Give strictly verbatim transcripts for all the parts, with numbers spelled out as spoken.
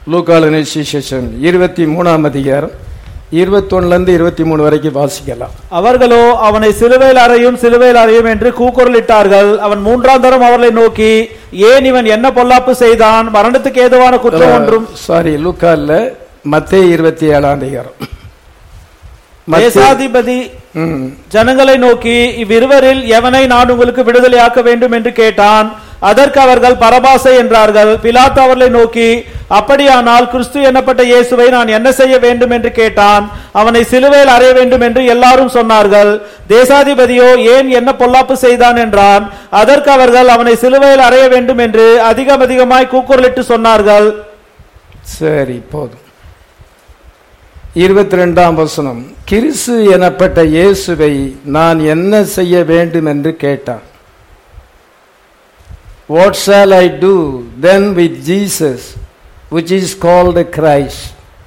லூக்காலின் சுவிசேஷம் இருபத்தி மூணாம் அதிகாரம் இருபத்தொன்னுல இருந்து இருபத்தி மூணு வரைக்கும் வாசிக்கலாம். அவர்களோ அவனை சிலுவையில் அறையும் சிலுவையில் அறையும் என்று கூக்குரலிட்டார்கள். அவன் மூன்றாம் தரம் அவர்களை நோக்கி, ஏன் இவன் என்ன பொல்லாப்பு செய்தான்? மரணத்துக்கு ஏதுவான குற்றம் ஒன்றும் சாரி லூக்கால்ல மத்தேயு இருபத்தி ஏழாம் அதிகாரம். தேசாதிபதி ஜனங்களை நோக்கி, இவ்விருவரில் எவனை நான் உங்களுக்கு விடுதலையாக்க வேண்டும் என்று கேட்டான். அதற்கு அவர்கள் பரபாசை என்றார்கள். பிலாத்து அவர்களை நோக்கி, அப்படியானால் கிறிஸ்து என்னப்பட்ட இயேசுவை நான் என்ன செய்ய வேண்டும் என்று கேட்டான். அவனை சிலுவையில் அறைய வேண்டும் என்று எல்லாரும் சொன்னார்கள். தேசாதிபதியோ, ஏன் என்ன பொல்லாப்பு செய்தான் என்றான். அதற்கு அவர்கள் அவனை சிலுவையில் அறைய வேண்டும் என்று அதிகம் அதிகமாய் கூக்குரலிட்டு சொன்னார்கள். சரி, போதும். இருபத்தி ரெண்டாம் வசனம். கிறிஸ்து எனப்பட்ட இயேசுவை நான் என்ன செய்ய வேண்டும் என்று கேட்டான். What shall I do then with Jesus, which is called Christ?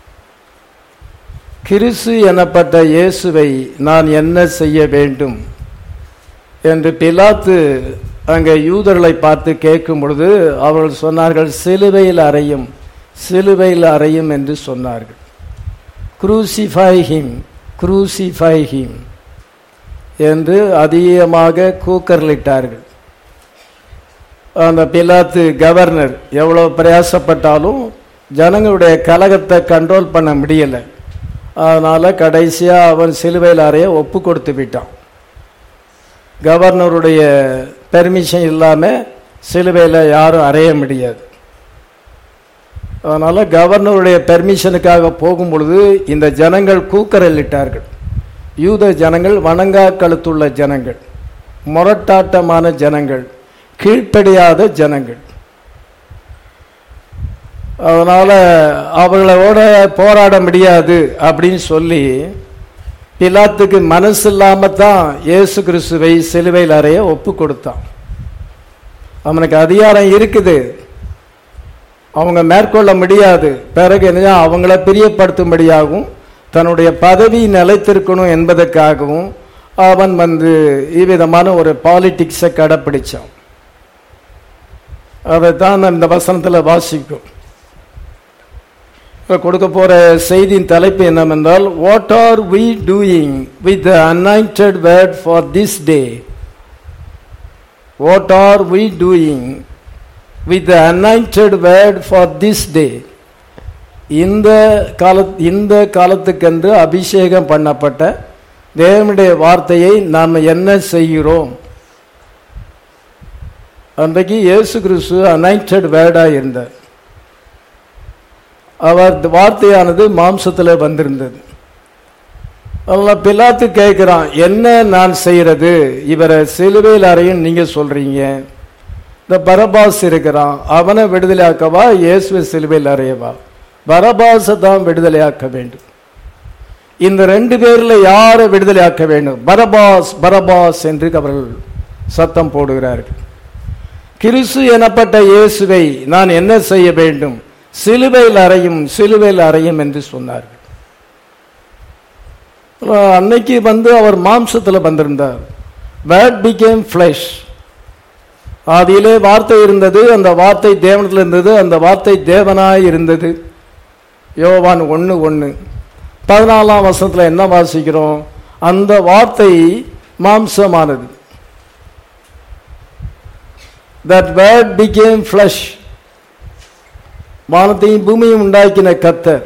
கிறிஸ்து எனப்பட்ட இயேசுவை நான் என்ன செய்ய வேண்டும் என்று பிலாத்து அங்கே யூதர்களை பார்த்து கேட்கும் பொழுது அவர்கள் சொன்னார்கள், சிலுவையில் அறையும் சிலுவையில் அறையும் என்று சொன்னார்கள். Crucify him, crucify him என்று அதிகமாக கூக்கரலிட்டார்கள். அந்த பிலாத்து கவர்னர் எவ்வளவு பிரயாசப்பட்டாலும் ஜனங்களுடைய கலகத்தை கண்ட்ரோல் பண்ண முடியலை. அதனால கடைசியா அவன் சிலுவையில் அறைய ஒப்பு கொடுத்து விட்டான். கவர்னருடைய பெர்மிஷன் இல்லாம சிலுவையில் யாரும் அறைய முடியாது. அதனால கவர்னருடைய பெர்மிஷனுக்காக போகும் பொழுது இந்த ஜனங்கள் கூக்கரலிட்டார்கள். யூத ஜனங்கள் வணங்கா கழுத்துள்ள ஜனங்கள், முரட்டாட்டமான ஜனங்கள், கீழ்ப்படியாத ஜனங்கள். அதனால அவர்களோட போராட முடியாது அப்படின்னு சொல்லி பிலாத்துக்கு மனசு இல்லாம தான் இயேசு கிறிஸ்துவை சிலுவையில் அறைய ஒப்பு கொடுத்தான். அவனுக்கு அதிகாரம் இருக்குது, அவங்க மேற்கொள்ள முடியாது. பிறகு என்ன, அவங்கள பிரியப்படுத்தும்படியாகவும் தன்னுடைய பதவி நிலைத்திருக்கணும் என்பதற்காகவும் அவன் வந்து இவ்விதமான ஒரு பாலிடிக்ஸை கடைப்பிடிச்சான். அதைத்தான் இந்த வசனத்தில் வாசிக்கும். கொடுக்க போற செய்தியின் தலைப்பு என்னவென்றால், what are we doing with the anointed word for this day? What are we doing with the anointed word for this day? இந்த கால இந்த காலத்துக்கென்று அபிஷேகம் பண்ணப்பட்ட தேவனுடைய வார்த்தையை நாம் என்ன செய்கிறோம்? அன்றைக்கு இயேசு கிறிஸ்து அனாயிண்டட் வேர்டா இருந்தார். அவர் வார்த்தையானது மாம்சத்தில் வந்திருந்தது. அதனால பிலாத்து கேட்கிறான், என்ன நான் செய்யறது? இவரை சிலுவையில் அறையும் நீங்க சொல்றீங்க. இந்த பரபாஸ் இருக்கிறான், அவனை விடுதலையாக்கவா இயேசுவை சிலுவையில் அறையவா? பரபாசை தான் விடுதலையாக்க வேண்டும். இந்த ரெண்டு பேர்ல யாரை விடுதலையாக்க வேண்டும்? பரபாஸ் பரபாஸ் என்று அவர்கள் சத்தம் போடுகிறார்கள். கிறிஸ்து எனப்பட்ட இயேசுவை நான் என்ன செய்ய வேண்டும்? சிலுவையில் அறையும் சிலுவையில் அறையும் என்று சொன்னார்கள். அன்னைக்கு வந்து அவர் மாம்சத்தில் வந்திருந்தார். Word become flesh. ஆதியிலே வார்த்தை இருந்தது, அந்த வார்த்தை தேவனத்தில் இருந்தது, அந்த வார்த்தை தேவனாய் இருந்தது. யோவான் ஒன்று ஒன்று பதினாலாம் வசனத்தில் என்ன வாசிக்கிறோம்? அந்த வார்த்தை மாம்சமானது. That word became flesh. வானத்தையும் பூமியும் உண்டாக்கின கர்த்தர்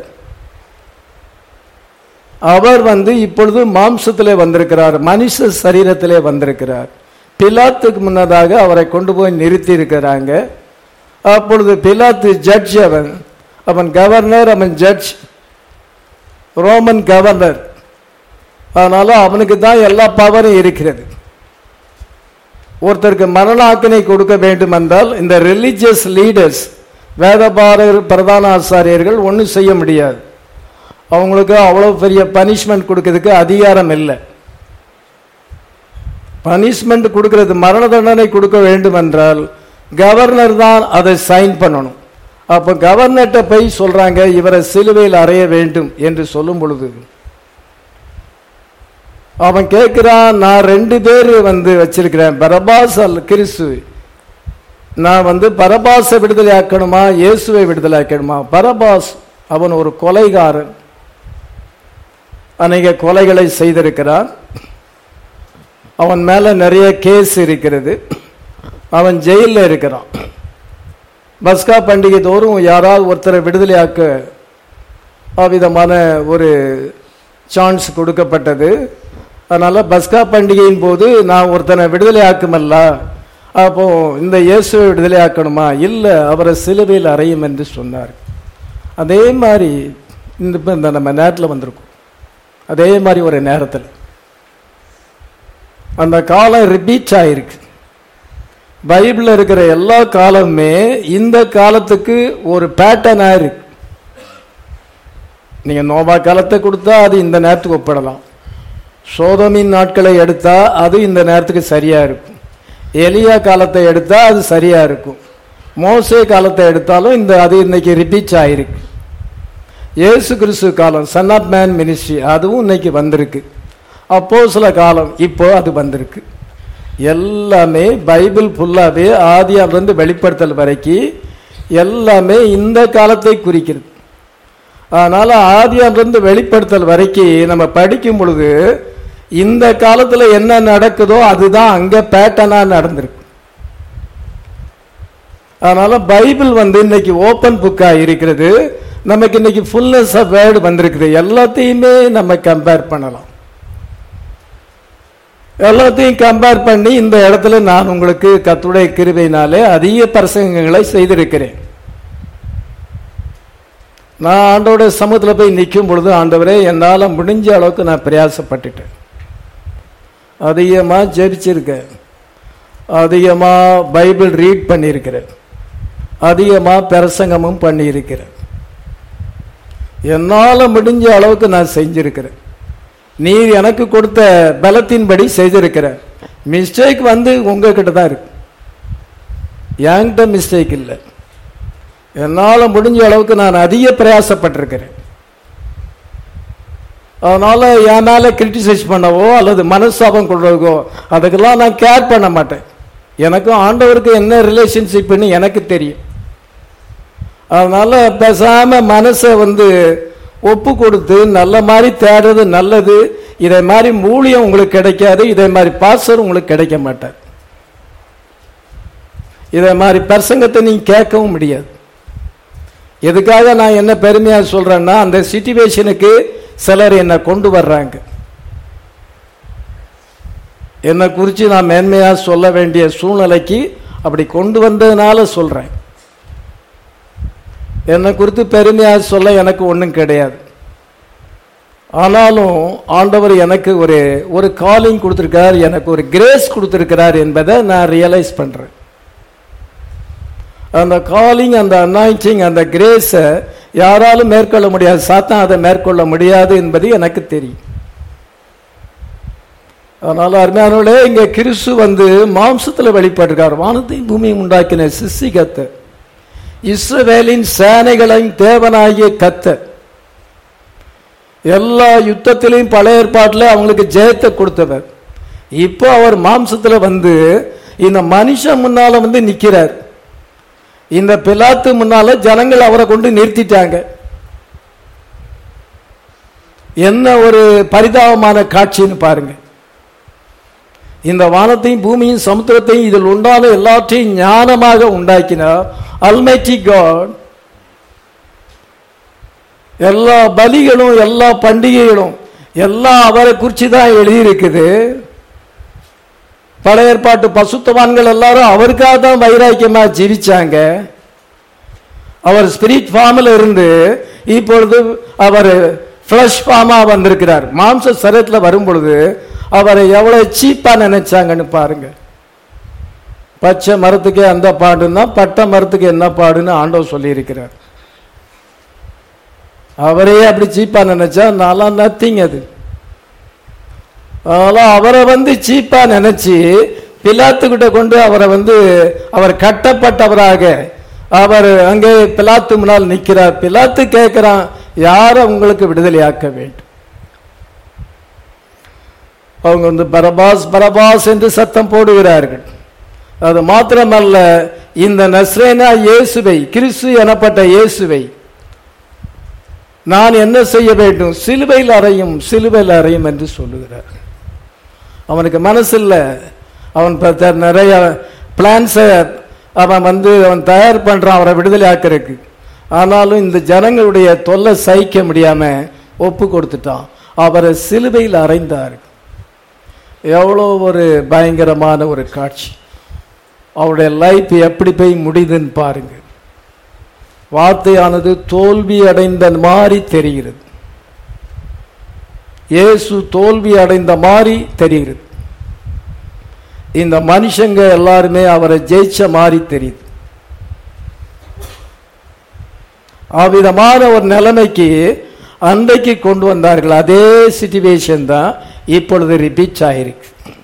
அவர் வந்து இப்பொழுது மாம்சத்திலே வந்திருக்கிறார், மனுஷ சரீரத்திலே வந்திருக்கிறார். பிலாத்துக்கு முன்னதாக அவரை கொண்டு போய் நிறுத்தி இருக்கிறாங்க. அப்பொழுது பிலாத்து ஜட்ஜ், அவன் அவன் கவர்னர், அவன் ஜட்ஜ், ரோமன் கவர்னர். அதனால அவனுக்கு தான் எல்லா பவரும் இருக்கிறது. ஒருத்தருக்கு மரண ஆக்கினை கொடுக்க வேண்டும் என்றால் இந்த ரிலிஜியஸ் லீடர்ஸ், வேதபாரகர், பிரதான ஆசாரியர்கள் ஒன்றும் செய்ய முடியாது. அவங்களுக்கு அவ்வளோ பெரிய பனிஷ்மெண்ட் கொடுக்கறதுக்கு அதிகாரம் இல்லை. பனிஷ்மெண்ட் கொடுக்கறது, மரண தண்டனை கொடுக்க வேண்டும் என்றால் கவர்னர் தான் அதை சைன் பண்ணணும். அப்போ கவர்னர்கிட்ட போய் சொல்றாங்க, இவரை சிலுவையில் அறைய வேண்டும் என்று சொல்லும் பொழுது அவன் கேட்கிறான், நான் ரெண்டு பேர் வந்து வச்சிருக்கிறேன், பரபாஸ் அல்ல கிறிஸ்து. நான் வந்து பரபாசை விடுதலை ஆக்கணுமா இயேசுவை விடுதலை ஆக்கணுமா? பரபாஸ் அவன் ஒரு கொலைகாரன், அநேக கொலைகளை செய்திருக்கிறான், அவன் மேல நிறைய கேஸ் இருக்கிறது, அவன் ஜெயிலில் இருக்கிறான். பஸ்கா பண்டிகை தோறும் யாராவது ஒருத்தரை விடுதலையாக்க அவ்விதமான ஒரு சான்ஸ் கொடுக்கப்பட்டது. அதனால பஸ்கா பண்டிகையின் போது நான் ஒருத்தனை விடுதலை ஆக்குமல்ல, அப்போ இந்த இயேசுவை விடுதலை ஆக்கணுமா? இல்லை, அவரை சிலுவையில் அறையும் என்று சொன்னார். அதே மாதிரி இந்த நம்ம நேரத்தில் வந்திருக்கும். அதே மாதிரி ஒரு நேரத்தில் அந்த காலம் ரிப்பீட் ஆயிருக்கு. பைபிளில் இருக்கிற எல்லா காலமுமே இந்த காலத்துக்கு ஒரு பேட்டர்ன் ஆயிருக்கு. நீங்க நோவா காலத்தை கொடுத்தா அது இந்த நேரத்துக்கு ஒப்பிடலாம், சோதோமின் நாட்களை எடுத்தா அது இந்த நேரத்துக்கு சரியா இருக்கும், எலியா காலத்தை எடுத்தா அது சரியா இருக்கும், மோசே காலத்தை எடுத்தாலும் இந்த அது இன்னைக்கு ரிப்பீட் ஆயிருக்கு. இயேசு கிறிஸ்து காலம், சன் ஆஃப் மேன் மினிஸ்ட்ரி, அதுவும் இன்னைக்கு வந்திருக்கு. அப்போ சில காலம் இப்போ அது வந்திருக்கு. எல்லாமே பைபிள் ஃபுல்லாவே ஆதியாவிலிருந்து வெளிப்படுத்தல் வரைக்கும் எல்லாமே இந்த காலத்தை குறிக்கிறது. அதனால ஆதியாவிலிருந்து வெளிப்படுத்தல் வரைக்கும் நம்ம படிக்கும் பொழுது இந்த காலத்துல என்ன நடக்குதோ அதுதான் அங்க பேட்டர்னா நடந்திருக்கு. அதனால பைபிள் வந்து இன்னைக்கு ஓபன் புக்கா இருக்கிறது. நமக்கு இன்னைக்கு ஃபுல்னஸ் ஆஃப் வேர்டு வந்திருக்குது. எல்லாத்தையுமே நம்ம கம்பேர் பண்ணலாம். எல்லாத்தையும் கம்பேர் பண்ணி இந்த இடத்துல நான் உங்களுக்கு கர்த்தருடைய கிருபையினாலே அதிக பிரசங்கங்களை செய்திருக்கிறேன். நான் ஆண்டோட சமூகத்தில் போய் நிற்கும் பொழுது, ஆண்டவரே என்னால் முடிஞ்ச அளவுக்கு நான் பிரயாசப்பட்டுட்டேன், அதிகமாக ஜெபிச்சிருக்கேன், அதிகமாக பைபிள் ரீட் பண்ணியிருக்கிறேன், அதிகமாக பிரசங்கமும் பண்ணியிருக்கிறேன். என்னால் முடிஞ்ச அளவுக்கு நான் செஞ்சிருக்கிறேன். நீர் எனக்கு கொடுத்த பலத்தின்படி செய்திருக்கிற. மிஸ்டேக் வந்து உங்ககிட்ட தான் இருக்கு, என்கிட்ட மிஸ்டேக் இல்லை. என்னால் முடிஞ்ச அளவுக்கு நான் அதிக பிரயாசப்பட்டிருக்கிறேன். அதனால என்னால கிரிட்டிசைஸ் பண்ணவோ அல்லது மனஸ்தாபம் கொள்றதுக்கோ அதுக்கெல்லாம் நான் கேர் பண்ண மாட்டேன். எனக்கும் ஆண்டவருக்கு என்ன ரிலேஷன்ஷிப்னு எனக்கு தெரியும். அதனால பேசாம மனசை வந்து ஒப்பு கொடுத்து நல்ல மாதிரி தேடுறது நல்லது. இதை மாதிரி மூலியம் உங்களுக்கு கிடைக்காது, இதை மாதிரி பாஸ்டர் உங்களுக்கு கிடைக்க மாட்டார், இதை மாதிரி பிரசங்கத்தை நீங்க கேட்கவும் முடியாது. எதுக்காக நான் என்ன பெருமையா சொல்றேன்னா, அந்த சிச்சுவேஷனுக்கு சிலர் என்னை கொண்டு வர்றாங்க. என்னை குறித்து நான் மேன்மையா சொல்ல வேண்டிய சூழ்நிலைக்கு அப்படி கொண்டு வந்ததுனால சொல்றேன். என்னை குறித்து பெருமையா சொல்ல எனக்கு ஒன்றும் கிடையாது. ஆனாலும் ஆண்டவர் எனக்கு ஒரு ஒரு காலிங் கொடுத்திருக்கார், எனக்கு ஒரு கிரேஸ் கொடுத்திருக்கிறார் என்பதை நான் ரியலைஸ் பண்றேன். அந்த காலிங், அந்த அனாயிண்டிங், அந்த கிரேஸை யாராலும் மேற்கொள்ள முடியாது, சாத்தான் அதை மேற்கொள்ள முடியாது என்பது எனக்கு தெரியும். அதனால அருமையானவர்களே, இங்க கிறிஸ்து வந்து மாம்சத்தில் வெளிப்பட்டிருக்கார். வானத்தையும் பூமியும் உண்டாக்கின சிருஷ்டிகர்த்த, இஸ்ரவேலின் சேனைகளின் தேவனாகிய கர்த்தர், எல்லா யுத்தத்திலையும் பழைய ஏற்பாட்டில் அவங்களுக்கு ஜெயத்தை கொடுத்தவர். இப்போ அவர் மாம்சத்தில் வந்து இந்த மனுஷன் முன்னால வந்து நிற்கிறார். இந்த பிலாத்து முன்னால ஜனங்கள் அவரை கொண்டு நிறுத்திட்டாங்க. என்ன ஒரு பரிதாபமான காட்சின்னு பாருங்க. இந்த வானத்தையும் பூமியும் சமுத்திரத்தையும் இதில் உண்டான எல்லாற்றையும் ஞானமாக உண்டாக்கினார் அல்மைட்டி காட். எல்லா பலிகளும் எல்லா பண்டிகைகளும் எல்லாம் அவரை குறித்து தான் எழுதியிருக்குது. பழைய ஏற்பாட்டு பசுத்தவான்கள் எல்லாரும் அவருக்காக தான் வைராக்கியமா ஜீவிச்சாங்க. அவர் ஸ்பிரிட் ஃபார்மில் இருந்து இப்பொழுது அவர் ஃபிளஷ் ஃபார்மா வந்திருக்கிறார். மாம்ச சரீரத்தில் வரும் பொழுது அவரை எவ்வளவு சீப்பா நினைச்சாங்கன்னு பாருங்க. பச்சை மரத்துக்கே அந்த பாடுன்னா பட்டை மரத்துக்கு என்ன பாடுன்னு ஆண்டவர் சொல்லி இருக்கிறார். அவரே அப்படி சீப்பா நினைச்சா நல்லா நத்திங் அது. அதெல்லாம் அவரை வந்து சீப்பா நினைச்சு பிலாத்துக்கிட்ட கொண்டு அவரை வந்து அவர் கட்டப்பட்டவராக அவர் அங்கே பிலாத்து முன்னால் நிற்கிறார். பிலாத்து கேட்கிறான், யார உங்களுக்கு விடுதலையாக்க வேண்டும்? அவங்க வந்து பரபாஸ் பரபாஸ் என்று சத்தம் போடுகிறார்கள். அது மாத்திரமல்ல, இந்த நஸ்ரேனா இயேசுவை, கிறிஸ்து எனப்பட்ட இயேசுவை நான் என்ன செய்ய வேண்டும்? சிலுவையில் அறையும், சிலுவையில் அறையும் என்று சொல்லுகிறார். அவனுக்கு மனசு இல்லை. அவன் நிறைய பிளான்ஸை அவன் வந்து அவன் தயார் பண்றான் அவரை விடுதலை ஆக்கிறதுக்கு. ஆனாலும் இந்த ஜனங்களுடைய தொல்லை சகிக்க முடியாம ஒப்பு கொடுத்துட்டான். அவரை சிலுவையில் அறைந்தார். எவ்வளோ ஒரு பயங்கரமான ஒரு காட்சி! அவருடைய லைஃப் எப்படி போய் முடியுதுன்னு பாருங்க. வார்த்தையானது தோல்வி அடைந்த மாதிரி தெரிகிறது. இயேசு தோல்வி அடைந்த மாதிரி தெரிகிறது. இந்த மனுஷங்க எல்லாருமே அவரை ஜெயிச்ச மாதிரி தெரியுது. அவ்விதமான ஒரு நிலைமைக்கு அன்றைக்கு கொண்டு வந்தார்கள். அதே சிச்சுவேஷன் தான் இப்பொழுது ரிப்பீட் ஆயிருக்கு.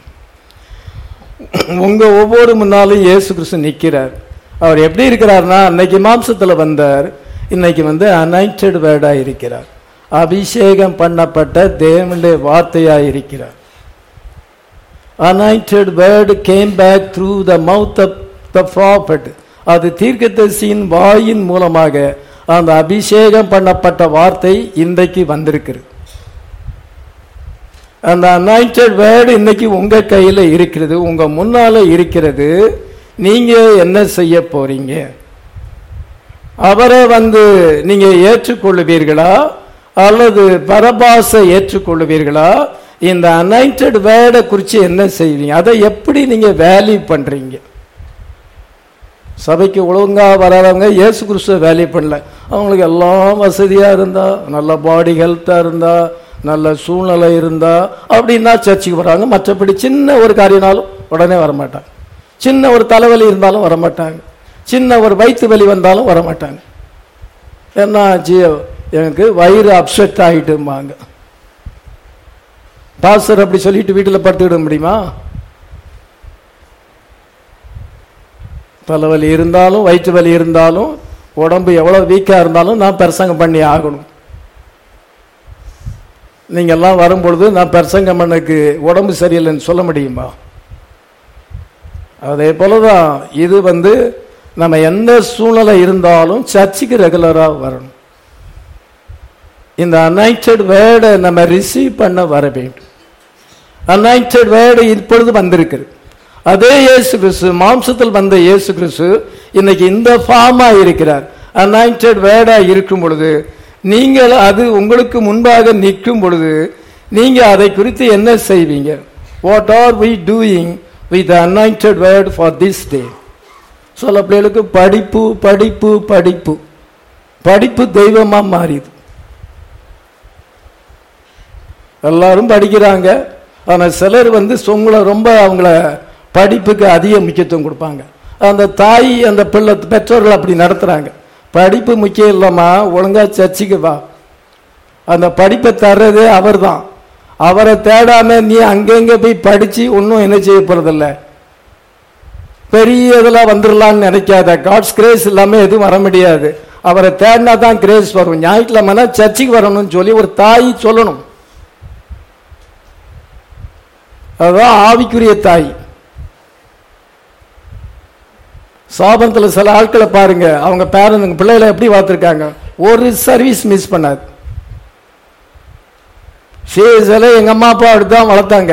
உங்க ஒவ்வொரு முன்னாலும் இயேசு கிறிஸ்து நிற்கிறார். அவர் எப்படி இருக்கிறார்னா, அன்னைக்கு மாம்சத்துல வந்தார், இன்னைக்கு வந்து அனாயிண்டட் வேர்டா இருக்கிறார். அபிஷேகம் பண்ணப்பட்ட தேவனுடைய வார்த்தையா இருக்கிறார். Anointed word came back through the mouth of the prophet. அது தீர்க்கதரிசியின் வாயின் மூலமாக அந்த அபிஷேகம் பண்ணப்பட்ட வார்த்தை இன்றைக்கு வந்திருக்கிறது. அந்த அனாயிண்டட் வேர்டு இன்னைக்கு உங்க கையில இருக்கிறது, உங்க முன்னால இருக்கிறது. நீங்க என்ன செய்ய போறீங்க? அவரை வந்து நீங்க ஏற்றுக்கொள்ளுவீர்களா அல்லது பரபாசை ஏற்றுக்கொள்ளுவீர்களா? இந்த அனாயிண்டட் வேர்டை குறித்து என்ன செய்வீங்க? அதை எப்படி நீங்க வேல்யூ பண்றீங்க? சபைக்கு ஒழுங்கா வராதவங்க இயேசு கிறிஸ்துவ வேல்யூ பண்ணல. அவங்களுக்கு எல்லாம் வசதியா இருந்தா, நல்ல பாடி ஹெல்த்தா இருந்தா, நல்ல சூழ்நிலை இருந்தா அப்படின்னா சர்ச்சுக்கு வராங்க. மற்றபடி சின்ன ஒரு காரியனாலும் உடனே வரமாட்டாங்க. சின்ன ஒரு தலைவலி இருந்தாலும் வரமாட்டாங்க. சின்ன ஒரு வயிற்று வலி வந்தாலும் வரமாட்டாங்க. என்ன ஜியோ எனக்கு வயிறு அப்செட் ஆகிட்டுமாங்க. பாஸ்டர் அப்படி சொல்லிட்டு வீட்டில் படுத்துக்கிட முடியுமா? தலைவலி இருந்தாலும் வயிற்று வலி இருந்தாலும் உடம்பு எவ்வளவு வீக்கா இருந்தாலும் நான் பிரசங்கம் பண்ணி ஆகணும். நீங்க எல்லாம் வரும்பொழுது நான் பிரசங்கம் பண்ணக்கு உடம்பு சரியில்லைன்னு சொல்ல முடியுமா? அதே போலதான் இது வந்து நம்ம எந்த சூழ்நிலை இருந்தாலும் சர்ச்சுக்கு ரெகுலரா வரணும். இந்த அனாயிண்டட் வேர்டை நம்ம ரிசீவ் பண்ண வர வேண்டும். அனாயிண்டட் வேர்டு இப்பொழுது வந்திருக்கிறது. அதே இயேசு கிறிஸ்து, மாம்சத்தில் வந்த இயேசு கிறிஸ்து இன்னைக்கு இந்த ஃபார்மா இருக்கிறார். அனாயிண்டட் வேர்டா இருக்கும் பொழுது நீங்கள் அது உங்களுக்கு முன்பாக நிற்கும் பொழுது நீங்க அதை குறித்து என்ன செய்வீங்க? What are we doing with anointed word for this day? சில பிள்ளைகளுக்கு படிப்பு படிப்பு படிப்பு படிப்பு தெய்வமா மாறிது. எல்லாரும் படிக்கிறாங்க. ஆனா சிலர் வந்து உங்களை ரொம்ப அவங்கள படிப்புக்கு அதிக முக்கியத்துவம் கொடுப்பாங்க. அந்த தாய் அந்த பிள்ளை பெற்றோர்கள் அப்படி நடத்துறாங்க. படிப்பு முக்கியம் இல்லம்மா, ஒழுங்கா சர்ச்சுக்கு வா. அந்த படிப்பை தர்றதே அவர் தான். அவரை தேடாம நீ அங்கங்க போய் படிச்சு ஒன்னும் என்ன செய்ய போறதில்ல. பெரிய இதெல்லாம் வந்துடலான்னு நினைக்காத. காட்ஸ் கிரேஸ் இல்லாம எதுவும் வர முடியாது. அவரை தேடினா தான் கிரேஸ் வரும். ஞாயிற்றுக்கிழமைனா சர்ச்சுக்கு வரணும்னு சொல்லி ஒரு தாய் சொல்லணும். அதுதான் ஆவிக்குரிய தாய். சாபத்துல சில ஆட்களை பாருங்க, அவங்க பேரண்ட் பிள்ளைகளை எப்படி வளர்த்துருக்காங்க. ஒரு சர்வீஸ் மிஸ் பண்ணாது. சில எங்க அம்மா அப்பா அப்படித்தான் வளர்த்தாங்க.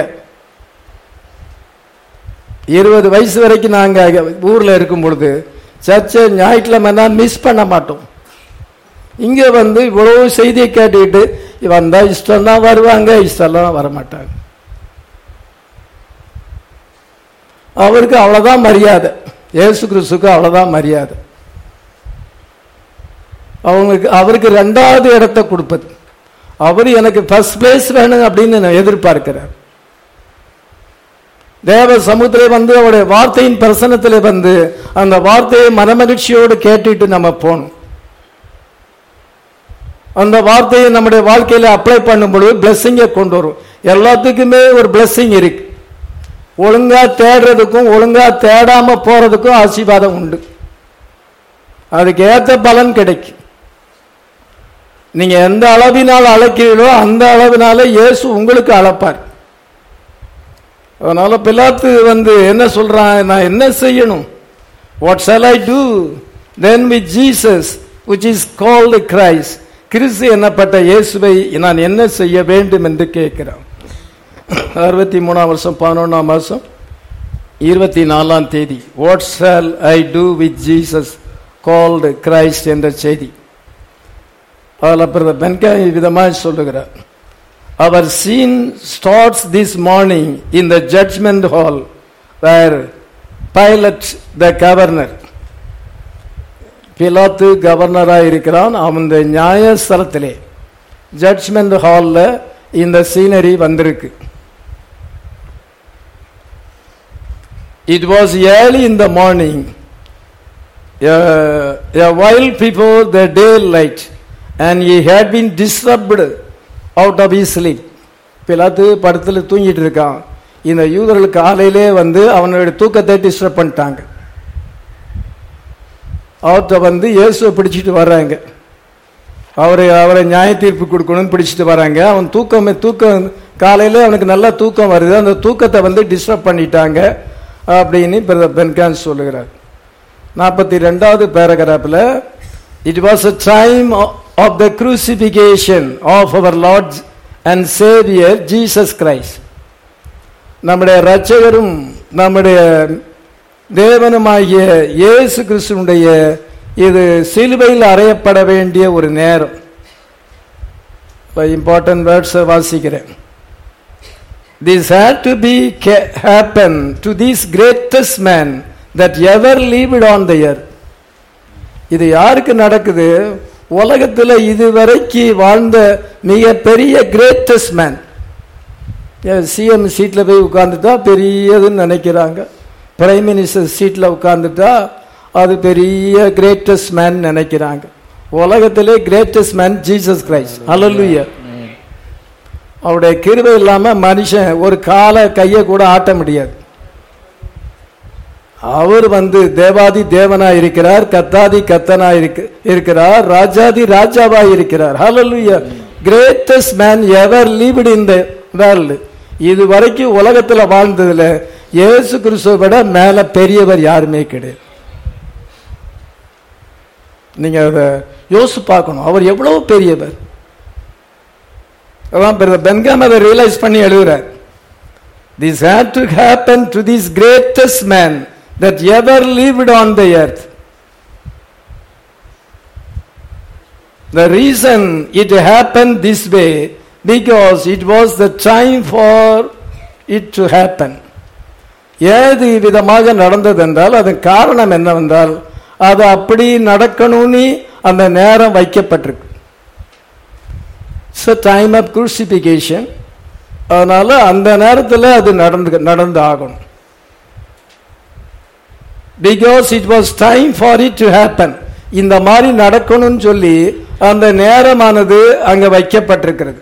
இருபது வயசு வரைக்கும் நாங்க ஊர்ல இருக்கும் பொழுது சர்ச்சை ஞாயிற்றுக்கிழமை மிஸ் பண்ண மாட்டோம். இங்க வந்து இவ்வளவு செய்தியை கேட்டுக்கிட்டு வந்தா இஷ்டம் தான் வருவாங்க, இஷ்டம் வரமாட்டாங்க. அவருக்கு அவ்வளவுதான் மரியாதை. இயேசு கிறிஸ்துக்கு அவ்வளவுதான் மரியாதை. அவங்களுக்கு அவருக்கு ரெண்டாவது இடத்தை கொடுப்பது. அவர் எனக்கு ஃபர்ஸ்ட் பிளேஸ் வேணும் அப்படின்னு எதிர்பார்க்கிறார். தேவ சமுத்திரை வந்து அவருடைய வார்த்தையின் பிரசனத்திலே வந்து அந்த வார்த்தையை மனமகிழ்ச்சியோடு கேட்டுட்டு நம்ம போகணும். அந்த வார்த்தையை நம்முடைய வாழ்க்கையில அப்ளை பண்ணும் பொழுது பிளெஸிங்கை கொண்டு வரும். எல்லாத்துக்குமே ஒரு பிளெஸிங் இருக்கு. ஒழுங்கா தேடுறதுக்கும் ஒழுங்கா தேடாம போறதுக்கும் ஆசீர்வாதம் உண்டு. அதுக்கு ஏற்ற பலன் கிடைக்கும். நீங்க எந்த அளவினால் அழைக்கிறீர்களோ அந்த அளவினால இயேசு உங்களுக்கு அழைப்பார். அதனால பிலாத்து வந்து என்ன சொல்றான், நான் என்ன செய்யணும், what shall I do then with Jesus which is called Christ, கிறிஸ்து என்னப்பட்ட இயேசுவை நான் என்ன செய்ய வேண்டும் என்று கேட்கிறான். அறுபத்தி மூணாம் வருஷம் பதினொன்றாம் மாசம் இருபத்தி நாலாம் தேதி what shall I do with Jesus called Christ என்ற செய்தி. அதில் பிரதர் பென்காய் விதமாக சொல்லுகிறார், our scene starts this morning in the judgment hall where Pilate the governor, பிலாத்து கவர்னராக இருக்கிறான், அவன் நியாயஸ்தலத்திலே ஜட்ஜ்மெண்ட் ஹாலில் இந்த சீனரி வந்திருக்கு. It was early in the morning, a, a while before the daylight, and he had been disturbed out of his sleep. பிலாத்து படத்தில் தூங்கிட்டு இருக்கான். இந்த யூதர்கள் காலையிலே வந்து அவனுடைய தூக்கத்தை டிஸ்டர்ப் பண்ணிட்டாங்க. அவர்கிட்ட வந்து இயேசுவை பிடிச்சிட்டு வர்றாங்க, அவரை அவரை நியாய தீர்ப்பு கொடுக்கணும்னு பிடிச்சிட்டு வராங்க. அவன் தூக்கம் தூக்கம் காலையில் அவனுக்கு நல்லா தூக்கம் வருது, அந்த தூக்கத்தை வந்து டிஸ்டர்ப் பண்ணிட்டாங்க அப்படின்னு பென்கான் சொல்லுகிறார். நாற்பத்தி ரெண்டாவது பேராகிராஃபில், it was a time of the crucifixion of our Lord and Saviour Jesus Christ, நம்முடைய இரட்சகரும் நம்முடைய தேவனுமாகிய இயேசு கிறிஸ்துவுடைய இது சிலுவையில் அறையப்பட வேண்டிய ஒரு நேரம். இம்பார்ட்டன்ட் வேர்ட்ஸ் வாசிக்கிறேன். This had to be happen to this greatest man that ever lived on the earth. இது யாருக்கு நடக்குது? உலகத்தில் இதுவரைக்கு வாழ்ந்த மிக பெரிய கிரேட்டஸ்ட் மேன். சிஎம் சீட்டில் போய் உட்கார்ந்துட்டா பெரியதுன்னு நினைக்கிறாங்க, பிரைம் மினிஸ்டர் சீட்டில் உட்கார்ந்துட்டா அது பெரிய கிரேட்டஸ்ட் மேன் நினைக்கிறாங்க. உலகத்திலே greatest man Jesus Christ. Hallelujah. அவருடைய கிருபை இல்லாம மனுஷன் ஒரு கால கையை கூட ஆட்ட முடியாது. அவர் வந்து தேவாதி தேவனாய் இருக்கிறார், கத்தாதி கத்தனாய் இருக்கிறார், ராஜாதி ராஜாவாய் இருக்கிறார். Hallelujah. Greatest man ever lived in the world. இது வரைக்கும் உலகத்தில் வாழ்ந்ததுல இயேசு கிறிஸ்துவை விட மேல பெரியவர் யாருமே கிடையாது. நீங்க அதை யோசிச்சு பார்க்கணும், அவர் எவ்வளவு பெரியவர். அதான் பென்காம் அதை ரியலைஸ் பண்ணி எழுதுறார். This had to happen to this greatest man that ever lived on the earth. The reason it happened this way because it was the time for it to happen. ஏது விதமாக நடந்தது என்றால் அதன் காரணம் என்னவென்றால் அது அப்படி நடக்கணும்னு அந்த நேரம் வைக்கப்பட்டிருக்கு. It's a time of crucifixion. அதனால அந்த நேரத்தில் அது நடந்து நடந்து ஆகணும். Because it was time for it to happen. இந்த மாதிரி நடக்கணும்னு சொல்லி அந்த நேரமானது அங்க வைக்கப்பட்டிருக்கிறது.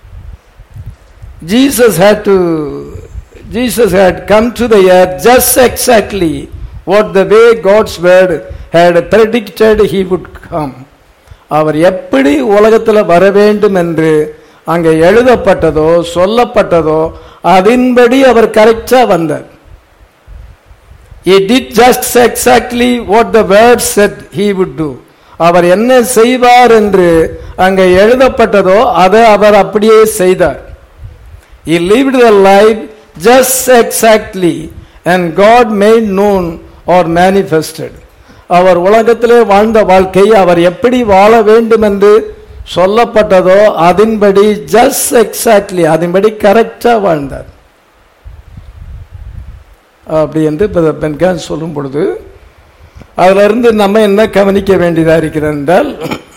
Jesus had to Jesus had come to the earth just exactly what the way God's word had predicted he would come. அவர் எப்படி உலகத்தில் வர வேண்டும் என்று அங்கே எழுதப்பட்டதோ சொல்லப்பட்டதோ அதன்படி அவர் கரெக்டா வந்தார். He did just exactly what the word said he would do. அவர் என்ன செய்வார் என்று அங்கே எழுதப்பட்டதோ அதை அவர் அப்படியே செய்தார். He lived the life just exactly and God made known or manifested. அவர் உலகத்திலே வாழ்ந்த வாழ்க்கை அவர் எப்படி வாழ வேண்டும் என்று சொல்லப்பட்டதோ அதன்படி ஜஸ்ட் எக்ஸாக்ட்லி அதன்படி கரெக்டா வாழ்ந்தார். அப்படி என்று பென்கான் சொல்லும் பொழுது அதுல இருந்து நம்ம என்ன கவனிக்க வேண்டியதா இருக்கிறது என்றால்,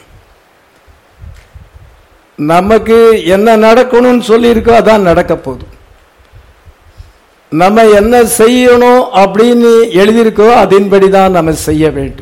நமக்கு என்ன நடக்கணும்னு சொல்லி இருக்கோ அதான் நடக்க போகுது. நம்ம என்ன செய்யணும் அப்படின்னு எழுதியிருக்கோ அதன்படி தான் நம்ம செய்ய வேண்டும்.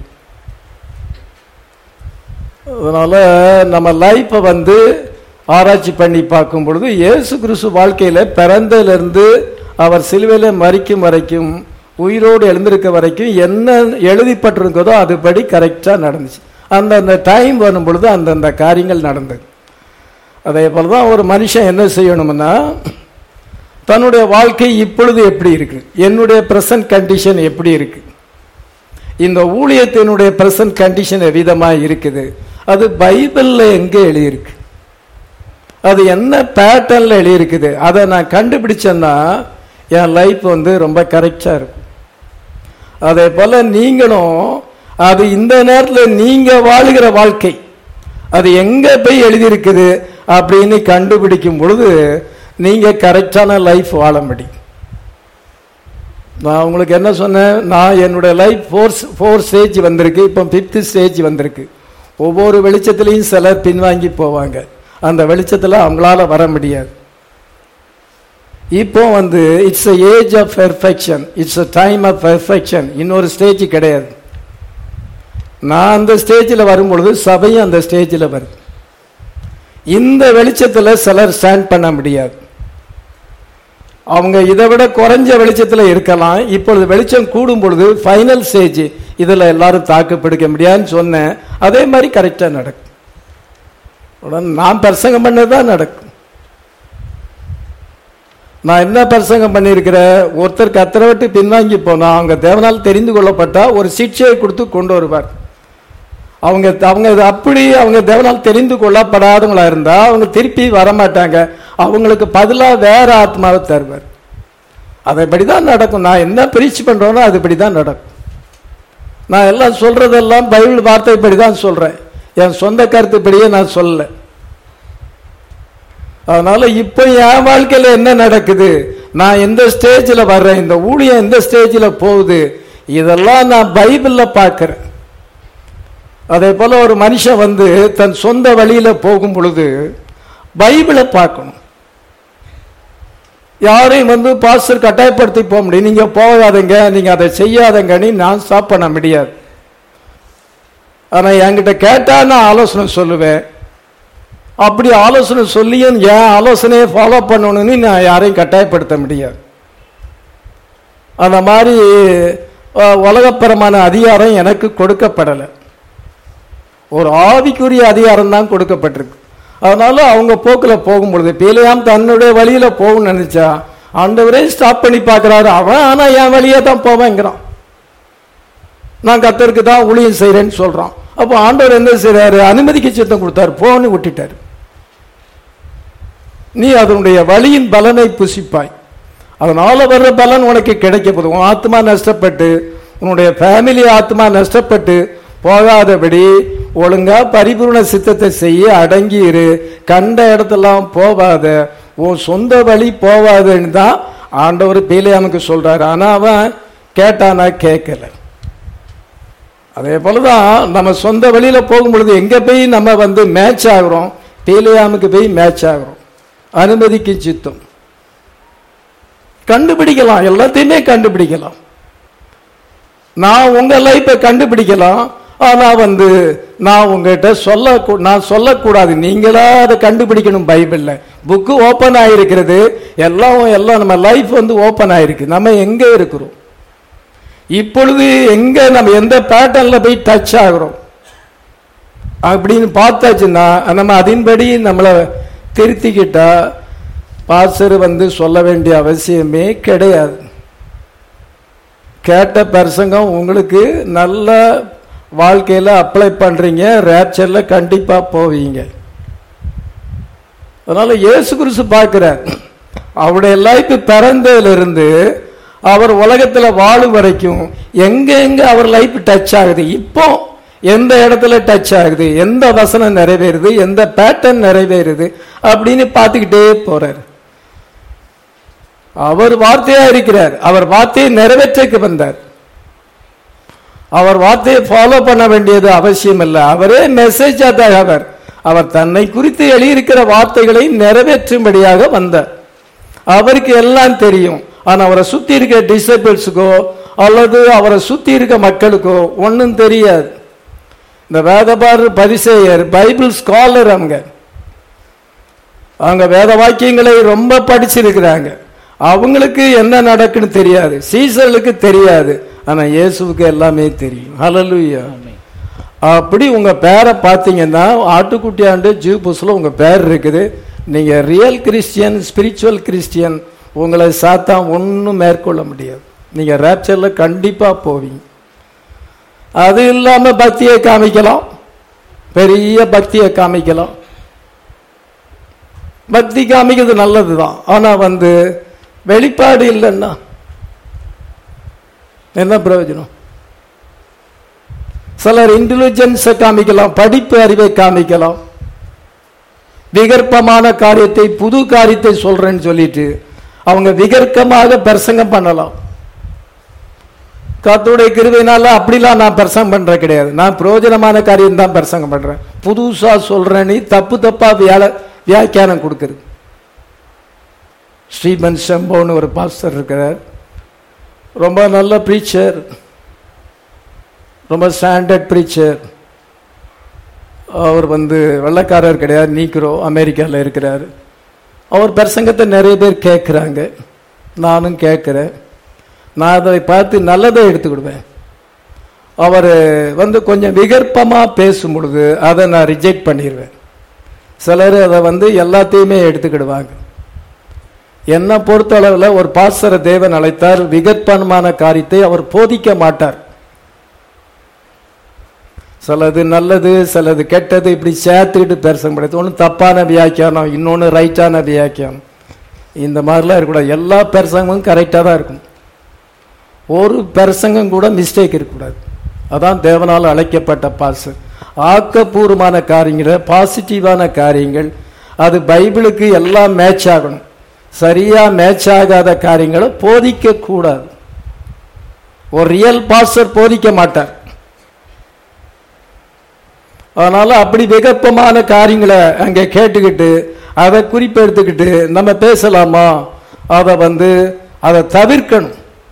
அதனால நம்ம லைஃப்பை வந்து ஆராய்ச்சி பண்ணி பார்க்கும் பொழுது இயேசு கிறிஸ்து வாழ்க்கையில பிறந்ததிலிருந்து அவர் சிலுவையில மரிக்கும் வரைக்கும் உயிரோடு எழுந்திருக்க வரைக்கும் என்ன எழுதிப்பட்டிருக்கதோ அதுபடி கரெக்டா நடந்துச்சு. அந்த அந்த டைம் வரும் பொழுது அந்தந்த காரியங்கள் நடந்தது. அதே போலதான் ஒரு மனுஷன் என்ன செய்யணும்னா தன்னுடைய வாழ்க்கை இப்பொழுது எப்படி இருக்கு, என்னுடைய பிரசன்ட் கண்டிஷன் எப்படி இருக்கு, இந்த ஊழியத்தினுடைய பிரசன்ட் கண்டிஷன் எவ்விதமா இருக்குது, அது பைபிள்ல எங்க எழுதியிருக்கு, அது என்ன பேட்டர்ன்ல எழுதியிருக்குது, அதை நான் கண்டுபிடிச்சேன்னா என் லைஃப் வந்து ரொம்ப கரெக்டா இருக்கும். அதே போல நீங்களும் அது இந்த நேரத்தில் நீங்க வாழுகிற வாழ்க்கை அது எங்க போய் எழுதியிருக்குது அப்படின்னு கண்டுபிடிக்கும் பொழுது நீங்க கரெக்டான லைஃப் வாழ முடியும். நான் உங்களுக்கு என்ன சொன்னேன், நான் என்னுடைய லைஃப் ஃபோர் ஃபோர் ஸ்டேஜ் வந்திருக்கு, இப்போ ஃபிஃப்த் ஸ்டேஜ் வந்திருக்கு. ஒவ்வொரு வெளிச்சத்திலையும் சிலர் பின்வாங்கி போவாங்க, அந்த வெளிச்சத்தில் அவங்களால வர முடியாது. இப்போ வந்து it's a age of perfection, it's a time of perfection. இன்னொரு ஸ்டேஜ் கிடையாது. நான் அந்த ஸ்டேஜில் வரும்பொழுது சபையும் அந்த ஸ்டேஜில் வருது. இந்த வெளிச்சத்தில் சிலர் ஸ்டாண்ட் பண்ண முடியாது, அவங்க இதை விட குறைஞ்ச வெளிச்சத்தில் இருக்கலாம். இப்பொழுது வெளிச்சம் கூடும் பொழுது ஃபைனல் ஸ்டேஜ், இதில் எல்லாரும் தாக்கு பிடிக்க முடியாதுன்னு சொன்னேன். அதே மாதிரி கரெக்டாக நடக்கும். உடனே நான் பிரசங்கம் பண்ணதான் நடக்கும். நான் என்ன பிரசங்கம் பண்ணியிருக்கிறேன், ஒருத்தர் கத்தரை விட்டு பின்வாங்கி போனா அவங்க தேவனால் தெரிந்து கொள்ளப்பட்டா ஒரு சிக்ஷையை கொடுத்து கொண்டு வருவார். அவங்க அவங்க அப்படி அவங்க தேவனால் தெரிந்து கொள்ளப்படாதவங்களா இருந்தா அவங்க திருப்பி வரமாட்டாங்க, அவங்களுக்கு பதிலாக வேற ஆத்மாவை தருவார். அதைப்படிதான் நடக்கும். நான் என்ன பிரீச் பண்றேனோ அதுபடிதான் நடக்கும். நான் எல்லாம் சொல்றதெல்லாம் பைபிள் வார்த்தைப்படிதான் சொல்றேன், என் சொந்த கருத்துப்படியே நான் சொல்லல. அதனால இப்ப என் வாழ்க்கையில என்ன நடக்குது, நான் எந்த ஸ்டேஜ்ல வர்றேன், இந்த ஊழியம் எந்த ஸ்டேஜ்ல போகுது, இதெல்லாம் நான் பைபிள்ல பார்க்கிறேன். அதே போல ஒரு மனுஷன் வந்து தன் சொந்த வழியில போகும் பொழுது பைபிளை பார்க்கணும். யாரையும் வந்து பாஸ்டர் கட்டாயப்படுத்தி போக முடியும், நீங்க போகாதங்க, நீங்க அதை செய்யாதங்கன்னு நான் ஸ்டாப் பண்ண முடியாது. ஆனா என்கிட்ட கேட்டா நான் ஆலோசனை சொல்லுவேன். அப்படி ஆலோசனை சொல்லியும் என் ஆலோசனையை ஃபாலோ பண்ணணும்னு நான் யாரையும் கட்டாயப்படுத்த முடியாது. அந்த மாதிரி உலகப்பரமான அதிகாரம் எனக்கு கொடுக்கப்படலை, ஒரு ஆவிக்குரிய அதிகாரம் தான் கொடுக்கப்பட்டிருக்கு. அதனால அவங்க போக்கில் போகும்பொழுது பிலேயாம் தன்னுடைய வழியில போகணும்னு நினைச்சா ஆண்டவரே ஸ்டாப் பண்ணி பார்க்கிறாரு. அவன் ஆனா என் வழியே தான் போவேங்கிறான், நான் கர்த்தருக்கு தான் ஊழியம் செய்யறேன்னு சொல்றான். அப்போ ஆண்டவர் என்ன செய்யறாரு, அனுமதிக்கு சித்தம் கொடுத்தாரு, போன்னு விட்டுட்டாரு. நீ அதனுடைய வழியின் பலனை புசிப்பாய், அதனால வர்ற பலன் உனக்கு கிடைக்க போதும். உன் ஆத்மா நஷ்டப்பட்டு உன்னுடைய ஃபேமிலி ஆத்மா நஷ்டப்பட்டு போகாதபடி ஒழுங்கா பரிபூர்ண சித்தத்தை செய்ய, அடங்கி இரு, கண்ட இடத்தெல்லாம் போகாத, உன் சொந்த வழி போவாதுன்னு தான் ஆண்டவர் பிலேயாமுக்கு சொல்றாரு. ஆனா அவன் கேட்டானா, கேட்கல. அதே போலதான் நம்ம சொந்த வழியில போகும் பொழுது எங்க போய் நம்ம வந்து மேட்ச் ஆகுறோம், பிலேயாமுக்கு போய் மேட்ச் ஆகுறோம். அனுமதிக்கு சித்தம் கண்டுபிடிக்கலாம், எல்லாத்தையுமே கண்டுபிடிக்கலாம். நான் உங்க லைஃபை கண்டுபிடிக்கலாம், ஆனா வந்து நான் உங்ககிட்ட சொல்ல நான் சொல்லக்கூடாது, நீங்களா அதை கண்டுபிடிக்கணும். பைபிள்ல புக்கு ஓப்பன் ஆயிருக்கிறது, எல்லாம் எல்லாம் நம்ம லைஃப் வந்து ஓப்பன் ஆயிருக்கு. நம்ம எங்க இருக்கிறோம் இப்பொழுது, எங்க நம்ம எந்த பேட்டர்ன்ல போய் டச் ஆகிறோம் அப்படின்னு பார்த்தாச்சுன்னா நம்ம அதன்படி நம்மளை திருத்திக்கிட்டா பாஸ்டர் வந்து சொல்ல வேண்டிய அவசியமே கிடையாது. கேட்ட பிரசங்கம் உங்களுக்கு நல்ல வாழ்க்கையில அப்ளை பண்றீங்க, ரேப்சர்ல கண்டிப்பா போவீங்க. அதனால இயேசு கிறிஸ்து பார்க்கிறார், அவருடைய லைஃப் பிறந்ததுல இருந்து அவர் உலகத்துல வாழும் வரைக்கும் எங்க எங்க அவர் லைஃப் டச் ஆகுது, இப்போ எந்த இடத்துல டச் ஆகுது, எந்த வசனம் நிறைவேறுது, எந்த பேட்டர்ன் நிறைவேறுது அப்படின்னு பார்த்துக்கிட்டே போறார். அவர் வார்த்தையா இருக்கிறார், அவர் வார்த்தையை நிறைவேற்றக்கு வந்தார். அவர் வார்த்தையை ஃபாலோ பண்ண வேண்டியது அவசியம் இல்லை, அவரே மெசேஜ் அவர் அவர் தன்னை குறித்து எழுதியிருக்கிற வார்த்தைகளை நிறைவேற்றும்படியாக வந்தார். அவருக்கு எல்லாம் தெரியும், ஆனா அவரை சுத்தி இருக்க டிசைபிள்ஸுக்கோ அல்லது அவரை சுத்தி இருக்க மக்களுக்கோ ஒன்னும் தெரியாது. இந்த வேதபார் பரிசேயர் பைபிள் ஸ்காலர், அவங்க அவங்க வேத வாக்கியங்களை ரொம்ப படிச்சிருக்கிறாங்க, அவங்களுக்கு என்ன நடக்குன்னு தெரியாது, சீசர்களுக்கு தெரியாது, ஆனா இயேசுவுக்கு எல்லாமே தெரியும். ஹல்லேலூயா. அப்படி உங்க பேரை பார்த்தீங்கன்னா ஆட்டுக்குட்டியாண்டு ஜீவ் புஸ்ல உங்க பேர் இருக்குது. நீங்க ரியல் கிறிஸ்டியன், ஸ்பிரிச்சுவல் கிறிஸ்டியன், உங்களை சாத்தான் ஒன்றும் மேற்கொள்ள முடியாது. நீங்க ரேப்சர்ல கண்டிப்பா போவீங்க. அது இல்லாம பக்தியை காமிக்கலாம், பெரிய பக்தியை காமிக்கலாம். பக்தி காமிக்கிறது நல்லதுதான். ஆனா வந்து வெளிப்பாடு இல்லைன்னா என்ன பிரயோஜனம்? சிலர் இன்டெலிஜென்ஸை காமிக்கலாம், படிப்பு அறிவை காமிக்கலாம், விகற்பமான காரியத்தை புது காரியத்தை சொல்றேன்னு சொல்லிட்டு அவங்க விகற்பமாக பிரசங்கம் பண்ணலாம். கர்த்தருடைய கிருபையினால அப்படிலாம் நான் பிரசங்கம் பண்ற கிடையாது. நான் பிரயோஜனமான காரியம் தான் பிரசங்கம் பண்றேன். புதுசா சொல்றேன்னு தப்பு தப்பா வியாக்கியானம் கொடுக்குறது. ஸ்ரீமன் செம்போன்னு ஒரு பாஸ்டர் இருக்கிறார், ரொம்ப நல்ல பிரீச்சர், ரொம்ப ஸ்டாண்டர்ட் பிரீச்சர். அவர் வந்து வெள்ளைக்காரர் கிடையாது, நீக்ரோ, அமெரிக்காவில் இருக்கிறார். அவர் பிரசங்கத்தை நிறைய பேர் கேட்குறாங்க, நானும் கேட்குறேன். நான் அதை பார்த்து நல்லதை எடுத்துக்கிடுவேன். அவர் வந்து கொஞ்சம் விகற்பமாக பேசும் பொழுது அதை நான் ரிஜெக்ட் பண்ணிடுவேன். சிலர் அதை வந்து எல்லாத்தையுமே எடுத்துக்கிடுவாங்க. என்னை பொறுத்தளவில் ஒரு பாஸ்டரை தேவன் அழைத்தார், விகற்பமான காரியத்தை அவர் போதிக்க மாட்டார். சிலது நல்லது, சிலது கெட்டது, இப்படி சேர்த்துக்கிட்டு பேச முடியாது. ஒன்று தப்பான வியாக்கியானம், இன்னொன்று ரைட்டான வியாக்கியானம், இந்த மாதிரிலாம் இருக்கக்கூடாது. எல்லா பிரசங்கமும் கரெக்டாக தான் இருக்கும். ஒரு பிரசங்கம் கூட மிஸ்டேக் இருக்கக்கூடாது. அதான் தேவனால் அழைக்கப்பட்ட பாஸ்டர். ஆக்கப்பூர்வமான காரியங்கள், பாசிட்டிவான காரியங்கள், அது பைபிளுக்கு எல்லாம் மேட்ச் ஆகணும். சரியா மேட்ச் ஆகாத காரியங்களை போதிக்க கூடாது. ஒரு ரியல் பாஸ்டர் போதிக்க மாட்டார். அதனால அப்படி விகற்பமான காரியங்களை அங்கே கேட்டுக்கிட்டு அதை குறிப்பெடுத்துக்கிட்டு நம்ம பேசலாமா? அதை வந்து அதை தவிர்க்கணும்.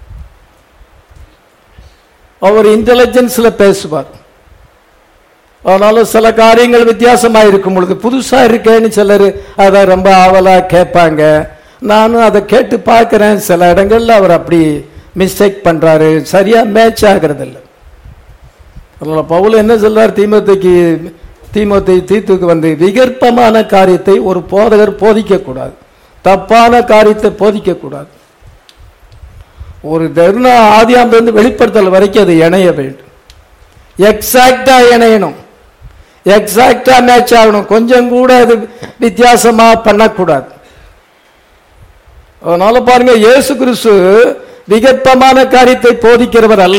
அவர் இன்டெலிஜென்ஸ்ல பேசுவார். அதனால சில காரியங்கள் வித்தியாசமா இருக்கும் பொழுது புதுசா இருக்கேன்னு சிலர் அதை ரொம்ப ஆவலா கேட்பாங்க. நானும் அதை கேட்டு பார்க்கிறேன். சில இடங்கள்ல அவர் அப்படி மிஸ்டேக் பண்றாரு, சரியா மேட்ச் ஆகிறது இல்லை. அதனால பவுல் என்ன சொல்றார் தீமோத்தேக்கு, தீமோத்தேயு தீத்துக்கு வந்து விகற்பமான காரியத்தை ஒரு போதகர் போதிக்க கூடாது, தப்பான காரியத்தை போதிக்க கூடாது. ஒரு தருண ஆதியாமிலிருந்து வெளிப்படுத்தல் வரைக்கும் அது இணைய வேண்டும். எக்ஸாக்டா இணையணும், எக்ஸாக்டா மேட்ச் ஆகணும். கொஞ்சம் கூட அது வித்தியாசமா பண்ணக்கூடாது. அதனால பாருங்க, இயேசு கிறிஸ்து விகற்பமான காரியத்தை போதிக்கிறவர் அல்ல.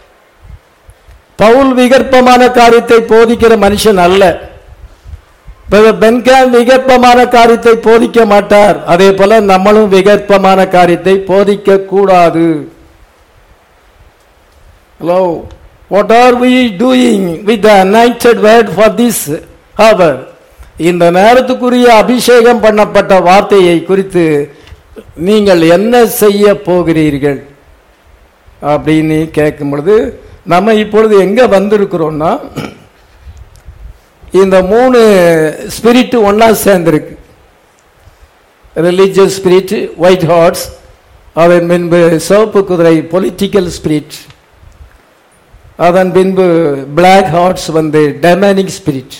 பவுல் விகற்பமான காரியத்தை போதிக்கிற மனுஷன் அல்ல. பென்காம் விகற்பமான காரியத்தை போதிக்க மாட்டார். அதே போல நம்மளும் விகற்பமான காரியத்தை போதிக்க கூடாது. Hello, what are we doing with the anointed word for this hour? இந்த நேரத்துக்குரிய அபிஷேகம் பண்ணப்பட்ட வார்த்தையை குறித்து நீங்கள் என்ன செய்ய போகிறீர்கள் அப்படின்னு கேட்கும் பொழுது நம்ம இப்பொழுது எங்க வந்திருக்கிறோம்னா, இந்த மூணு ஸ்பிரிட் ஒன்னா சேர்ந்திருக்கு. ரிலிஜியஸ் ஸ்பிரிட், ஒயிட் ஹார்ட்ஸ், அதன் பின்பு சிவப்பு குதிரை பொலிட்டிக்கல் ஸ்பிரிட், அதன் பின்பு பிளாக் ஹார்ட்ஸ் வந்து டெமனிக் ஸ்பிரிட்.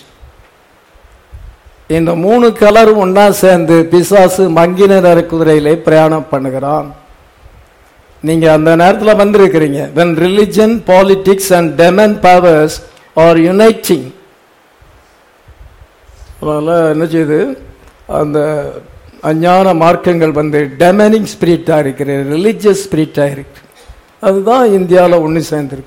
இந்த மூணு கலரும் ஒன்னா சேர்ந்து பிசாசு மங்கின நிற குதிரையிலே பிரயாணம் பண்ணுகிறான். நீங்க அந்த நேரத்தில் வந்திருக்கிறீங்க. when religion, politics and demon powers are uniting. அதனால என்ன செய்யுது, அந்த அஞ்ஞான மார்க்கங்கள் வந்து டெமனிக் ஸ்பிரிட்டா இருக்கிற, ரிலிஜியஸ் ஸ்பிரிட்டா இருக்கு. அதுதான் இந்தியாவில் ஒன்று சேர்ந்திருக்கு.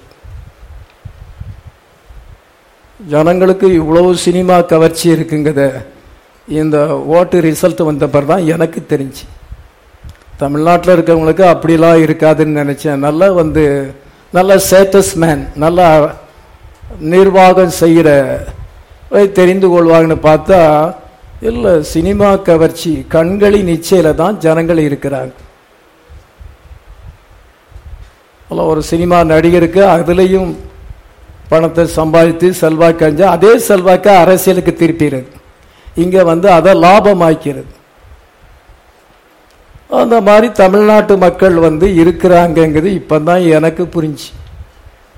ஜனங்களுக்கு இவ்வளவு சினிமா கவர்ச்சி இருக்குங்கிறத இந்த ஓட்டு ரிசல்ட் வந்த பிறகு தான் எனக்கு தெரிஞ்சு. தமிழ்நாட்டில் இருக்கிறவங்களுக்கு அப்படிலாம் இருக்காதுன்னு நினைச்சேன். நல்லா வந்து நல்ல ஸ்டேட்டஸ் மேன், நல்லா நிர்வாகம் செய்கிற தெரிந்து கொள்வாங்கன்னு பார்த்தா இல்லை, சினிமா கவர்ச்சி, கண்களின் இச்சையில தான் ஜனங்கள் இருக்கிறாங்க. ஒரு சினிமா நடிகருக்கு அதுலேயும் பணத்தை சம்பாதித்து செல்வாக்கு அஞ்சா அதே செல்வாக்க அரசியலுக்கு திருப்பிடுறது. இங்க வந்து அதை லாபமாக்கிறது. அந்த மாதிரி தமிழ்நாட்டு மக்கள் வந்து இருக்கிறாங்கிறது இப்பதான் எனக்கு புரிஞ்சு.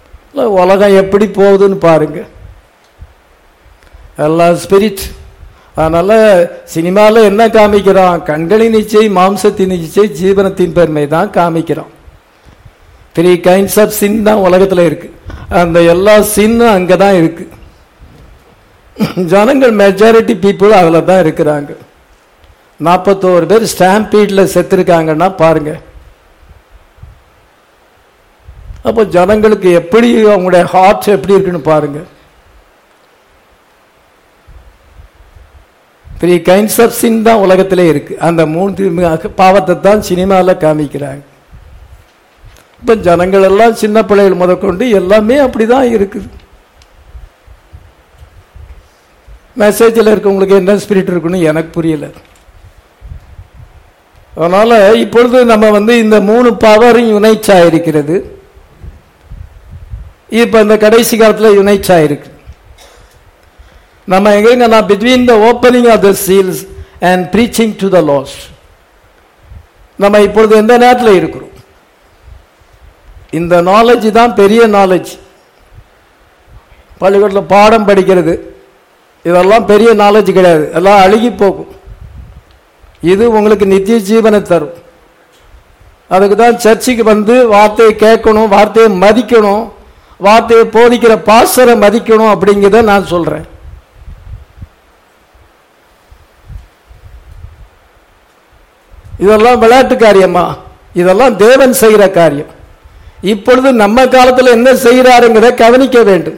உலகம் எப்படி போகுதுன்னு பாருங்க. எல்லா ஸ்பிரிட் அதனால சினிமாவில் என்ன காமிக்கிறான்? கண்களின் இச்சை, மாம்சத்தின் இச்சை, ஜீவனத்தின் பெருமை தான் காமிக்கிறான். த்ரீ கைண்ட்ஸ் ஆஃப் சின் தான் உலகத்தில் இருக்கு. அந்த எல்லா சின்னும் அங்கே தான் இருக்கு. ஜனங்கள் மெஜாரிட்டி பீப்புள் அதில் தான் இருக்கிறாங்க. நாற்பத்தோரு பேர் ஸ்டாம்பீடில் செத்துருக்காங்கன்னா பாருங்க. அப்போ ஜனங்களுக்கு எப்படி அவங்களுடைய ஹார்ட் எப்படி இருக்குன்னு பாருங்க. த்ரீ கைண்ட்ஸ் ஆஃப் சின் தான் உலகத்திலே இருக்கு. அந்த மூன்று பாவத்தை தான் சினிமாவில் காமிக்கிறாங்க. இப்போ ஜனங்கள் எல்லாம் சின்ன பிள்ளைகள் முதற்கொண்டு எல்லாமே அப்படிதான் இருக்குது. மெசேஜில் இருக்கவங்களுக்கு என்ன ஸ்பிரிட் இருக்குன்னு எனக்கு புரியல. அதனால இப்பொழுது நம்ம வந்து இந்த மூணு பவரும் யுனைட்ஸ் ஆயிருக்கிறது. இப்ப இந்த கடைசி காலத்தில் யுனைட்ஸ் ஆயிருக்கு. நம்ம எங்கன்னா between the opening of the seals and preaching to the lost. நம்ம இப்பொழுது எந்த நேரத்தில் இருக்கிறோம்? இந்த நாலேஜ் தான் பெரிய நாலேஜ். பள்ளிக்கூடத்தில் பாடம் படிக்கிறது இதெல்லாம் பெரிய நாலேஜ் கிடையாது, எல்லாம் அழுகி போகும். இது உங்களுக்கு நித்திய ஜீவனை தரும். அதுக்கு தான் சர்ச்சுக்கு வந்து வார்த்தையை கேட்கணும், வார்த்தையை மதிக்கணும், வார்த்தையை போதிக்கிற பாஸ்டரை மதிக்கணும் அப்படிங்கிறத நான் சொல்றேன். இதெல்லாம் விளையாட்டு காரியமா? இதெல்லாம் தேவன் செய்கிற காரியம். இப்பொழுது நம்ம காலத்தில் என்ன செய்கிறாருங்கிறத கவனிக்க வேண்டும்.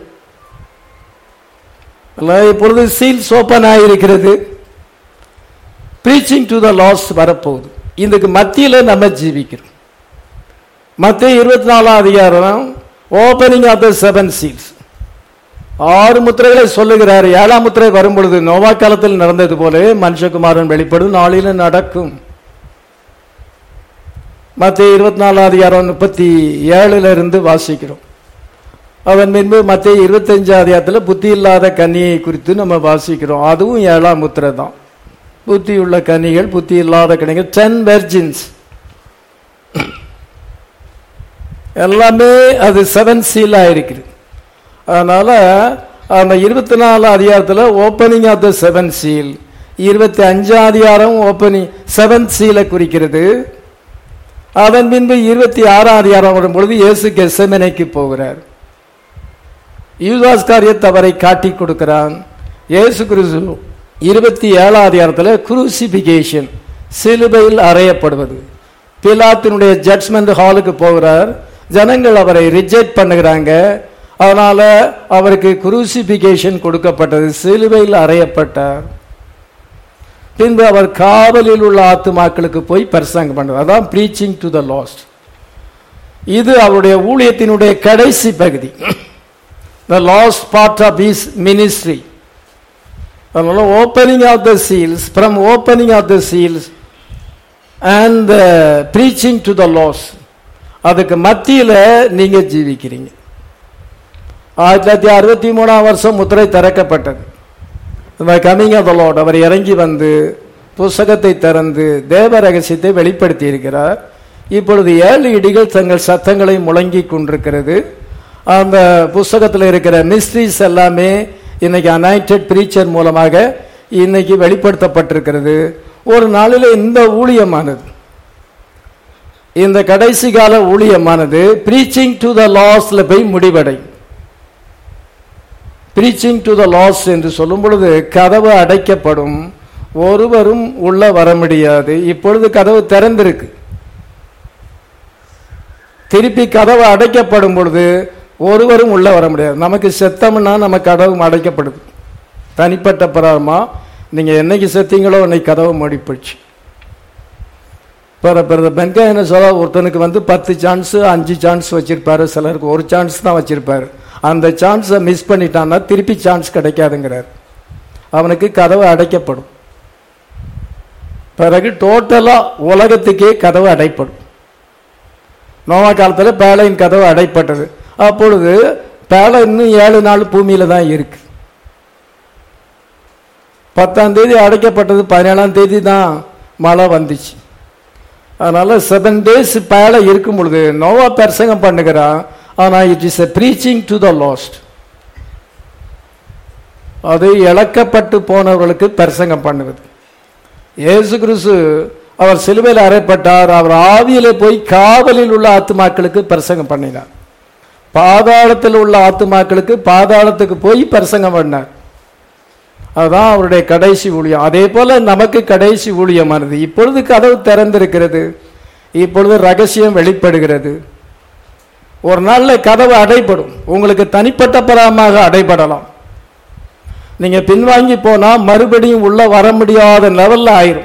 இப்பொழுது சீல்ஸ் ஓபன் ஆகியிருக்கிறது. பிரீச்சிங் டு த லாஸ்ட் வரப்போகுது. இதுக்கு மத்தியில் நம்ம ஜீவிக்கிறோம். மத்திய இருபத்தி நாலாம் அதிகாரம் opening of the seven seals. ஆறு முத்திரைகளை சொல்லுகிறார். ஏழாம் முத்திரை வரும் பொழுது நோவா காலத்தில் நடந்தது போல மனுஷகுமாரன் வெளிப்படும் நாளில நடக்கும். மத்திய இருபத்தி நாலாம் அதிகாரம் முப்பத்தி ஏழுல இருந்து வாசிக்கிறோம். அதன் பின்பு மத்திய இருபத்தி அஞ்சாம் அதிகாரத்தில் புத்தி இல்லாத கன்னியை குறித்து நம்ம வாசிக்கிறோம். அதுவும் ஏழாம் முத்திரை தான். புத்தி உள்ள கன்னிகள், புத்தி இல்லாத கன்னிகள், டென் வெர்ஜின்ஸ் எல்லாமே அது செவன் சீல் ஆயிருக்குது. அதனால அந்த இருபத்தி நாலு அதிகாரத்தில் opening of the seven seal, இருபத்தி அஞ்சாம் அதிகாரம் ஓப்பனிங் செவன் சீலை குறிக்கிறது. அதன் பின்பு இருபத்தி ஆறாம் அதிகாரம் வரும் பொழுது இயேசு கெத்செமனேக்கு போகிறார். யூதாஸ் காரியத்தை அவரை காட்டி கொடுக்கிறான். இயேசு கிறிஸ்து இருபத்தி ஏழாம் அதிகாரத்தில் குரூசிபிகேஷன், சிலுவையில் அறையப்படுவது. பிலாத்தினுடைய ஜட்ஜ்மெண்ட் ஹாலுக்கு போகிறார். ஜனங்கள் அவரை ரிஜெக்ட் பண்ணுகிறாங்க. அதனால அவருக்கு குரூசிபிகேஷன் கொடுக்கப்பட்டது, சிலுவையில் அறையப்பட்டார். பின்பு அவர் காவலில் உள்ள ஆத்துமாக்களுக்கு போய் பிரசங்கம் பண்றார். அதான் பிரீச்சிங் டு த லாஸ்ட். இது அவருடைய ஊழியத்தினுடைய கடைசி பகுதி, the last part of his ministry. அதனால opening of the seals, from opening of the seals and preaching to the lost, அதுக்கு மத்தியில் நீங்க ஜீவிக்கிறீங்க. ஆயிரத்தி தொள்ளாயிரத்தி அறுபத்தி மூணாம் வருஷம் முத்திரை திறக்கப்பட்டது. கமிங் ஆஃப் த லார்ட், அவர் இறங்கி வந்து புஸ்தகத்தை திறந்து தேவ ரகசியத்தை வெளிப்படுத்தி இருக்கிறார். இப்பொழுது ஏழு இடிகள் தங்கள் சத்தங்களை முழங்கி கொண்டிருக்கிறது. அந்த புஸ்தகத்தில் இருக்கிற மிஸ்ட்ரீஸ் எல்லாமே இன்னைக்கு அனாயிண்டட் பிரீச்சர் மூலமாக இன்னைக்கு வெளிப்படுத்தப்பட்டிருக்கிறது. ஒரு நாளில் இந்த ஊழியமானது, இந்த கடைசி கால ஊழியமானது பிரீச்சிங் டு த லாஸ்ட்ல போய் முடிவடையும். பிரீச்சிங் டு த லாஸ்ட் என்று சொல்லும் பொழுது கதவு அடைக்கப்படும், ஒருவரும் உள்ள வர முடியாது. இப்பொழுது கதவு திறந்திருக்கு. திருப்பி கதவு அடைக்கப்படும் பொழுது ஒருவரும் உள்ள வர முடியாது. நமக்கு செத்தம்னா நம்ம கதவு அடைக்கப்படுது. தனிப்பட்ட பிராரமா நீங்க என்னைக்கு செத்தீங்களோ அன்னைக்கு கதவு மூடி போச்சு. பெண்கா என்ன சொல்ல, ஒருத்தனுக்கு வந்து பத்து சான்ஸ் அஞ்சு சான்ஸ் வச்சிருப்பாரு, சிலருக்கு ஒரு சான்ஸ் தான் வச்சிருப்பாரு. அந்த சான்ஸை மிஸ் பண்ணிட்டான்னா திருப்பி சான்ஸ் கிடைக்காதுங்கிறார். அவனுக்கு கதவு அடைக்கப்படும். பிறகு டோட்டலா உலகத்துக்கே கதவு அடைப்படும். நோவா காலத்தில் பேழையின் கதவு அடைப்பட்டது. அப்பொழுது பேழை இன்னும் ஏழு நாள் பூமியில தான் இருக்கு. பத்தாம் தேதி அடைக்கப்பட்டது, பதினேழாம் தேதி தான் மழை வந்துச்சு. அதனால செவன் டேஸ் பேழை இருக்கும் பொழுது நோவா பிரசங்கம் பண்ணுகிறான். ஆனா it is a preaching to the lost. அது இழக்கப்பட்டு போனவர்களுக்கு பிரசங்கம் பண்ணுவது. இயேசு கிறிஸ்து அவர் சிலுவையில் அறையப்பட்டார். அவர் ஆவியில போய் காவலில் உள்ள ஆத்துமாக்களுக்கு பிரசங்கம் பண்ணினார். பாதாளத்தில் உள்ள ஆத்துமாக்களுக்கு பாதாளத்துக்கு போய் பிரசங்கம் பண்ணார். அதுதான் அவருடைய கடைசி ஊழியம். அதே போல நமக்கு கடைசி ஊழியமானது. இப்பொழுது கதவு திறந்திருக்கிறது, இப்பொழுது ரகசியம் வெளிப்படுகிறது. ஒரு நாள்ல கதவு அடைபடும், உங்களுக்கு தனிப்பட்ட பரமாக அடைபடலாம். நீங்க பின்வாங்கி போனா மறுபடியும் உள்ள வர முடியாத லெவல்ல ஆயிரும்.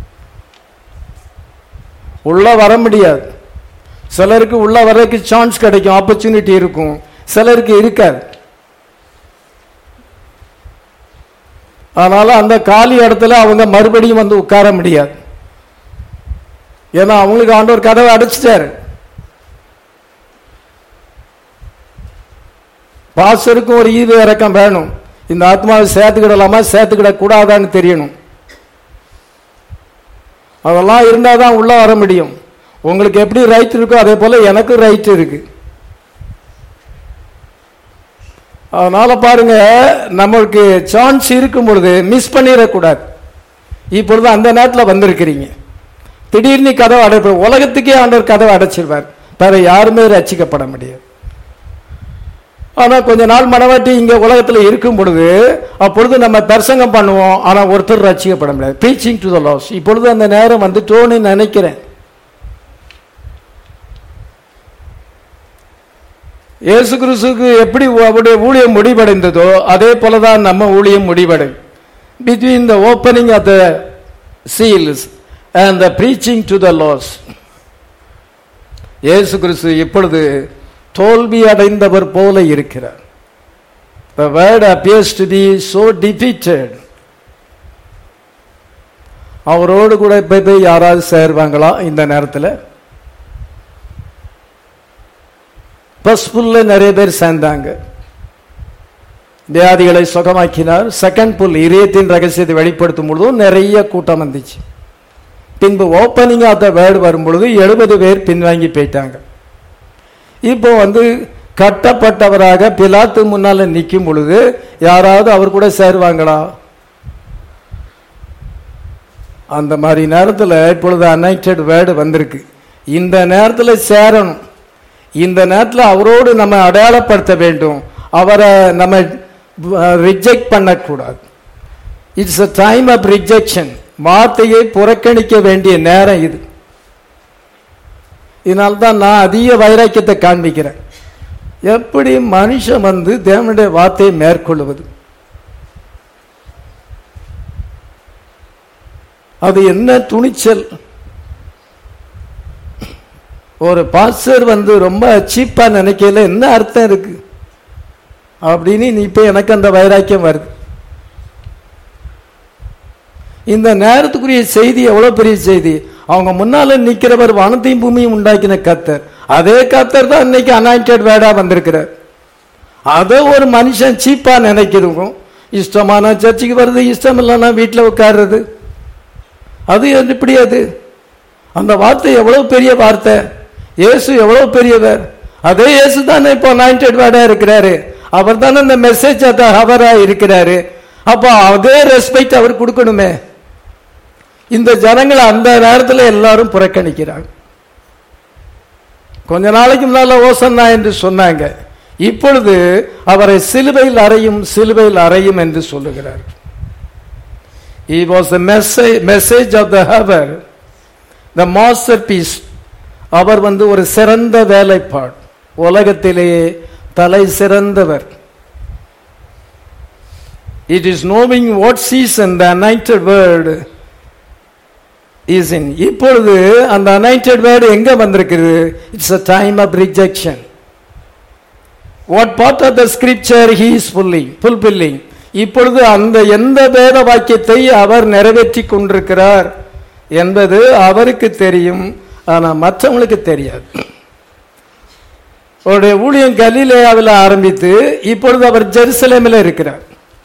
உள்ள வர முடியாது. சிலருக்கு உள்ள வர்றதுக்கு சான்ஸ் கிடைக்கும், ஆப்பர்ச்சுனிட்டி இருக்கும், சிலருக்கு இருக்காது. அதனால அந்த காலி இடத்துல அவங்க மறுபடியும் வந்து உட்கார முடியாது. ஏன்னா அவங்களுக்கு ஆண்டவர் கதவை அடைச்சிட்டாரு. பாஸ்டருக்கும் ஒரு ஈவு இறக்கம் வேணும். இந்த ஆத்மாவை சேர்த்துக்கிடலாமா சேர்த்துக்கிட கூடாதான்னு தெரியணும். அதெல்லாம் இருந்தாதான் உள்ள வர முடியும். உங்களுக்கு எப்படி ரைட் இருக்கோ அதே போல எனக்கு ரைட் இருக்கு. அதனால பாருங்க, நம்மளுக்கு சான்ஸ் இருக்கும் பொழுது மிஸ் பண்ணிடக்கூடாது. இப்பொழுது அந்த நேரத்தில் வந்திருக்கிறீங்க, திடீர்னு கதவை அடைப்ப உலகத்துக்கே ஆண்டவர் கதவை அடைச்சிருவார், வேற யாருமே ரட்சிக்கப்பட முடியாது. ஆனா கொஞ்ச நாள் மனவாட்டி இங்க உலகத்துல இருக்கும் பொழுது அப்பொழுது நம்ம பிரசங்கம் பண்ணுவோம், ஆனா ஒருத்தர் ரட்சிக்கப்பட முடியாது. Preaching to the lost. இப்பொழுது அந்த நேரம் வந்துட்டோன்னு நினைக்கிறேன். இயேசு கிறிஸ்துவுக்கு எப்படி அவருடைய ஊழியம் முடிவடைந்ததோ அதே போலதான் நம்ம ஊழியம் முடிவடையும். Between the opening of the seals and the preaching to the lost. இயேசு கிறிஸ்து இப்பொழுது தோல்வி அடைந்தவர் போல இருக்கிறார். The word appears to be so defeated. அவரோடு கூட போய் யாராவது சேருவாங்களா இந்த நேரத்தில்? ஃபர்ஸ்ட் புல்ல நிறைய பேர் சேர்ந்தாங்க, வியாதிகளை சுகமாக்கினார். செகண்ட் புல் இதயத்தின் ரகசியத்தை வெளிப்படுத்தும் பொழுதும் நிறைய கூட்டம் வந்துச்சு. பின்பு ஓப்பனிங் ஆஃப் த வேர்டு வரும் பொழுது எழுபது பேர் பின்வாங்கி போயிட்டாங்க. இப்போ வந்து கட்டப்பட்டவராக பிலாத்து முன்னால நிற்கும் பொழுது யாராவது அவர் கூட சேருவாங்களா? அந்த மாதிரி நேரத்தில் இப்பொழுது அனாயிண்டட் வேர்டு வந்திருக்கு. இந்த நேரத்தில் சேரணும். இந்த நேரத்தில் அவரோடு நம்ம அடையாளப்படுத்த வேண்டும். அவரை நம்ம ரிஜெக்ட் பண்ணக்கூடாது. It's a time of rejection. வார்த்தையை புறக்கணிக்க வேண்டிய நேரம் இது. இதனால்தான் நான் அதிக வைராக்கியத்தை காண்பிக்கிறேன். எப்படி மனுஷன் வந்து தேவனுடைய வார்த்தையை மேற்கொள்வது, அது என்ன துணிச்சல். ஒரு பாஸ்டர் வந்து ரொம்ப சீப்பா நினைக்கல என்ன அர்த்தம் இருக்கு அப்படின்னு இப்ப எனக்கு அந்த வைராக்கியம் வருது. இந்த நேரத்துக்குரிய செய்தி எவ்வளவு பெரிய செய்தி. அவங்க முன்னால நிக்கிறவர் வானத்தையும் பூமியும் உண்டாக்கின கர்த்தர். அதே கர்த்தர் தான் இன்னைக்கு அனாயிண்டட் வேர்டா வந்திருக்கிறார். அதை ஒரு மனுஷன் சீப்பா நினைக்கிறதுக்கும், இஷ்டமான சர்ச்சுக்கு வருது, இஷ்டம் இல்லைன்னா வீட்டில் உட்கார்றது, அது எப்படி? அது அந்த வார்த்தை எவ்வளவு பெரிய வார்த்தை. இயேசு எவ்வளவு பெரியவர். அதே இயேசு தானே இப்போ அனாயிண்டட் வேர்டா இருக்கிறாரு. அவர் தானே இந்த மெசேஜ் அவரா இருக்கிறாரு. அப்போ அதே ரெஸ்பெக்ட் அவர் கொடுக்கணுமே. இந்த ஜனங்களை அந்த நேரத்தில் எல்லாரும் புறக்கணிக்கிறாங்க. கொஞ்ச நாளைக்கு முன்னால ஓசன்னா என்று சொன்னாங்க, இப்பொழுது அவரை சிலுவையில் அறையும் சிலுவையில் அறையும் என்று சொல்லுகிறார். He was the message, message of the hour, the masterpiece. அவர் வந்து ஒரு சிறந்த வேலைப்பாடு, உலகத்திலேயே தலை சிறந்தவர். It is knowing what season the anointed word is in. இப்பொழுது அந்த anointed word எங்க வந்திருக்கிறது? It's a time of rejection. What part of the scripture he is fully fulfilling? இப்பொழுது அந்த எந்த வேத வாக்கியத்தை அவர் நிறைவேற்றி கொண்டிருக்கிறார் என்பது அவருக்கு தெரியும், ஆனா மற்றவங்களுக்கு தெரியாது. அவருடைய ஊழியம் கலிலேயாவில் ஆரம்பித்து இப்பொழுது அவர் ஜெருசலேமில் இருக்கிறார்.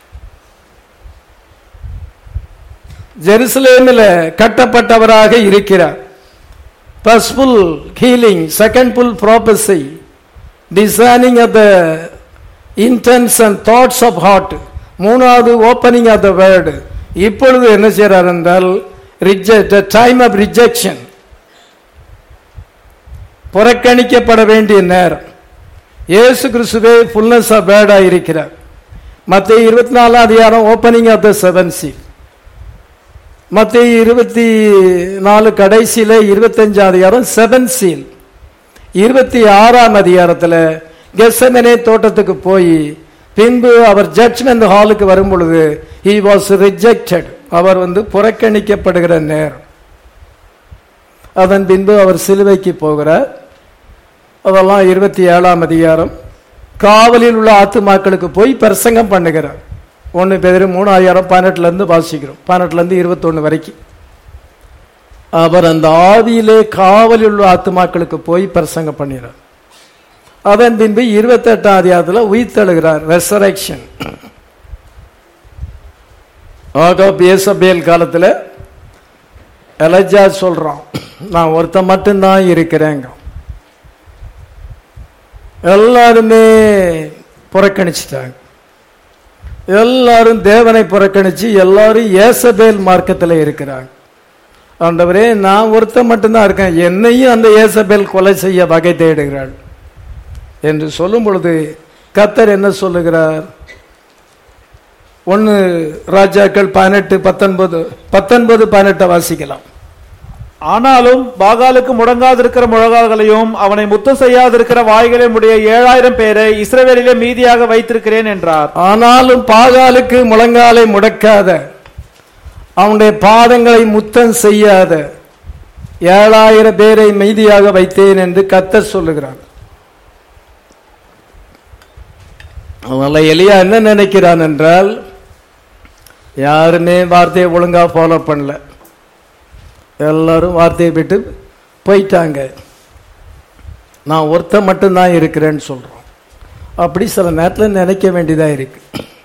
ஜெருசலேமில் கட்டப்பட்டவராக இருக்கிறார். First pull healing, second pull prophecy, discerning of the intents and thoughts of heart, மூணாவது ஓப்பனிங் ஆஃப் த வேர்டு. இப்பொழுது என்ன செய்யறார் என்றால் ரிஜெக்ட் டைம் ஆஃப் ரிஜெக்ஷன், புறக்கணிக்கப்பட வேண்டிய நேரம். இயேசு கிறிஸ்துவே ஃபுல்னஸ் ஆஃப் வேர்டா இருக்கிறார். மத்தேயு இருபத்தி நாலாம் அதிகாரம் opening of the seven seal. மத்தேயு இருபத்தி நாலு கடைசியில இருபத்தஞ்சாம் அதிகாரம் செவன் சீல். இருபத்தி ஆறாம் அதிகாரத்தில் கெத்செமனே தோட்டத்துக்கு போய் பின்பு அவர் ஜட்ஜ்மெண்ட் ஹாலுக்கு வரும் பொழுது he was rejected, அவர் வந்து புறக்கணிக்கப்படுகிற நேரம். அதன் பின்பு அவர் சிலுவைக்கு போகிறார். அதெல்லாம் இருபத்தி ஏழாம் அதிகாரம். காவலில் உள்ள ஆத்துமாக்களுக்கு போய் பிரசங்கம் பண்ணுகிறார். ஒன்னு பேர் மூணாயிரம் பதினெட்டுல இருந்து வாசிக்கிறோம், பதினெட்டுல இருந்து இருபத்தி ஒன்னு வரைக்கும். அவர் அந்த ஆவியிலே காவலில் உள்ள ஆத்துமாக்களுக்கு போய் பிரசங்கம் பண்ணினார். அதன் பின்பு இருபத்தி எட்டாம் அதிகாரத்தில் உயிர்த்தெழுகிறார், ரெசரக்ஷன். ஏசபேல் காலத்தில் எலஜா சொல்றான், நான் ஒருத்த மட்டும்தான் இருக்கிறேங்க. எல்லாருமே புறக்கணிச்சிட்டாங்க. எல்லாரும் தேவனை புறக்கணிச்சு எல்லாரும் ஏசபேல் மார்க்கத்தில் இருக்கிறாங்க. ஆண்டவரே, நான் ஒருத்த மட்டும்தான் இருக்கேன், என்னையும் அந்த ஏசபேல் கொலை செய்ய வகை தேடுகிறாள் என்று சொல்லும் பொழுது கர்த்தர் என்ன சொல்லுகிறார்? ஒன்னு ராஜாக்கள் பதினெட்டு பத்தொன்பது பத்தொன்பது பதினெட்டை வாசிக்கலாம். ஆனாலும் பாகாலுக்கு முடங்காதிருக்கிற முழங்கால்களையும் அவனை முத்தம் செய்யாதிருக்கிற வாய்களை உடைய ஏழாயிரம் பேரை இஸ்ரவேலிலே மீதியாக வைத்திருக்கிறேன் என்றார். ஆனாலும் பாகாலுக்கு முழங்காலை முடக்காத, அவனுடைய பாதங்களை முத்தம் செய்யாத ஏழாயிரம் பேரை மீதியாக வைத்தேன் என்று கர்த்தர் சொல்லுகிறார். அதனால எலியா என்ன நினைக்கிறான் என்றால், யாருமே வார்த்தையை ஒழுங்கா ஃபாலோ பண்ணல, எல்லாரும் வார்த்தையை விட்டு போயிட்டாங்க, நான் ஒருத்த மட்டும்தான் இருக்கிறேன்னு சொல்றோம். அப்படி சில நேரத்தில் நினைக்க வேண்டியதா இருக்கு.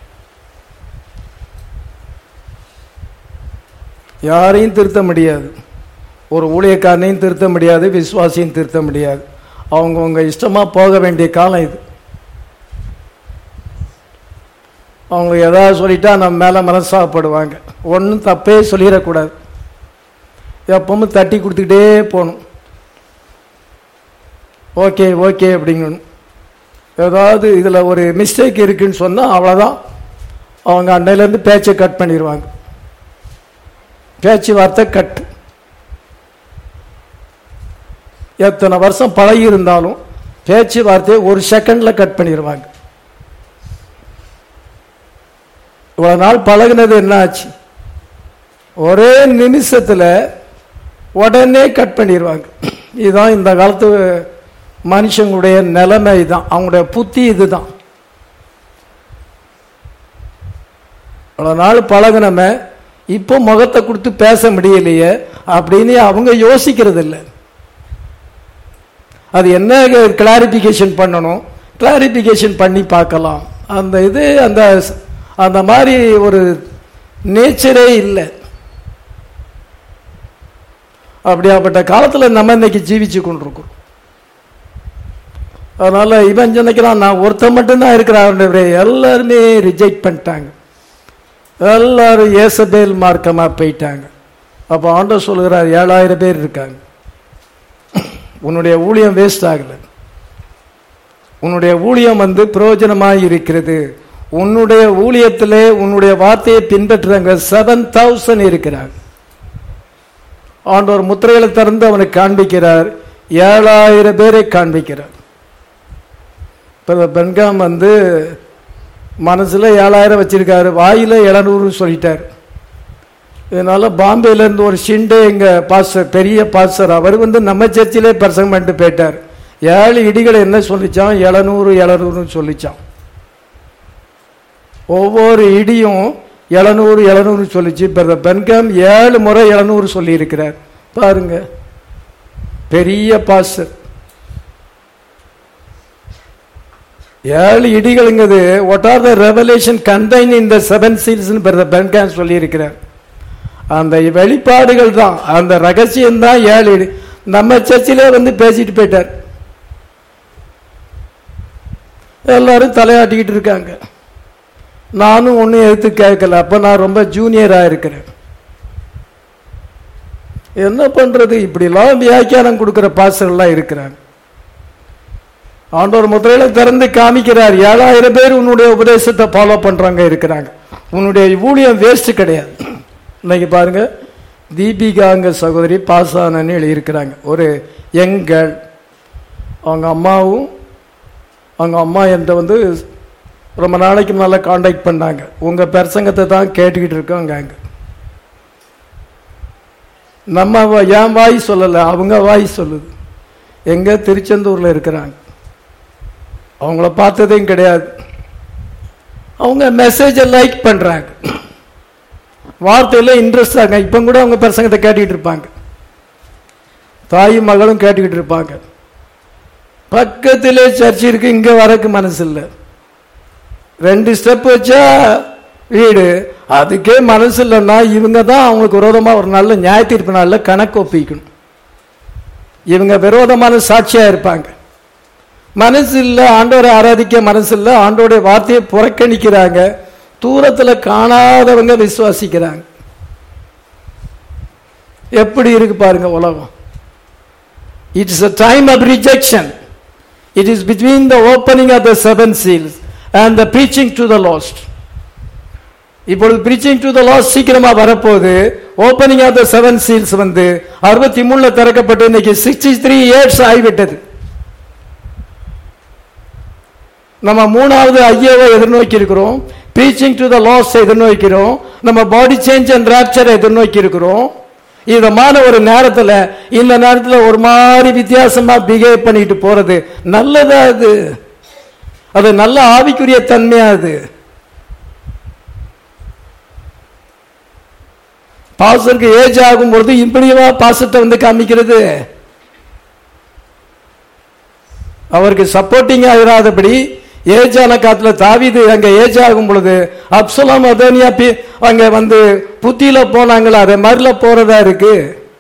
யாரையும் திருத்த முடியாது, ஒரு ஊழியக்காரனையும் திருத்த முடியாது, விசுவாசியும் திருத்த முடியாது. அவங்கவுங்க இஷ்டமா போக வேண்டிய காலம் இது. அவங்க ஏதாவது சொல்லிட்டா நம்ம மேலே மனசாப்படுவாங்க. ஒன்றும் தப்பே சொல்லிடக்கூடாது, எப்பவும் தட்டி கொடுத்துக்கிட்டே போகணும். ஓகே ஓகே அப்படிங்கணும். ஏதாவது இதில் ஒரு மிஸ்டேக் இருக்குன்னு சொன்னால் அவ்வளோதான், அவங்க அன்னையிலேருந்து பேச்சை கட் பண்ணிடுவாங்க. பேச்சு வார்த்தை கட். எத்தனை வருஷம் பழகி இருந்தாலும் பேச்சு வார்த்தையை ஒரு செகண்டில் கட் பண்ணிடுவாங்க. இவ்வளவு நாள் பழகினது என்ன ஆச்சு? ஒரே நிமிஷத்துல உடனே கட் பண்ணிடுவாங்க. இதுதான் இந்த காலத்து மனுஷங்களுடைய நிலைமை, தான் அவங்களுடைய புத்தி. இதுதான் இவ்வளவு நாள் பழகினம இப்போ முகத்தை கொடுத்து பேச முடியலையே அப்படின்னு அவங்க யோசிக்கிறது இல்லை. அது என்ன கிளாரிபிகேஷன் பண்ணணும், கிளாரிபிகேஷன் பண்ணி பார்க்கலாம். அந்த இது அந்த அந்த மாதிரி ஒரு நேச்சரே இல்லை. அப்படியாப்பட்ட காலத்தில் நம்ம இன்னைக்கு ஜீவிச்சு கொண்டிருக்கோம். அதனால இவன் நினைக்கிறான், நான் ஒருத்த மட்டும்தான் இருக்கிறான். எல்லாருமே ரிஜெக்ட் பண்ணிட்டாங்க, எல்லாரும் ஏசபேல் மார்க்கமா போயிட்டாங்க. அப்போ ஆண்டவர் சொல்லுகிறார், ஏழாயிரம் பேர் இருக்காங்க, உன்னுடைய ஊழியம் வேஸ்ட் ஆகல, உன்னுடைய ஊழியம் வந்து பிரயோஜனமாய் இருக்கிறது. உன்னுடைய ஊழியத்திலே உன்னுடைய வார்த்தையை பின்பற்றுறாங்க செவன் தௌசண்ட் இருக்கிறாங்க. ஆண்டவர் முத்திரைகளை திறந்து அவனுக்கு காண்பிக்கிறார், ஏழாயிரம் பேரை காண்பிக்கிறார். இப்போ பென்காம் வந்து மனசுல ஏழாயிரம் வச்சிருக்காரு, வாயில எழுநூறு சொல்லிட்டார். இதனால பாம்பேல இருந்து ஒரு ஷிண்டே எங்க பாஸ்டர், பெரிய பாஸ்டர், அவர் வந்து நம்ம சர்ச்சிலே பிரசங்கம் பண்ணிட்டு போயிட்டார். ஏழு இடிகளை என்ன சொல்லிச்சான்? எழுநூறு எழுநூறுன்னு சொல்லிச்சான். ஒவ்வொரு இடியும் எழுநூறு எழுநூறு சொல்லிச்சு. பென்காம் ஏழு முறை எழுநூறு சொல்லி இருக்கிறார். பாருங்க, பெரிய பாஸ்டர். ஏழு இடிகளுங்கிறது what are the revelation contained in the seven seals பென்காம் சொல்லி இருக்கிறார். அந்த வெளிப்பாடுகள் தான், அந்த ரகசியம் தான் ஏழு இடி. நம்ம சர்ச்சிலே வந்து பேசிட்டு போயிட்டார். எல்லாரும் தலையாட்டிக்கிட்டு இருக்காங்க. நானும் ஒன்றும் எடுத்து கேட்கல. அப்போ நான் ரொம்ப ஜூனியராக இருக்கிறேன். என்ன பண்றது? இப்படிலாம் வியாக்கியானம் கொடுக்கிற பாஸ்டர்லாம் இருக்கிறாங்க. ஆண்டவர் முத்திரையில திறந்து காமிக்கிறார், ஏழாயிரம் பேர் உன்னுடைய உபதேசத்தை ஃபாலோ பண்றாங்க இருக்கிறாங்க. உன்னுடைய ஊழியம் வேஸ்ட் கிடையாது. இன்னைக்கு பாருங்க, தீபிகாங்க சகோதரி பாசானன்னு எழுதியிருக்கிறாங்க. ஒரு யங் கேர்ள், அவங்க அம்மாவும் அவங்க அம்மா என்கிட்ட வந்து ரொம்ப நாளைக்கு நல்லா காண்டாக்ட் பண்ணாங்க. உங்க பிரசங்கத்தை தான் கேட்டுக்கிட்டு இருக்கோங்க. அங்க நம்ம என் வாய் சொல்லல, அவங்க வாய் சொல்லுது. எங்க திருச்செந்தூர்ல இருக்கிறாங்க. அவங்கள பார்த்ததையும் கிடையாது. அவங்க மெசேஜ லைக் பண்றாங்க, வார்த்தையில இன்ட்ரெஸ்ட் ஆக. இப்ப கூட அவங்க பிரசங்கத்தை கேட்டுக்கிட்டு இருப்பாங்க. தாயும் மகளும் கேட்டுக்கிட்டு இருப்பாங்க. பக்கத்திலே சர்ச் இருக்கு, இங்க வரக்கு மனசு இல்லை. ரெண்டு ஸ்டெப் வச்சா வீடு, அதுக்கே மனசு இல்லைன்னா இவங்க தான் அவங்களுக்கு விரோதமா ஒரு நல்ல நியாய தீர்ப்பு நாள்ல கணக்கு ஒப்பிக்கணும். இவங்க விரோதமான சாட்சியா இருப்பாங்க. மனசு இல்லை, ஆண்டவரை ஆராதிக்க மனசு இல்லை, ஆண்டோடைய வார்த்தையை புறக்கணிக்கிறாங்க. தூரத்துல காணாதவங்க விசுவாசிக்கிறாங்க. எப்படி இருக்கு பாருங்க உலகம். It is a time of rejection. It is between the opening of the seven seals and the preaching to the lost. இப்பொழுது preaching to the lost சீக்கிரமா வரப்போகுது. Opening of the seven seals வந்து அறுபத்தி மூணுல திறக்கப்பட்டு இன்னைக்கு சிக்ஸ்டி த்ரீ இயர்ஸ் ஆகிவிட்டது. நம்ம மூணாவது ஐயாவை எதிர்நோக்கி இருக்கிறோம். preaching to the lost எதிர்நோக்கிறோம். நம்ம பாடி சேஞ்ச் அண்ட் ராப்சரை எதிர்நோக்கி இருக்கிறோம். இதமான ஒரு நேரத்தில், இந்த நேரத்தில் ஒரு மாதிரி வித்தியாசமா பிஹேவ் பண்ணிட்டு போறது நல்லதா? அது அது நல்ல ஆவிக்குரிய தன்மையா? அது பாஸ்டருக்கு ஏஜ் ஆகும் பொழுது இப்படிவா பாஸ்டர்ட்ட வந்து காமிக்கிறது? அவருக்கு சப்போர்ட்டிங்கா இராதபடி ஏஜ் ஆன காலத்துல தாவீது அங்க ஏஜ் ஆகும் பொழுது அப்சலோம் அதோனியா அங்க வந்து புத்தியில போனாங்களா, அதே மாதிரில போறதா இருக்கு.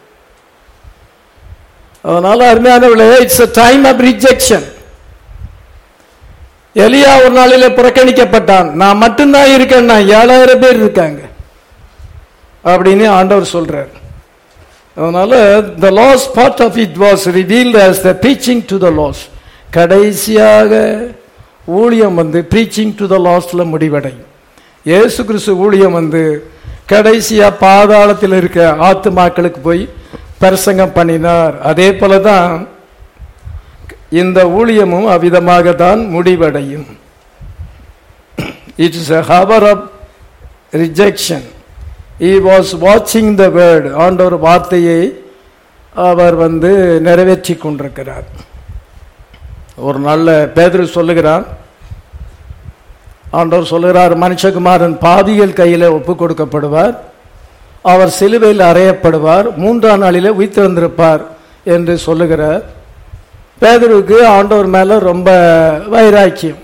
அதனால அருமையானவர்களே, it's a time of rejection. எலியா ஒரு நாளில புறக்கணிக்கப்பட்டான். நான் மட்டும்தான் இருக்கேன்னா ஏழாயிரம் பேர் இருக்காங்க அப்படின்னு ஆண்டவர் சொல்றார். அதனால the lost part of it was revealed as the preaching to the lost. கடைசியாக ஊழியம் வந்து preaching to the lostல முடிவடையும். இயேசு கிறிஸ்து ஊழியம் வந்து கடைசியா பாதாளத்தில் இருக்க ஆத்துமாக்களுக்கு போய் பிரசங்கம் பண்ணினார். அதே போலதான் இந்த ஊழியமும் அவ்விதமாக தான் முடிவடையும். It is a hour of rejection. He was watching the word. ஆண்டவர் வார்த்தையை அவர் வந்து நிறைவேற்றி கொண்டிருக்கிறார். ஒரு நல்ல பேதுரு சொல்லுகிறார், ஆண்டவர் சொல்லுகிறார், மனுஷகுமாரன் பாவிகள் கையில ஒப்பு கொடுக்கப்படுவார், அவர் சிலுவையில் அறையப்படுவார், மூன்றாம் நாளிலே உயிர்த்தெழுந்திருப்பார் என்று சொல்லுகிறார். பேதுருக்கு ஆண்டவர் மேல ரொம்ப வைராக்கியம்.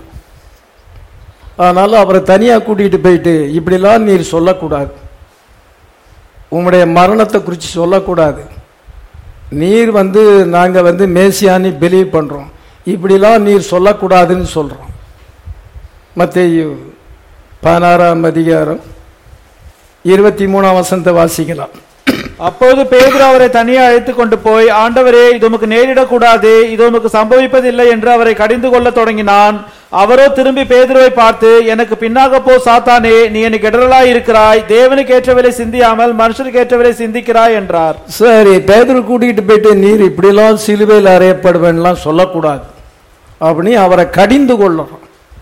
அதனால அவரை தனியா கூட்டிட்டு போயிட்டு, இப்படிலாம் நீர் சொல்லக்கூடாது, உங்களுடைய மரணத்தை குறித்து சொல்லக்கூடாது, நீர் வந்து நாங்க வந்து மேசியானி பிலீவ் பண்றோம், இப்படிலாம் நீர் சொல்லக்கூடாதுன்னு சொல்றோம். மத்தேயு பதினாறாம் அதிகாரம் இருபத்தி மூணாம் வசனத்தை வாசிக்கலாம். அப்போது பேதுரு அவரை தனியே அழைத்து கொண்டு போய், ஆண்டவரே, இது உமக்கு நேரிடக்கூடாது, இது உமக்கு சம்பவிப்பதில்லை என்று அவரை கடிந்து கொள்ள தொடங்கினான். அவரோ திரும்பி பேதுருவை பார்த்து, எனக்கு பின்னாக போ சாத்தானே, நீ எனக்கு இடரலாய் இருக்கிறாய், தேவனுக்கு ஏற்றவரை சிந்தியாமல் மனுஷனுக்கு ஏற்றவரை சிந்திக்கிறாய் என்றார். சரி, பேதுரு கூட்டிகிட்டு போயிட்டு நீர் இப்படிலாம் சிலுவையில் அறையப்படுவேன்லாம் சொல்லக்கூடாது அப்படின்னு அவரை கடிந்து கொள்ளுறோம்.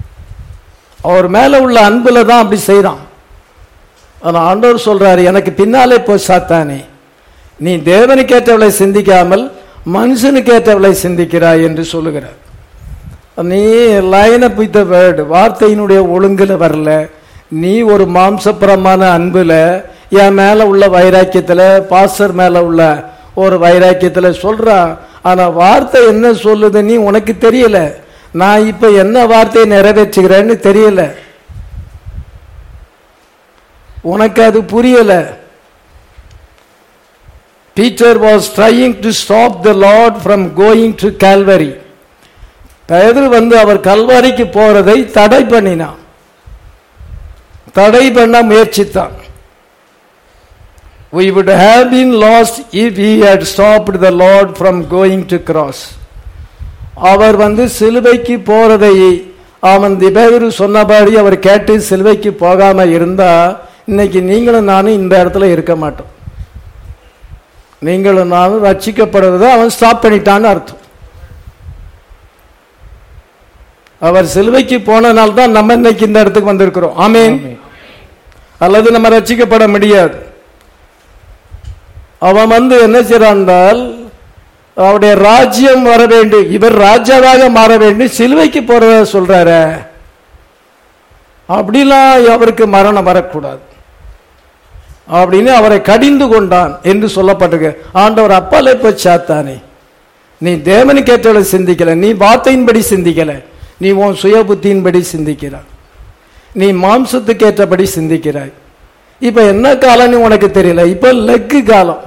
அவர் மேல உள்ள அன்புல தான் அப்படி செய்யறான். ஆனா ஆண்டவர் சொல்றாரு, எனக்கு பின்னாலே போய் சாத்தானே, நீ தேவனுக்கு ஏற்றவளை சிந்திக்காமல் மனுஷனுக்கு ஏற்றவளை சிந்திக்கிறாய் என்று சொல்லுகிறார். நீ line up with the word, வார்த்தையினுடைய ஒழுங்குல வரல, நீ ஒரு மாம்சபரமான அன்புல, என் மேல உள்ள வைராக்கியத்துல, பாஸ்டர் மேல உள்ள ஒரு வைராக்கியத்துல சொல்றா. ஆனா வார்த்தை என்ன சொல்லுது நீ உனக்கு தெரியல. நான் இப்ப என்ன வார்த்தையை நிறைவேற்றுகிறேன்னு தெரியல, உனக்கு அது புரியல. Peter was trying to stop the lord from going to Calvary. பேதுரு வந்து அவர் கல்வாரிக்கு போறதை தடை பண்ணினான். தடை பண்ண முயற்சித்தான். We would have been lost if he had stopped the Lord from going to cross. அவர் வந்து சிலுவைக்கு போறதை அவன் திபேரு சொன்னபடி அவர் கேட்டு சிலுவைக்கு போகாம இருந்தா இன்னைக்கு நீங்களும் நானும் இந்த இடத்துல இருக்க மாட்டோம். நீங்களும் நானும் ரட்சிக்கப்படுவதை அவன் ஸ்டாப் பண்ணிட்டான்னு அர்த்தம். அவர் சிலுவைக்கு போனனால தான் நம்ம இன்னைக்கு இந்த இடத்துக்கு வந்திருக்கிறோம். ஆமென். அல்லது நம்ம ரட்சிக்கப்பட முடியாது. அவன் வந்து என்ன செய்றான், அவருடைய ராஜ்யம் வர வேண்டும், இவர் ராஜாவாக மாற வேண்டும், சிலுவைக்கு போறத சொல்றாரு. அப்படிலாம் அவருக்கு மரணம் வரக்கூடாது அப்படின்னு அவரை கடிந்து கொண்டான் என்று சொல்லப்பட்டிருக்கு. ஆண்டவர் அப்பாலே போய் சாத்தானே, நீ தேவனுக்கு ஏற்றவளை சிந்திக்கல, நீ வார்த்தையின்படி சிந்திக்கல, நீ உன் சுய புத்தியின்படி சிந்திக்கிறாய், நீ மாம்சத்துக்கு ஏற்றபடி சிந்திக்கிறாய். இப்ப என்ன காலம்னு உனக்கு தெரியல, இப்ப லெக்கு காலம்.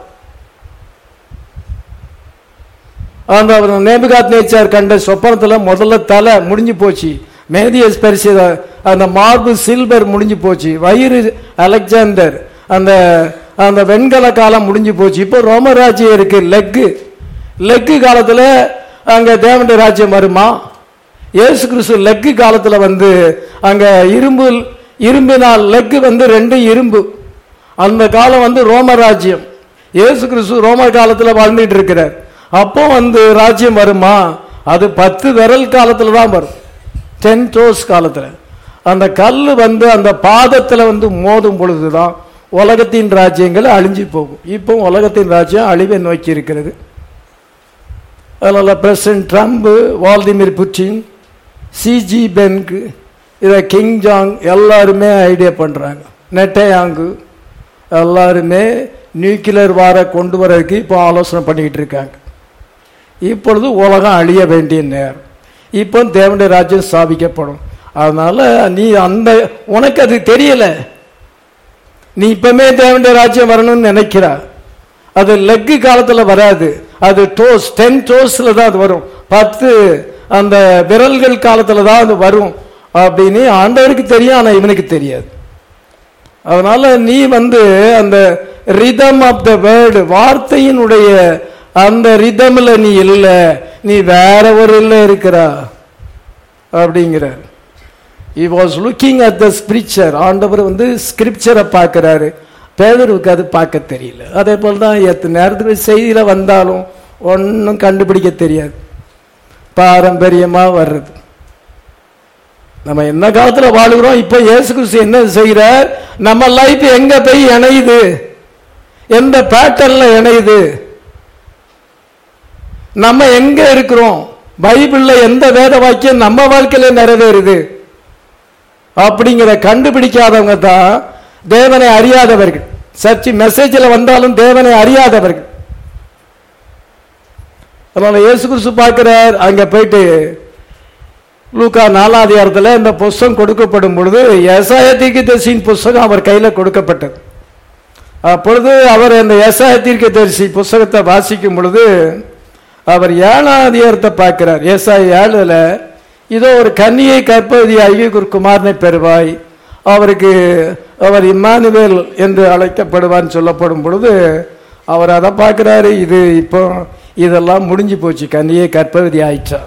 அந்த நேபுகாத் நேச்சார் கண்ட சொப்பனத்துல முதல்ல தலை முடிஞ்சு போச்சு, மேதியஸ் பரிசு அந்த மார்பு சில்வர் முடிஞ்சு போச்சு, வயிறு அலெக்சாண்டர் அந்த அந்த வெண்கல காலம் முடிஞ்சு போச்சு. இப்போ ரோம ராஜ்யம் இருக்கு, லெக்கு லெக்கு காலத்துல அங்க தேவனுடைய ராஜ்யம் வருமா? இயேசு கிறிஸ்து லெக்கு காலத்துல வந்து அங்க இரும்பு இரும்பினால் லெக்கு வந்து ரெண்டு இரும்பு, அந்த காலம் வந்து ரோம ராஜ்யம். இயேசு கிறிஸ்து ரோம காலத்துல வாழ்ந்துட்டு இருக்கிறார். அப்போ வந்து ராஜ்யம் வருமா? அது பத்து விரல் காலத்துல தான் வரும், டென் டோஸ் காலத்துல. அந்த கல் வந்து அந்த பாதத்துல வந்து மோதும் பொழுதுதான் உலகத்தின் ராஜ்யங்கள் அழிஞ்சு போகும். இப்போ உலகத்தின் ராஜ்யம் அழிவை நோக்கி இருக்கிறது. அதனால பிரசிடன்ட் ட்ரம்ப், வால்டிமிர் புட்டின், சிஜி பென்க், இதை கிங் ஜாங் எல்லாருமே ஐடியா பண்றாங்க. நெட்டையாங்கு எல்லாருமே நியூக்ளியர் வார கொண்டு வரதுக்கு இப்போ ஆலோசனை பண்ணிக்கிட்டு இருக்காங்க. இப்பொழுது உலகம் அழிய வேண்டிய நேரம், இப்போ தேவனுடைய ராஜ்யம் ஸ்தாபிக்கப்படும். அதனால நீ அந்த உனக்கு அது தெரியல, நீ இப்பமே தேவனுடைய ராஜ்யம் வரணும்னு நினைக்கிறா. அது லெக்கு காலத்துல வராது, அது டோஸ் டென் டோஸ்ல தான் அது வரும், பத்து அந்த விரல்கள் காலத்துல தான் அது வரும் அப்படின்னு ஆண்டவருக்கு தெரியும், ஆனா இவனுக்கு தெரியாது. அதனால நீ வந்து அந்த ரிதம் ஆஃப் த வேர்டு, வார்த்தையினுடைய அந்த ரிதம்ல நீ இல்ல, நீ வேற ஒரு இல்ல இருக்கிறா அப்படிங்கிறார். He was looking at the scripture. ஆண்டவர் வந்து ஸ்கிரிப்சரை பார்க்கிறாரு, பேதருக்கு அது பார்க்க தெரியல. அதே போல தான் எத்தனை நேரத்துக்கு செய்தியில வந்தாலும் ஒன்னும் கண்டுபிடிக்க தெரியாது, பாரம்பரியமா வர்றது. நம்ம என்ன காலத்துல வாழுகிறோம், இப்ப இயேசு கிறிஸ்து என்ன செய்கிறார், நம்ம லைஃப் எங்க போய் இணையுது, எந்த பேட்டர்ன்ல இணையுது, நம்ம எங்க இருக்கிறோம், பைபிள்ல எந்த வேத வாக்கியம் நம்ம வாழ்க்கையில நிறைவேறுது அப்படிங்கிற கண்டுபிடிக்காதவங்க தான் தேவனை அறியாதவர்கள். சர்ச் மெசேஜில் வந்தாலும் தேவனை அறியாதவர்கள். அதனால இயேசு கிறிஸ்து பார்க்கிறார், அங்க போயிட்டு லூக்கா நாலாம் அதிகாரத்தில் இந்த புஸ்தகம் கொடுக்கப்படும் பொழுது எசாயா தீர்க்கதரிசியின் புஸ்தகம் அவர் கையில கொடுக்கப்பட்டது. அப்பொழுது அவர் அந்த எசாயா தீர்க்கதரிசி புஸ்தகத்தை வாசிக்கும் பொழுது அவர் ஏழாம் அதிகாரத்தை பார்க்கிறார். எசாயா ஏழுல இதோ ஒரு கன்னியை கற்பவதியாகி ஒரு குமாரனை பெறுவாய், அவருக்கு அவர் இம்மானுவேல் என்று அழைக்கப்படுவான்னு சொல்லப்படும் பொழுது அவர் அதை பார்க்கிறாரு. இது இப்போ இதெல்லாம் முடிஞ்சு போச்சு, கன்னியை கற்பவதி ஆயிற்றா,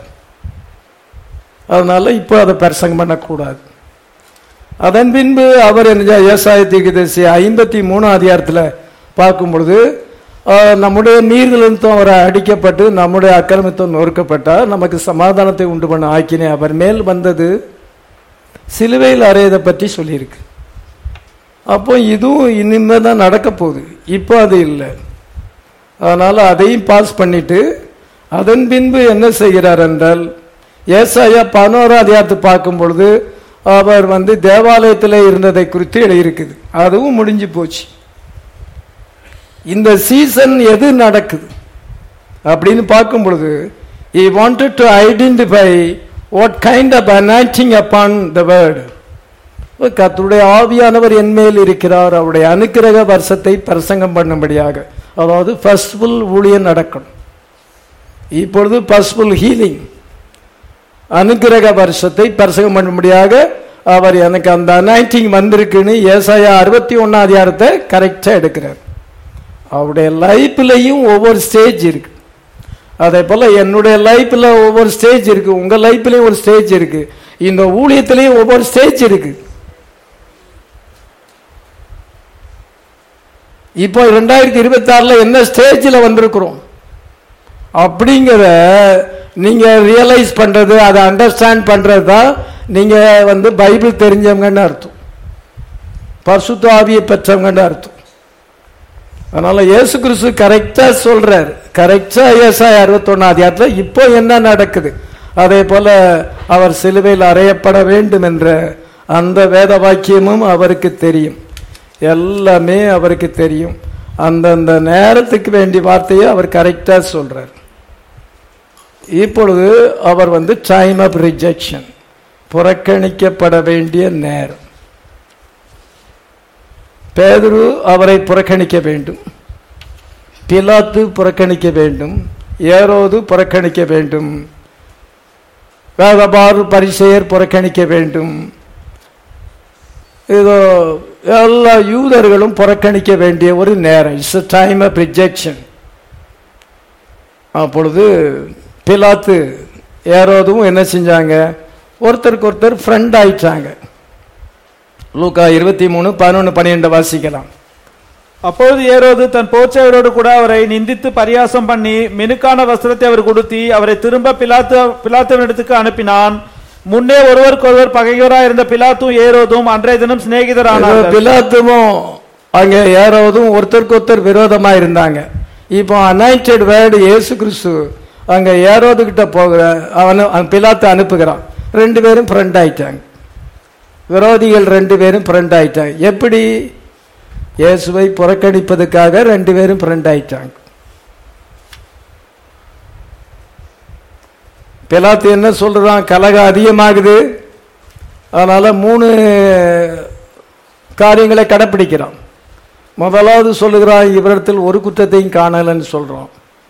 அதனால இப்போ அதை பிரசங்கம் பண்ணக்கூடாது. அதன் பின்பு அவர் ஏசாயா தீர்க்கதரிசி ஐம்பத்தி மூணாம் அதிகாரத்தில் பார்க்கும் பொழுது நம்முடைய நீர்களிலும் அவர் அடிக்கப்பட்டு நம்முடைய அக்கிரமத்தும் நொறுக்கப்பட்டார், நமக்கு சமாதானத்தை உண்டு பண்ண ஆக்கினே அவர் மேல் வந்தது, சிலுவையில் அறையதை பற்றி சொல்லியிருக்கு. அப்போ இதுவும் இனிமே தான் நடக்க போகுது, இப்போ அது இல்லை. அதனால அதையும் பாஸ் பண்ணிட்டு அதன் பின்பு என்ன செய்கிறார் என்றால் ஏசாயா பதினோராம் அதிகாரத்தை பார்க்கும் பொழுது அவர் வந்து தேவாலயத்தில் இருந்ததை குறித்து எழுதியிருக்குது, அதுவும் முடிஞ்சு போச்சு. இந்த சீசன் எது நடக்குது அப்படின்னு பார்க்கும் பொழுது he wanted to identify what kind of anointing upon the word. கர்த்தருடைய ஆவியானவர் என் மேல் இருக்கிறார், அவருடைய அனுக்கிரக வருஷத்தை பிரசங்கம் பண்ணும்படியாக, அதாவது பர்ஸ்புல் ஊழியம் நடக்கணும். இப்பொழுது பர்ஸ்புல் ஹீலிங், அனுக்கிரக வருஷத்தை பிரசங்கம் பண்ணும்படியாக அவர் எனக்கு அந்த அனாயிண்டிங் வந்திருக்குன்னு ஏசாயா அறுபத்தி ஒன்னாம் அதிகாரத்தை கரெக்டா எடுக்கிறார். அவருடைய லைஃப்லயும் ஒவ்வொரு ஸ்டேஜ் இருக்கு. அதே போல என்னுடைய லைஃப்ல ஒவ்வொரு ஸ்டேஜ் இருக்கு, உங்க லைஃப்லயும் ஒரு ஸ்டேஜ் இருக்கு, இந்த ஊழியத்திலையும் ஒவ்வொரு ஸ்டேஜ் இருக்கு. இப்போ இரண்டாயிரத்தி இருபத்தி ஆறுல என்ன ஸ்டேஜ்ல வந்திருக்கிறோம் அப்படிங்கிற நீங்க ரியலைஸ் பண்றது, அதை அண்டர்ஸ்டாண்ட் பண்றது தான் நீங்க வந்து பைபிள் தெரிஞ்சவங்கன்னு அர்த்தம், பரிசுத்த ஆவியை பெற்றவங்கன்னு அர்த்தம். அதனால இயேசு கிறிஸ்து கரெக்டா சொல்றாரு, கரெக்டா ஏசாயா அறுபத்தி ஒன்னாம் அதிகாரத்துல இப்போ என்ன நடக்குது, அதே போல அவர் சிலுவையில் அறையப்பட வேண்டும் என்ற அந்த வேத வாக்கியமும் அவருக்கு தெரியும், எல்லாமே அவருக்கு தெரியும். அந்தந்த நேரத்துக்கு வேண்டிய வார்த்தையை அவர் கரெக்டா சொல்றார். இப்பொழுது அவர் வந்து டைம் ஆஃப் ரிஜெக்ஷன், புறக்கணிக்கப்பட வேண்டிய நேரம். பேதுரு அவரை புறக்கணிக்க வேண்டும், பிலாத்து புறக்கணிக்க வேண்டும், ஏரோது புறக்கணிக்க வேண்டும், வேதபார் பரிசேயர் புறக்கணிக்க வேண்டும், இதோ எல்லா யூதர்களும் புறக்கணிக்க வேண்டிய ஒரு நேரம். It's a time of rejection. அப்பொழுது பிலாத்து ஏரோதும் என்ன செஞ்சாங்க, ஒருத்தருக்கு ஒருத்தர் ஃப்ரெண்ட் ஆயிட்டாங்க. லூக்கா இருபத்தி மூணு பதினொன்னு பன்னிரெண்டு வாசிக்கலாம். அப்போது ஏரோது தன் போர்ச்சவரோடு கூட அவரை நிந்தித்து பரியாசம் பண்ணி மினுக்கான வஸ்திரத்தை அவர் கொடுத்தி அவரை திரும்ப பிலாத்து பிலாத்துவினிடத்துக்கு அனுப்பினான். முன்னே ஒருவருக்கொருவர் பகையோராய் இருந்த பிலாத்தும் ஏரோதும் அன்றைய தினம் சிநேகிதரானார்கள். பிலாத்துவும் அங்க ஏரோதும் ஒருத்தருக்கு ஒருத்தர் விரோதமா இருந்தாங்க. இப்போ அனாயிண்டட் வேர்டு இயேசு கிறிஸ்து அங்க ஏரோது கிட்ட போகிற அவன் பிலாத்து அனுப்புகிறான். ரெண்டு பேரும் ஃப்ரெண்ட் ஆயிட்டாங்க, விரோதிகள் ரெண்டு பேரும் ஃப்ரெண்ட் ஆயிட்டாங்க. எப்படி? இயேசுவை புறக்கணிப்பதற்காக ரெண்டு பேரும் ஃப்ரெண்ட் ஆயிட்டாங்க. பிலாத்து என்ன சொல்றான், கலகம் அதிகமாகுது, அதனால மூணு காரியங்களை கடைப்பிடிக்கிறான். முதலாவது சொல்லுகிறான், இவரிடத்தில் ஒரு குற்றத்தையும் காணலன்னு சொல்றான்.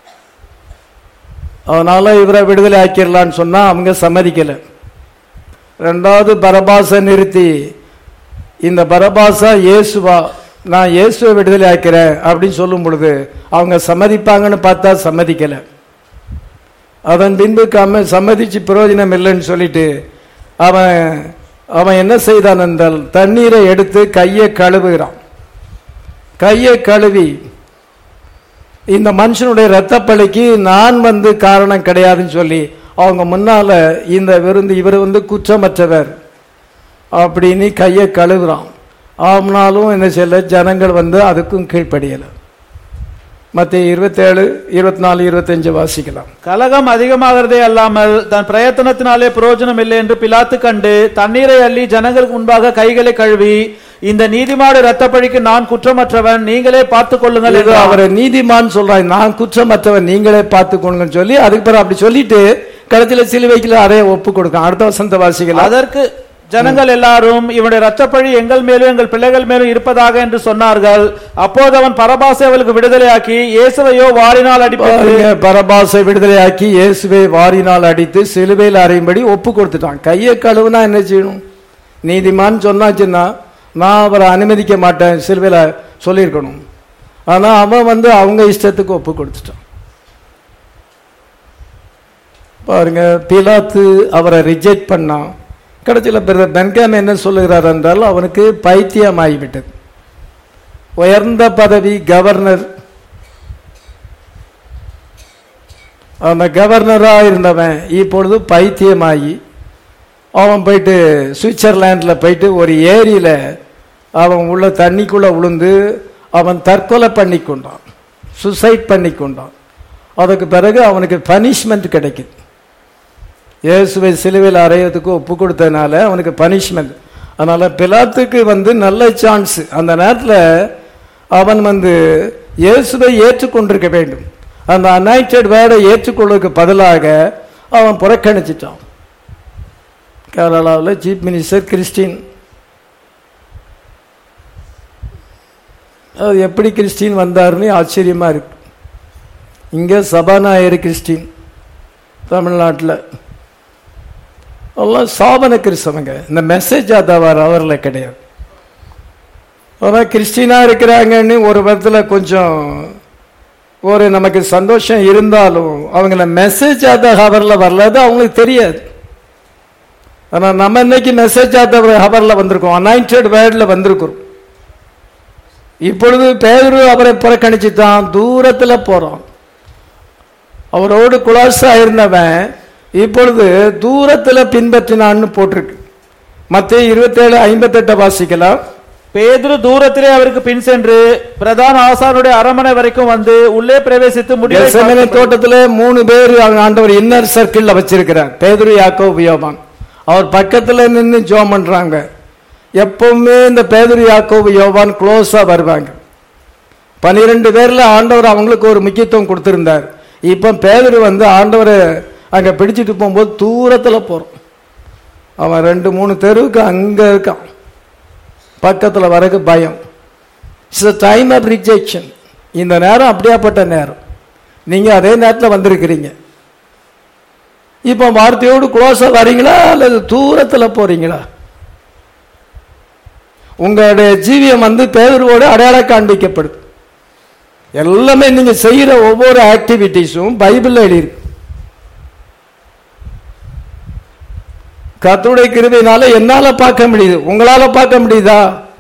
அதனால இவரை விடுதலை ஆக்கிடலான்னு சொன்னா அவங்க சம்மதிக்கல. ரெண்டாவது பரபாசை நிறுத்தி, இந்த பரபாசா இயேசுவா, நான் இயேசுவை விடுதலை ஆக்கிறேன் அப்படின்னு சொல்லும் பொழுது அவங்க சம்மதிப்பாங்கன்னு பார்த்தா சம்மதிக்கல. அதன் பின்பு கம்ம சம்மதிச்சு பிரயோஜனம் இல்லைன்னு சொல்லிட்டு அவன் அவன் என்ன செய்தான் என்றால் தண்ணீரை எடுத்து கையை கழுவுகிறான். கையை கழுவி இந்த மனுஷனுடைய இரத்த பழிக்கு நான் வந்து காரணம் கிடையாதுன்னு சொல்லி அவங்க முன்னால இந்த விருந்து இவர் வந்து குற்றமற்றவர் அப்படின்னு கையை கழுவுறான். ஆனாலும் என்ன செய்யல, ஜனங்கள் வந்து அதுக்கும் கீழ்ப்படியல. மத்திய இருபத்தி ஏழு இருபத்தி நாலு இருபத்தஞ்சு வாசிக்கலாம். கலகம் அதிகமாகிறதே அல்லாமல் தன் பிரயத்தனத்தினாலே பிரயோஜனம் இல்லை என்று பிலாத்து கண்டு தண்ணீரை அள்ளி ஜனங்களுக்கு முன்பாக கைகளை கழுவி, இந்த நீதிமாடு ரத்த பழிக்கு நான் குற்றமற்றவன், நீங்களே பார்த்துக் கொள்ளுங்கள் என்று அவரை நீதிமான் சொல்றாங்க. நான் குற்றமற்றவன், நீங்களே பார்த்துக் கொள்ளுங்கன்னு சொல்லி அதுக்கு பிறகு அப்படி சொல்லிட்டு கடைசியில சிலுவைக்குள்ள அறைய ஒப்பு கொடுக்கும். அடுத்த வசந்த வாசிக்கலாம். அதற்கு ஜனங்கள் எல்லாரும் இவனுடைய ரத்தப்பழி எங்கள் மேலும் எங்கள் பிள்ளைகள் மேலும் இருப்பதாக என்று சொன்னார்கள். அப்போது அவன் பரபாசை அவளுக்கு விடுதலையாக்கி இயேசுவையோ வாரினால் அடிப்பாங்க. பரபாசை விடுதலையாக்கி இயேசுவை வாரினால் அடித்து சிலுவையில் அறையும்படி ஒப்பு கொடுத்துட்டான். கையை கழுவுனா என்ன செய்யணும்? நீதிமான் சொன்னாச்சுன்னா நான் அவரை அனுமதிக்க மாட்டேன் சிலுவையில சொல்லியிருக்கணும். ஆனா அவன் வந்து அவங்க இஷ்டத்துக்கு ஒப்பு கொடுத்துட்டான். பாருங்க, பிலாத்து அவரை ரிஜெக்ட் பண்ணான். கடைசியில் பிரதர் பென்காம் என்ன சொல்லுகிறார் என்றால் அவனுக்கு பைத்தியம் ஆகிவிட்டது. உயர்ந்த பதவி கவர்னர், அந்த கவர்னரா இருந்தவன் இப்பொழுது பைத்தியமாகி அவன் போயிட்டு சுவிட்சர்லாண்டில் போயிட்டு ஒரு ஏரியில அவன் உள்ள தண்ணிக்குள்ள விழுந்து அவன் தற்கொலை பண்ணி கொண்டான், சுசைட் பண்ணி கொண்டான். அதுக்கு பிறகு அவனுக்கு பனிஷ்மெண்ட் கிடைக்குது. இயேசுவை சிலுவையில் அறையதுக்கு ஒப்பு கொடுத்ததுனால அவனுக்கு பனிஷ்மெண்ட். அதனால பிலாத்துக்கு வந்து நல்ல சான்ஸ். அந்த நேரத்தில் அவன் வந்து இயேசுவை ஏற்றுக்கொண்டிருக்க வேண்டும். அந்த அனாயிண்டட் வேர்டை ஏற்றுக்கொள்வதற்கு பதிலாக அவன் புறக்கணிச்சிட்டான். கேரளாவில் சீஃப் மினிஸ்டர் கிறிஸ்டின், அது எப்படி கிறிஸ்டின் வந்தாருன்னு ஆச்சரியமா இருக்கு. இங்கே சபாநாயகர் கிறிஸ்டின், தமிழ்நாட்டில் எல்லாம் சாபன கிறிஸ்தவங்க. இந்த மெசேஜ் அதவர் அவரில் கிடையாது. ஆனால் கிறிஸ்டினா இருக்கிறாங்கன்னு ஒரு விதத்தில் கொஞ்சம் ஒரு நமக்கு சந்தோஷம் இருந்தாலும் அவங்கள மெசேஜ் ஆத ஹவரில் வரல, அது அவங்களுக்கு தெரியாது. ஆனால் நம்ம இன்னைக்கு மெசேஜ் ஆத ஹவரில் வந்திருக்கோம், அனாயிண்டட் வேர்டில் வந்திருக்கிறோம். இப்பொழுது பேதுரு அவரை புறக்கணிச்சு தான் தூரத்தில் போறோம். அவரோடு குலாசா இருந்தவன் இப்பொழுது தூரத்தில் பின்பற்றினான்னு போட்டிருக்கு. மத்தேயு இருபத்தேழு ஐம்பத்தெட்டு வாசிக்கலாம். பேதுரு தூரத்திலே அவருக்கு பின் சென்று பிரதான ஆசாரியருடைய அரமனை வரைக்கும் வந்து உள்ளே பிரவேசித்து முடிவு தோட்டத்தில் மூணு பேர் ஆண்டவர் இன்னர் சர்க்கிள்ல வச்சிருக்கிறார். பேதுரு, யாக்கோபு, யோவான். அவர் பக்கத்துல நின்று ஜெபம் பண்றாங்க. எப்பவுமே இந்த பேதுரு, யாக்கோபு, யோவான் க்ளோஸா வருவாங்க. பனிரெண்டு பேர்ல ஆண்டவர் அவங்களுக்கு ஒரு முக்கியத்துவம் கொடுத்திருந்தார். இப்ப பேதுரு வந்து ஆண்டவரை அங்க பிடிச்சிட்டு போகும்போது தூரத்துல போறோம். அவன் ரெண்டு மூணு தெருவுக்கு அங்க இருக்கான், பக்கத்துல வரக்கு பயம். It's a time of rejection. இந்த நேரம் அப்படியாப்பட்ட நேரம். நீங்க அதே நேரத்தில் வந்திருக்கிறீங்க. இப்ப வார்த்தையோடு க்ளோஸா வரீங்களா அல்லது தூரத்துல போறீங்களா? உங்களுடைய ஜீவியம் வந்து பேதுருவோடு அடையாளம் காண்பிக்கப்படுது. எல்லாமே நீங்க செய்யற ஒவ்வொரு ஆக்டிவிட்டிஸும் பைபிள்ல எழுதியிருக்கு. கர்த்தருடைய கிருபையினால என்னால பார்க்க முடியுது, உங்களால பார்க்க முடியுதா?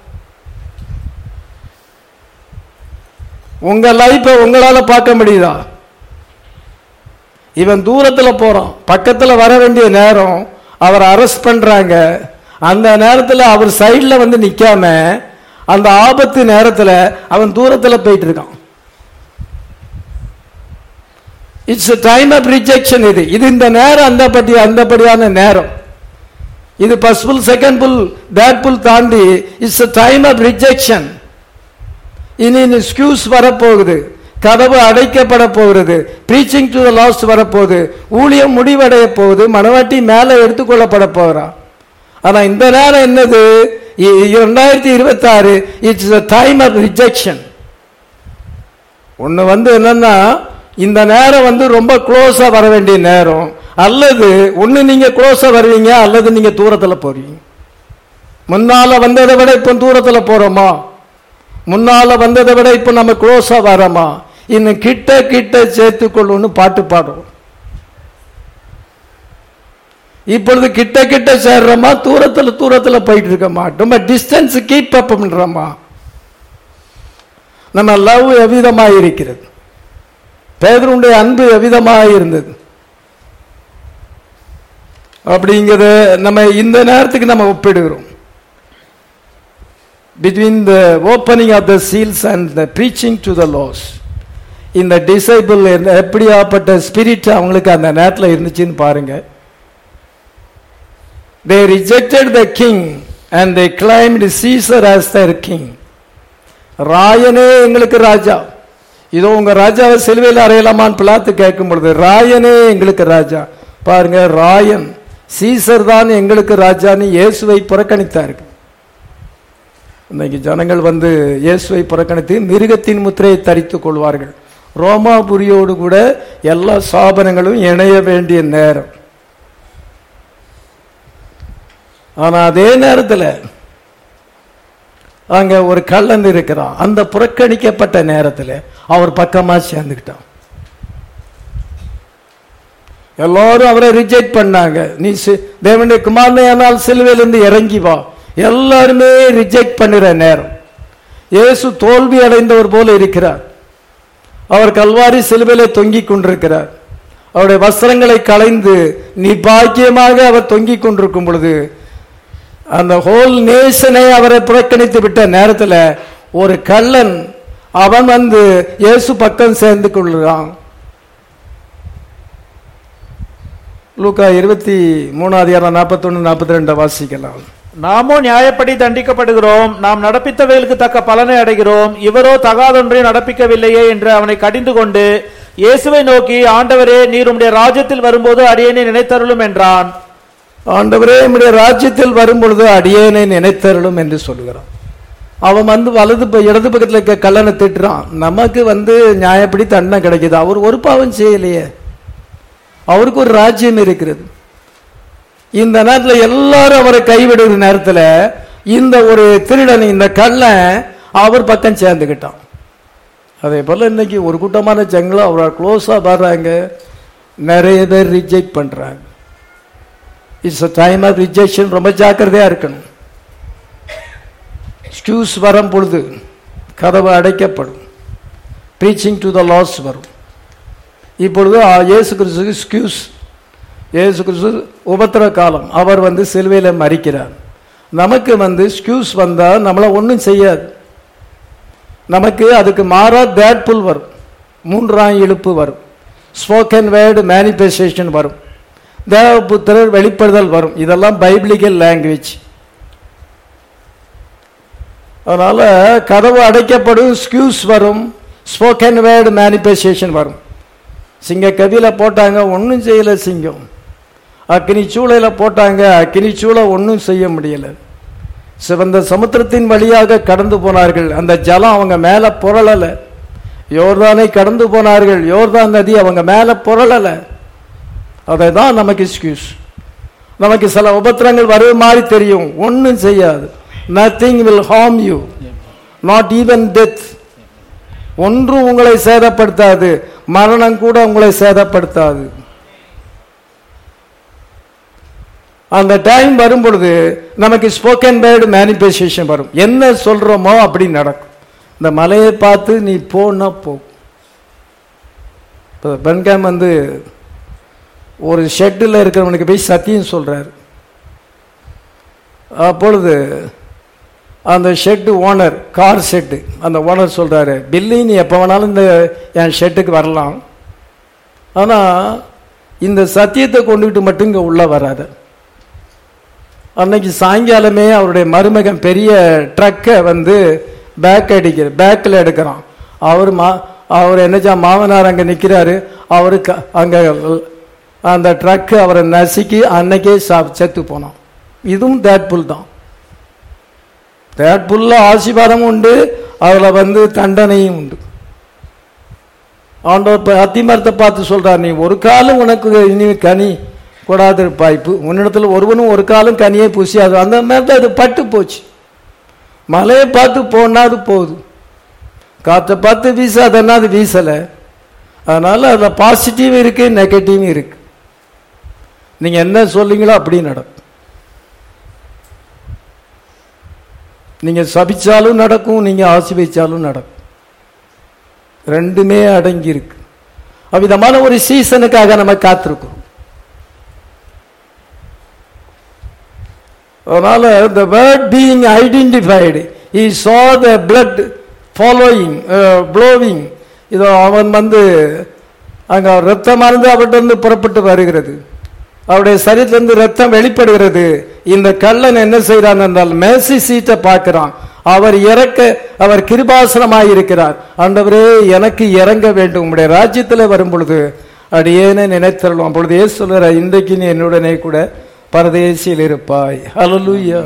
உங்க லைஃப உங்களால பார்க்க முடியுதா? இவன் தூரத்துல போறான், பக்கத்துல வர வேண்டிய நேரம் அவர் அரெஸ்ட் பண்றாங்க. அந்த நேரத்தில் அவர் சைட்ல வந்து நிக்காம அந்த ஆபத்து நேரத்தில் அவன் தூரத்துல போயிட்டு இருக்கான். It's time of rejection. இது இது இந்த நேரம் அந்த படி அந்தபடியான நேரம். இது first pull, second pull, third pull தாண்டி இட்ஸ் டைம் ஆஃப் ரிஜெக்ஷன். இனி எக்ஸ்கியூஸ் வரப்போகுது, கதவு அடைக்கப்பட போகிறது, பிரீச்சிங் டு த லாஸ்ட் வரப்போகுது, ஊழியம் முடிவடைய போகுது, மனவாட்டி மேலே எடுத்துக்கொள்ளப்பட போகிறான். ஆனா இந்த நேரம் என்னது? இரண்டாயிரத்தி இருபத்தி ஆறு இட்ஸ் டைம் ஆஃப் ரிஜெக்ஷன். ஒன்னு வந்து என்னன்னா, இந்த நேரம் வந்து ரொம்ப க்ளோஸா வர வேண்டிய நேரம். அல்லது ஒண்ணு நீங்க க்ளோஸா வருவீங்க அல்லது நீங்க தூரத்துல போறீங்க. முன்னால வந்ததை விட இப்ப தூரத்துல போறோமா? முன்னால வந்ததை விட இப்ப நம்ம க்ளோஸா வரோமா? இன்னும் கிட்ட கிட்ட சேர்த்துக்கொள்ளுன்னு பாட்டு பாடுறோம். இப்பொழுது கிட்ட கிட்ட சேர்றோமா, தூரத்துல தூரத்துல போயிட்டு இருக்கோமா? ரொம்ப டிஸ்டன்ஸ் கீப் அப் பண்றோமா? நம்ம லவ் எவ்விதமாக இருக்கிறது? பேதுருடைய அன்பு எவ்விதமாக இருந்தது? அப்படிங்கிறத நம்ம இந்த நேரத்துக்கு நம்ம ஒப்பிடுகிறோம். Between the opening of the seals and the preaching to the lost, இந்த டிசைபிள் எப்படியாப்பட்ட ஸ்பிரிட் அவங்களுக்கு அந்த நேரத்தில் இருந்துச்சுன்னு பாருங்க. They rejected the king and they claimed Caesar as their king. ராயனே எங்களுக்கு ராஜா, இதோ உங்க ராஜாவை சிலுவையில் அறையலாமான்னு பிலாத்து கேட்கும் பொழுது ராயனே எங்களுக்கு ராஜா. பாருங்க, ராயன் சீசர் தான் எங்களுக்கு ராஜான்னு இயேசுவை புறக்கணித்தார்கள். இன்னைக்கு ஜனங்கள் வந்து இயேசுவை புறக்கணித்து மிருகத்தின் முத்திரையை தரித்துக் கொள்வார்கள். ரோமாபுரியோடு கூட எல்லா சாபனங்களும் இணைய வேண்டிய நேரம். ஆனா அதே நேரத்தில் அங்க ஒரு கள்ளன் இருக்கிறான். அந்த புறக்கணிக்கப்பட்ட நேரத்தில் அவர் பக்கமா சேர்ந்துக்கிட்டான். எல்லாரும் அவரை ரிஜெக்ட் பண்ணாங்க. நீ தேவனுடைய குமாரனால் சிலுவையிலிருந்து இறங்கி வா, எல்லாருமே ரிஜெக்ட் பண்ணுற நேரம். இயேசு தோல்வி அடைந்தவர் போல இருக்கிறார். அவர் கல்வாரி சிலுவையிலே தொங்கிக் கொண்டிருக்கிறார். அவருடைய வஸ்திரங்களை களைந்து நீ பாக்கியமாக அவர் தொங்கிக் கொண்டிருக்கும் பொழுது அந்த ஹோல் நேஷனை அவரை புறக்கணித்து விட்ட நேரத்தில் ஒரு கள்ளன் அவன் வந்து இயேசு பக்கம் சேர்ந்து கொள்கிறான். லூக்கா இருபத்தி மூணாவது அதிகாரம் நாற்பத்தி ஒன்று நாற்பத்தி ரெண்டு வாசிக்கலாம். நாமோ நியாயப்படி தண்டிக்கப்படுகிறோம், நாம் நடப்பித்தவைகளுக்கு தக்க பலனை அடைகிறோம், இவரோ தகாதொன்றை நடப்பிக்கவில்லையே என்று அவனை கடிந்து கொண்டு இயேசுவை நோக்கி, ஆண்டவரே, நீர் உம்முடைய ராஜ்யத்தில் வரும்போது அடியேனை நினைத்தருளும் என்றான். ஆண்டவரே, உம்முடைய ராஜ்யத்தில் வரும்பொழுது அடியேனை நினைத்தருளும் என்று சொல்லுகிறான். அவன் வந்து வலது இடது பக்கத்தில் இருக்க கல்லனை திட்டுறான். நமக்கு வந்து நியாயப்படி தண்டனை கிடைக்குது, அவர் ஒரு பாவம் செய்யலையே, அவருக்கு ஒரு ராஜ்யம் இருக்கிறது. இந்த நேரத்தில் எல்லாரும் அவரை கைவிடுற நேரத்தில் இந்த ஒரு திருடன், இந்த கள்ளன் அவர் பக்கம் சேர்ந்துக்கிட்டான். அதே போல இன்னைக்கு ஒரு கூட்டமான ஜனங்களும் அவரை க்ளோஸா வர்றாங்க, நிறைய பேர் ரிஜெக்ட் பண்றாங்க. It's a time of rejection. ரொம்ப ஜாக்கிரதையா இருக்கணும். ஸ்கியூஸ் வரும் பொழுது கதவு அடைக்கப்படும். ப்ரீச்சிங் டு த லாஸ் வரும். இப்பொழுது இயேசு கிறிஸ்துக்கு ஸ்கியூஸ், இயேசு கிறிஸ்து உபத்திர காலம், அவர் வந்து சிலுவையில் மரிக்கிறார். நமக்கு வந்து ஸ்கியூஸ் வந்தால் நம்மளை ஒன்றும் செய்யாது. நமக்கு அதுக்கு மாறா தேட்புல் வரும், மூன்றாம் இழுப்பு வரும், ஸ்போக்கன் வேர்டு மேனிஃபெஸ்டேஷன் வரும், தேவபுத்திரர் வெளிப்படுதல் வரும். இதெல்லாம் பைபிளிக்கல் லாங்குவேஜ். அதனால கதவு அடைக்கப்படும், ஸ்கியூஸ் வரும், ஸ்போக்கன் வேர்டு மேனிஃபெஸ்டேஷன் வரும். சிங்க கவியில போட்டாங்க, ஒன்றும் செய்யல. சிங்கம் அக்கினி சூளையில போட்டாங்க, அக்கினி சூளை ஒன்றும் செய்ய முடியல. சிவந்த சமுத்திரத்தின் வழியாக கடந்து போனார்கள், அந்த ஜலம் அவங்க மேல புரளல. யோர்தானை கடந்து போனார்கள், யோர்தான் நதி அவங்க மேல புரளல. அதை தான் நமக்கு எக்ஸ்கியூஸ். நமக்கு சில உபத்திரங்கள் வருவது மாதிரி தெரியும், ஒன்றும் செய்யாது. nothing will harm you, not even death. ஒன்றும் உங்களை சேதப்படுத்தாது, மரணம் கூட உங்களை சேதப்படுத்தாது. அந்த டைம் வரும் பொழுது நமக்கு ஸ்போக்கன் வேர்டு மேனிஃபெஸ்டேஷன் வரும். என்ன சொல்றோமோ அப்படி நடக்கும். இந்த மலையை பார்த்து நீ போனா போ. பென்காம் வந்து ஒரு ஷெட்டில் இருக்கிறவனுக்கு போய் சத்தியம் சொல்றாரு. அப்பொழுது அந்த ஷெட்டு ஓனர், கார் ஷெட்டு, அந்த ஓனர் சொல்றாரு, பில்லி நீ எப்போ வேணாலும் இந்த என் ஷெட்டுக்கு வரலாம், ஆனா இந்த சத்தியத்தை கொண்டுகிட்டு மட்டும் இங்க உள்ள வராத. அன்னைக்கு சாயங்காலமே அவருடைய மருமகன் பெரிய ட்ரக்கை வந்து பேக் அடிக்கிற பேக்கில் எடுக்கிறான். அவர் மா அவர் என்னச்சா மாமனார் அங்கே நிற்கிறாரு. அவருக்கு அங்கே அந்த ட்ரக்கு அவரை நசுக்கி அன்னைக்கே செத்து போனான். இதுவும் தேட்புல் தான். தேட்புல்ல ஆசீர்வாதமும் உண்டு, அதில் வந்து தண்டனையும் உண்டு. ஆண்டவர் அத்திமரத்தை பார்த்து சொல்றார், நீ ஒரு காலம் உனக்கு இனி கனி கொடாதிருப்பாய்ப்பு, உன்னிடத்துல ஒருவனும் ஒரு காலம் கனியை பூசியாது. அந்த மாதிரி அது பட்டு போச்சு. மலையை பார்த்து போனா அது போகுது, காற்றை பார்த்து வீசாதன்னா அது வீசலை. அதனால அதுல பாசிட்டிவ் இருக்கு, நெகட்டிவ் இருக்கு. நீங்க என்ன சொல்றீங்களோ அப்படி நடக்கும். நீங்க சபிச்சாலும் நடக்கும், நீங்க ஆசீர்வதிச்சாலும் நடக்கும். ரெண்டுமே அடங்கி இருக்கு. அவ்விதமான ஒரு சீசனுக்காக நம்ம காத்திருக்கிறோம். அதனால the word being identified, he saw the blood following, uh, blowing. இதோ அவன் வந்து அங்க ரத்தமானது அவர்கிட்ட இருந்து புறப்பட்டு வருகிறது, அவருடைய சரீரத்திலிருந்து ரத்தம் வெளிப்படுகிறது. இந்த கள்ளன் என்ன செய்யறான் என்றால் மேசி சீட்டை பார்க்கிறான். அவர் இறக்க அவர் கிருபாசனமாய் இருக்கிறார். ஆண்டவரே எனக்கு இறங்க வேண்டும், உங்களுடைய ராஜ்யத்தில் வரும் பொழுது அடியேனை நினைத்தருளும். அப்பொழுது ஏசு சொல்ற, இன்றைக்கு நீ என்னுடனே கூட பரதேசியில் இருப்பாய். ஹல்லேலூயா.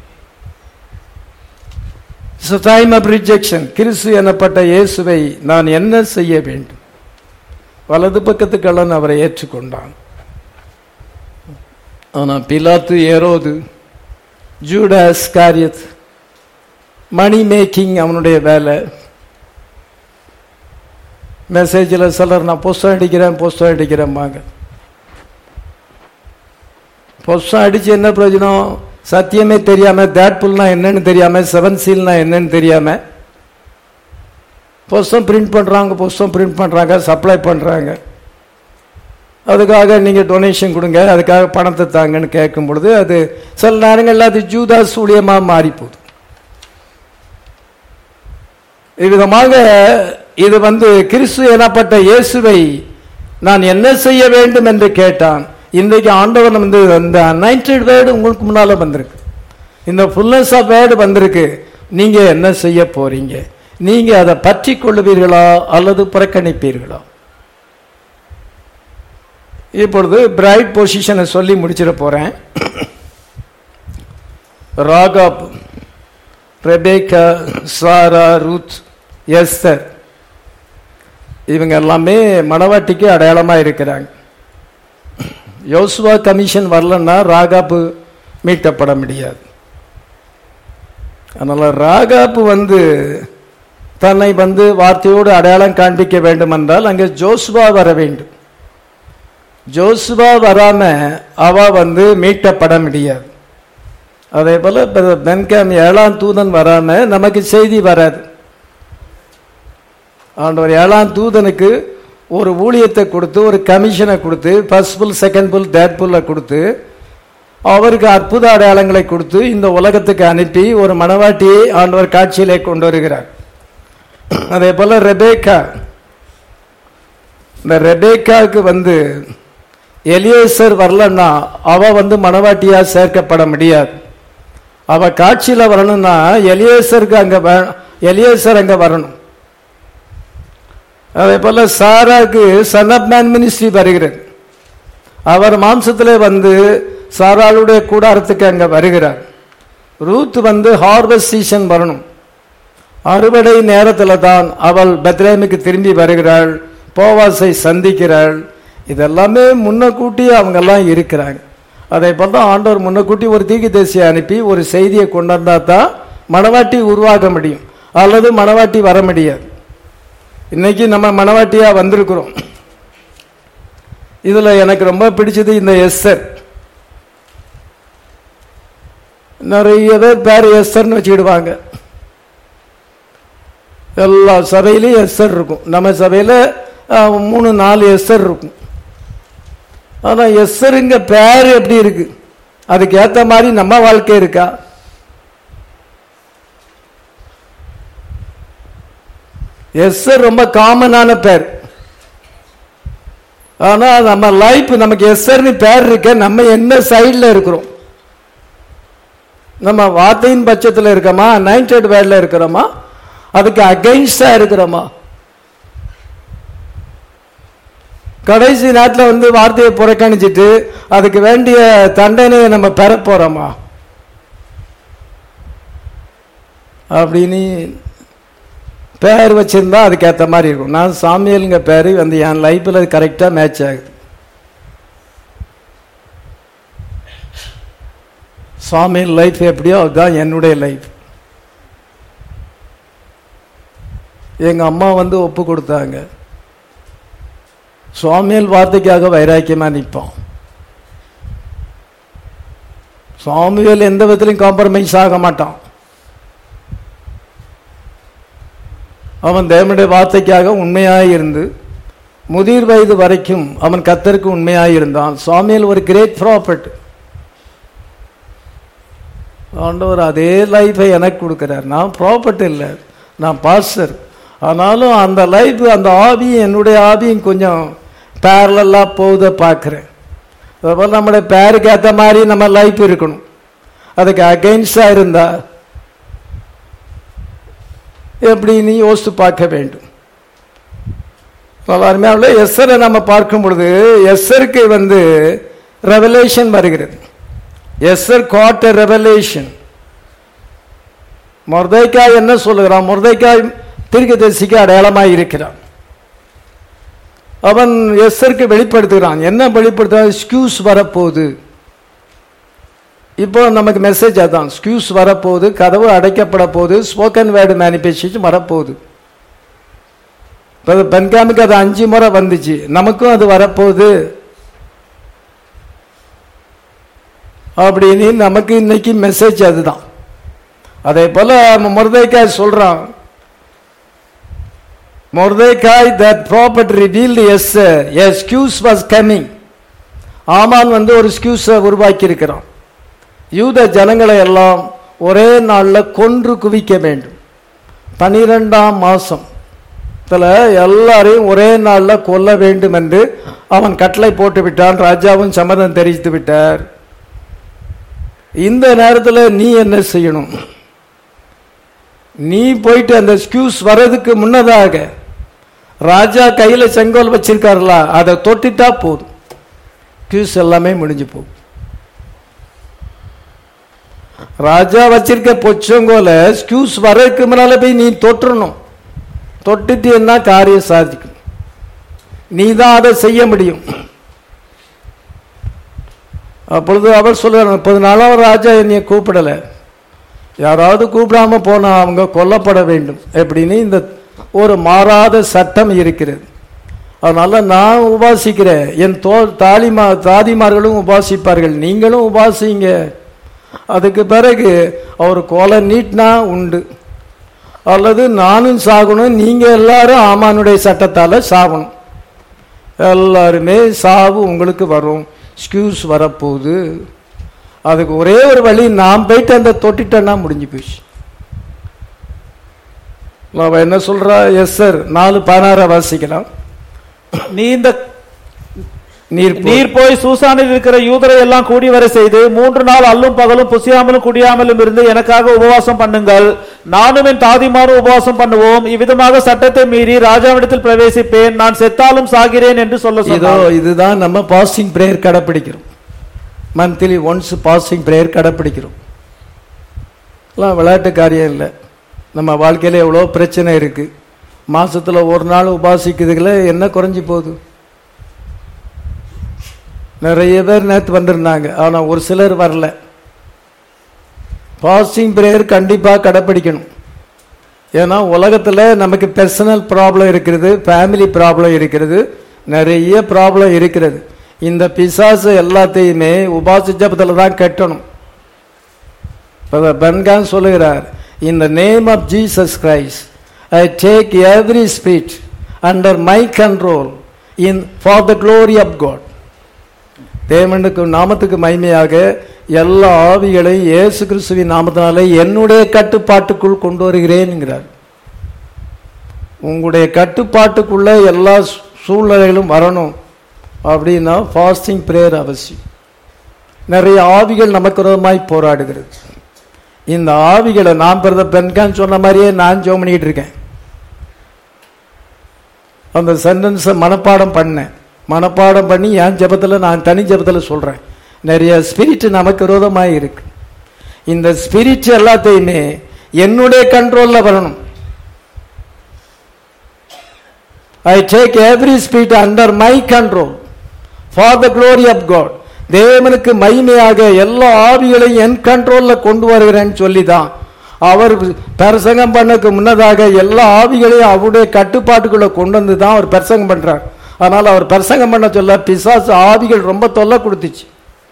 It's a time of rejection. கிறிஸ்து எனப்பட்ட இயேசுவை நான் என்ன செய்ய வேண்டும்? வலது பக்கத்து கள்ளன் அவரை ஏற்றுக்கொண்டான். ஆனா பிலாத்து, ஏரோது, ஜூடாஸ் காரியத், மணி மேக்கிங் அவனுடைய வேலை. மெசேஜில் சிலர் நான் புஸ்தகம் அடிக்கிறேன் புஸ்தகம் அடிக்கிறேன்பாங்க. புஸ்தகம் அடிச்சு என்ன பிரயோஜனம்? சத்தியமே தெரியாம, தேட்புல்னா என்னன்னு தெரியாம, செவன் சீல்னா என்னன்னு தெரியாம புஸ்தகம் பிரிண்ட் பண்றாங்க, புஸ்தகம் பிரிண்ட் பண்றாங்க, சப்ளை பண்றாங்க. அதுக்காக நீங்க டொனேஷன் கொடுங்க, அதுக்காக பணத்தை தாங்கன்னு கேட்கும் பொழுது அது சில நேரங்கள்ல அது ஜூதாஸ் ஊழியமா மாறி போகுது. இவ்விதமாக இது வந்து கிறிஸ்து எனப்பட்ட இயேசுவை நான் என்ன செய்ய வேண்டும் என்று கேட்டான். இன்றைக்கு ஆண்டவர் வந்து அந்த அனாயிண்டட் வேர்டு உங்களுக்கு முன்னால வந்திருக்கு, இந்த ஃபுல்னஸ் ஆஃப் வேர்டு வந்திருக்கு. நீங்க என்ன செய்ய போறீங்க? நீங்க அதை பற்றி கொள்ளுவீர்களா அல்லது புறக்கணிப்பீர்களா? இப்பொழுது பிரைட் பொசிஷனை சொல்லி முடிச்சிட போறேன். Rahab, Rebecca, Sarah, Ruth, Esther, இவங்க எல்லாமே மணவாட்டிக்கு அடையாளமா இருக்கிறாங்க. யோசுவா கமிஷன் வரலன்னா ராகாப்பு மீட்கப்பட முடியாது. அதனால ராகாப்பு வந்து தன்னை வந்து வார்த்தையோடு அடையாளம் காண்பிக்க வேண்டும் என்றால் அங்கே ஜோசுவா வர வேண்டும். ஜோசுவா வராம அவ வந்து மீட்கப்பட முடியாது. அதே போல பென்காம் ஏழாம் தூதன் வராம நமக்கு செய்தி வராது. ஆண்டவர் ஏழாம் தூதனுக்கு ஒரு ஊழியத்தை கொடுத்து ஒரு கமிஷனை கொடுத்து first pull second pull third புல்ல கொடுத்து அவருக்கு அற்புத அடையாளங்களை கொடுத்து இந்த உலகத்துக்கு அனுப்பி ஒரு மணவாட்டியை ஆண்டவர் காட்சியிலே கொண்டு வருகிறார். அதே போல ரெபேக்கா, இந்த ரெபேக்காவுக்கு வந்து எலியேசர் வரலன்னா அவ வந்து மணவாட்டியா சேர்க்கப்பட முடியாது. அவ காட்சியில வரணும்னா எலியேசருக்கு அங்க எலியேசர் அங்க வரணும். அதே போல சாராக்கு சன் ஆஃப் மேன் மினிஸ்ட்ரி வருகிறது. அவர் மாம்சத்திலே வந்து சாராளுடைய கூடாரத்துக்கு அங்க வருகிறார். ரூத் வந்து ஹார்வெஸ்ட் சீசன் வரணும். அறுவடை நேரத்துல தான் அவள் பெத்லேமுக்கு திரும்பி வருகிறாள், போவாசை சந்திக்கிறாள். இதெல்லாமே முன்னக்கூட்டி அவங்க எல்லாம் இருக்கிறாங்க. அதே போல தான் ஆண்டவர் முன்னக்கூட்டி ஒரு தீர்க்கதரிசியை அனுப்பி ஒரு செய்தியை கொண்டாந்தா தான் மணவாட்டி உருவாக முடியும், அல்லது மணவாட்டி வர முடியாது. இன்னைக்கு நம்ம மணவாட்டியா வந்திருக்கிறோம். இதுல எனக்கு ரொம்ப பிடிச்சது இந்த எஸ்தர். நிறைய பேர் பேர் எஸ்தர்னு வச்சுக்கிடுவாங்க. எல்லா சபையிலையும் எஸ்தர் இருக்கும். நம்ம சபையில மூணு நாலு எஸ்தர் இருக்கும். ஆனா எஸ்தருங்க பேர் எப்படி இருக்கு, அதுக்கு ஏத்த மாதிரி நம்ம வாழ்க்கை இருக்கா? எஸ்தர் ரொம்ப காமனான பேர். ஆனா நம்ம லைஃப், நமக்கு எஸ்தர்னு பேர் இருக்க, நம்ம என்ன சைட்ல இருக்கிறோம்? நம்ம வார்த்தையின் பட்சத்தில் இருக்கோமா, அனாயிண்டட் வேர்ட்ல இருக்கிறோமா, அதுக்கு அகைன்ஸ்டா இருக்கிறோமா? கடைசி நாட்டில் வந்து வார்த்தையை புறக்கணிச்சிட்டு அதுக்கு வேண்டிய தண்டனையை நம்ம பெற போறோமா அப்படின்னு பேர் வச்சிருந்தா அதுக்கு ஏற்ற மாதிரி இருக்கும். நான் சாமியலுங்க பேர் வந்து என் லைஃப்ல கரெக்டா மேட்ச் ஆகுது. சாமியல் லைஃப் எப்படியோ அதுதான் என்னுடைய லைஃப். எங்க அம்மா வந்து ஒப்பு கொடுத்தாங்க. சாமியல் வார்த்தைக்காக வைராக்கியமா நிற்பான். சாமியல் எந்த விதத்திலையும் காம்ப்ரமைஸ் ஆக மாட்டான். அவன் தேவனுடைய வார்த்தைக்காக உண்மையாய் இருந்து முதிர் வயது வரைக்கும் அவன் கர்த்தருக்கு உண்மையாய் இருந்தான். சாமியல் ஒரு கிரேட் ப்ராஃபட். ஆண்டவர் அதே லைஃபை எனக்கு கொடுக்கிறார். நான் ப்ராஃபட் இல்லை, நான் பாஸ்டர். ஆனாலும் அந்த லைஃப், அந்த ஆவியும் என்னுடைய ஆவியும் கொஞ்சம் பேரலா போகுத பார்க்கிறேன். அதுபோல் நம்முடைய பேருக்கு ஏற்ற மாதிரி நம்ம லைஃப் இருக்கணும். அதுக்கு அகைன்ஸ்டா இருந்தா எப்படி நீ யோசித்து பார்க்க வேண்டும். அருமையான எஸ்ஸரை நம்ம பார்க்கும் பொழுது எஸ்ஸருக்கு வந்து ரெவலேஷன் வருகிறது. Esther got a revelation. மொர்தெக்காய் என்ன சொல்லுகிறான்? மொர்தெக்காய் தீர்க்கதரிசிக்கு அடையாளமாய் இருக்கிறான். அவன் எஸ்ஸருக்கு வெளிப்படுத்துகிறான். என்ன வெளிப்படுத்த? ஸ்கியூஸ் வரப்போகுது. இப்போ நமக்கு மெசேஜ் அதான், ஸ்கியூஸ் வரப்போகுது, கதவு அடைக்கப்பட போகுது, ஸ்போக்கன் வேர்டு மேனிஃபெஸ்டேஷன் வரப்போகுது. பென்காமுக்கு அது அஞ்சு முறை வந்துச்சு, நமக்கும் அது வரப்போகுது அப்படின்னு நமக்கு இன்னைக்கு மெசேஜ் அதுதான். அதே போல மொர்தெக்காய் சொல்றான். Mordecai, that prophet revealed Esther, a excuse was coming. ஆமான் வந்து ஒரு எக்ஸ்கியூஸை உருவாக்கி இருக்கிறான். யூத ஜனங்களை எல்லாம் ஒரே நாள்ல கொன்று குவிக்க வேண்டும். பனிரெண்டாம் மாசம் எல்லாரையும் ஒரே நாள்ல கொல்ல வேண்டும் என்று அவன் கட்டளை போட்டு விட்டான். ராஜாவும் சம்மதம் தெரிவித்து விட்டார். இந்த நேரத்தில் நீ என்ன செய்யணும்? நீ போயிட்டு அந்த எக்ஸ்கியூஸ் வர்றதுக்கு முன்னதாக ராஜா கையில செங்கோல் வச்சிருக்காருல, அதை தொட்டிட்டா போதும், எக்ஸ்கியூஸ் எல்லாமே முடிஞ்சு போகும். ராஜா வச்சிருக்க பொச்சங்கோல எக்ஸ்கியூஸ் வர்றதுக்கு முன்னால போய் நீ தொட்டுறணும். தொட்டுட்டு என்ன காரியம் சாதிக்கும்? நீ தான் அதை செய்ய முடியும். அப்பொழுது அவர் சொல்லுவார், முப்பது நாளாக ராஜா என்னைய கூப்பிடலை, யாராவது கூப்பிடாம போனா அவங்க கொல்லப்பட வேண்டும் அப்படின்னு இந்த ஒரு மாறாத சட்டம் இருக்கிறது. அதனால நான் உபாசிக்கிறேன், என் தோ தாலிமா தாதிமார்களும் உபாசிப்பார்கள், நீங்களும் உபாசிங்க. அதுக்கு பிறகு அவர் கொலை நீட்டினா உண்டு, அல்லது நானும் சாகணும், நீங்க எல்லாரும் ஆமானுடைய சட்டத்தால சாகணும், எல்லாருமே சாவு உங்களுக்கு வரும், எக்ஸ்கியூஸ் வரப்போகுது. அதுக்கு ஒரே ஒரு வழி, நான் போயிட்டு அந்த தொட்டிட்டேன்னா முடிஞ்சு போயிடுச்சு. அவன் என்ன சொல்றா? எஸ் சார், நாலு பதினாற வாசிக்கலாம். நீ இந்த நீர் நீர் போய் சூசானில் இருக்கிற யூதரை எல்லாம் கூடி வர செய்து மூன்று நாள் அல்லும் பகலும் புசியாமலும் குடியாமலும் இருந்து எனக்காக உபவாசம் பண்ணுங்கள், நானும் என் தாதிமாரும் உபவாசம் பண்ணுவோம், இவ்விதமாக சட்டத்தை மீறி ராஜாவிடத்தில் பிரவேசிப்பேன், நான் செத்தாலும் சாகிறேன் என்று சொல்ல சொன்னார். இதுதான் நம்ம பாஸ்டிங் பிரேயர் கடைப்பிடிக்கிறோம். மந்த்லி ஒன்ஸ் பாஸ்டிங் பிரேயர் கடைப்பிடிக்கிறோம். விளையாட்டு காரியம் இல்லை. நம்ம வாழ்க்கையில எவ்வளோ பிரச்சனை இருக்கு. மாசத்துல ஒரு நாள் உபாசிக்கிறதுல என்ன குறைஞ்சி போகுது? நிறைய பேர் நேற்று வந்திருந்தாங்க, ஆனா ஒரு சிலர் வரல. பாஸ்டிங் பிரேயர் கண்டிப்பா கடைப்பிடிக்கணும். ஏன்னா உலகத்துல நமக்கு பர்சனல் ப்ராப்ளம் இருக்கிறது, ஃபேமிலி ப்ராப்ளம் இருக்கிறது, நிறைய ப்ராப்ளம் இருக்கிறது. இந்த பிசாசு எல்லாத்தையுமே உபாச ஜபத்துல தான் கட்டணும். பென்கான் சொல்லுகிறார், in the name of Jesus Christ I take every spirit under my control in for the glory of God. தேவனுக்கு நாமத்துக்கு மகிமையாக எல்லா ஆவிகளையும் இயேசு கிறிஸ்துவின் நாமத்தினாலே என்னுடைய கட்டுப்பாட்டுக்குள் கொண்டு வருகிறேன்ங்கிறார். உங்களுடைய கட்டுப்பாட்டுக்குள்ள எல்லா சூழ்நிலைகளும் வரணும் அப்படின்னா ஃபாஸ்டிங் பிரேயர் அவசியம். நிறைய ஆவிகள் நமக்கு விரோதமாய் போராடுகிறது. இந்த ஆவிகளை நான் பிறந்த பெண்கான் சொன்ன மாதிரியே நான் ஜெபம் பண்ணிட்டு இருக்கேன். அந்த சென்டென்ஸை மனப்பாடம் பண்ணேன். மனப்பாடம் பண்ணி என் ஜெபத்தில் நான் தனி ஜெபத்தில் சொல்றேன். நிறைய ஸ்பிரிட் நமக்கு விரோதமாய் இருக்கு. இந்த ஸ்பிரிட் எல்லாத்தையுமே என்னுடைய கண்ட்ரோல்ல வரணும். I take every spirit under my control for the glory of God. தேவனுக்கு மகிமையாக எல்லா ஆவிகளையும் என் கண்ட்ரோல்ல கொண்டு வருகிறேன்னு சொல்லிதான் அவர் பிரசங்கம் பண்ணக்கு முன்னதாக எல்லா ஆவிகளையும் அவருடைய கட்டுப்பாட்டுக்குள்ள கொண்டு வந்து தான் அவர் பிரசங்கம் பண்றார். அதனால அவர் பிரசங்கம் பண்ண சொல்ல பிசாசு ஆவிகள் ரொம்ப தொல்லை கொடுத்துச்சு.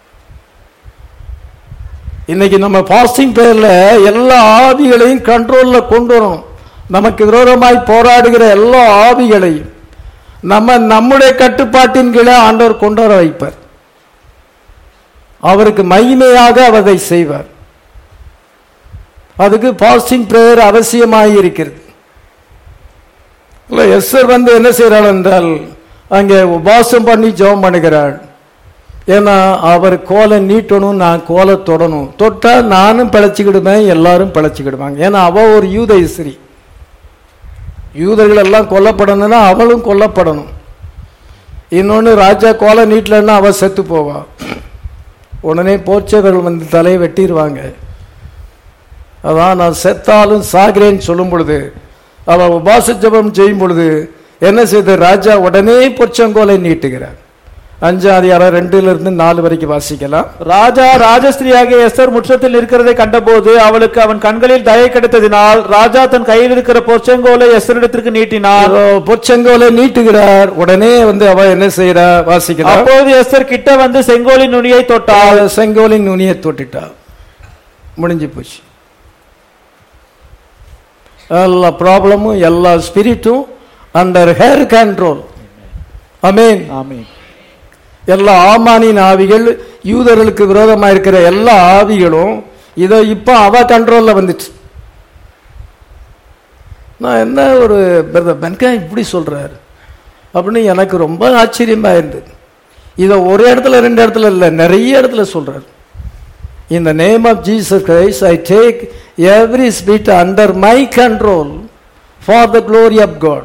இன்னைக்கு நம்ம பாஸ்டிங் பேர்ல எல்லா ஆவிகளையும் கண்ட்ரோல்ல கொண்டு வரணும். நமக்கு விரோதமாய் போராடுகிற எல்லா ஆவிகளையும் நம்ம நம்முடைய கட்டுப்பாட்டின் கீழே ஆண்டவர் கொண்டு வர வைப்பார். அவருக்கு மகிமையாக அவரை செய்வார். அதுக்கு பாஸ்டிங் பிரேயர் அவசியமாக இருக்கிறது. எஸ்தர் வந்து என்ன செய்யறாள் என்றால் அங்கே உபாசம் பண்ணி ஜெபம் பண்ணுகிறாள். ஏன்னா அவர் கோலை நீட்டணும், நான் கோலை தொடணும், தொட்டா நானும் பிழைச்சிக்கிடுவேன், எல்லாரும் பிழைச்சிக்கிடுவாங்க. ஏன்னா அவ ஒரு யூத ஸ்திரீ. யூதர்கள் எல்லாம் கொல்லப்படணும்னா அவளும் கொல்லப்படணும். இன்னொன்னு ராஜா கோலை நீட்டலன்னா அவ செத்து போவா. உடனே போர்ச்சவர்கள் வந்து தலையை வெட்டிடுவாங்க. அதான் நான் செத்தாலும் சாகிறேன்னு சொல்லும் பொழுது அவ உபாச ஜெபம் செய்யும் பொழுது என்ன செய்த ராஜா உடனே பொற்சங்கோலை நீட்டுகிறார். அஞ்சாம் அதிகாரம் ரெண்டுல இருந்து நாலு வரைக்கும் வாசிக்கலாம். ராஜா ராஜஸ்திரியாக எஸ்தர் முற்றத்தில் இருக்கிறதை கண்டபோது அவளுக்கு அவன் கண்களில் தயை கிடைத்ததினால் ராஜா தன் கையில் இருக்கிற பொற்செங்கோலை எஸ்தரிடத்திற்கு நீட்டினார். பொற்செங்கோலை நீட்டுகிறார். உடனே வந்து அவ என்ன செய்யறா வாசிக்கிறார். அப்போது எஸ்தர் கிட்ட வந்து செங்கோலின் நுனியை தொட்டாள். செங்கோலின் நுனியை தொட்டுட்டாள். முடிஞ்சு போச்சு. எல்லா ப்ராப்ளமும் எல்லா ஸ்பிரிட்டும் அண்டர் ஹேர் கண்ட்ரோல். ஆமென் ஆமென். எல்லா ஆமானின் ஆவிகள், யூதர்களுக்கு விரோதமா இருக்கிற எல்லா ஆவிகளும் இதோ இப்ப அவ கண்ட்ரோல்ல வந்துச்சு. நான் என்ன ஒரு பிரதர் பென்கா இப்படி சொல்றாரு அப்படின்னு எனக்கு ரொம்ப ஆச்சரியமா இருந்தது. இதை ஒரு இடத்துல ரெண்டு இடத்துல இல்லை, நிறைய இடத்துல சொல்றாரு. In the name of Jesus Christ I take every spirit under my control for the glory of God.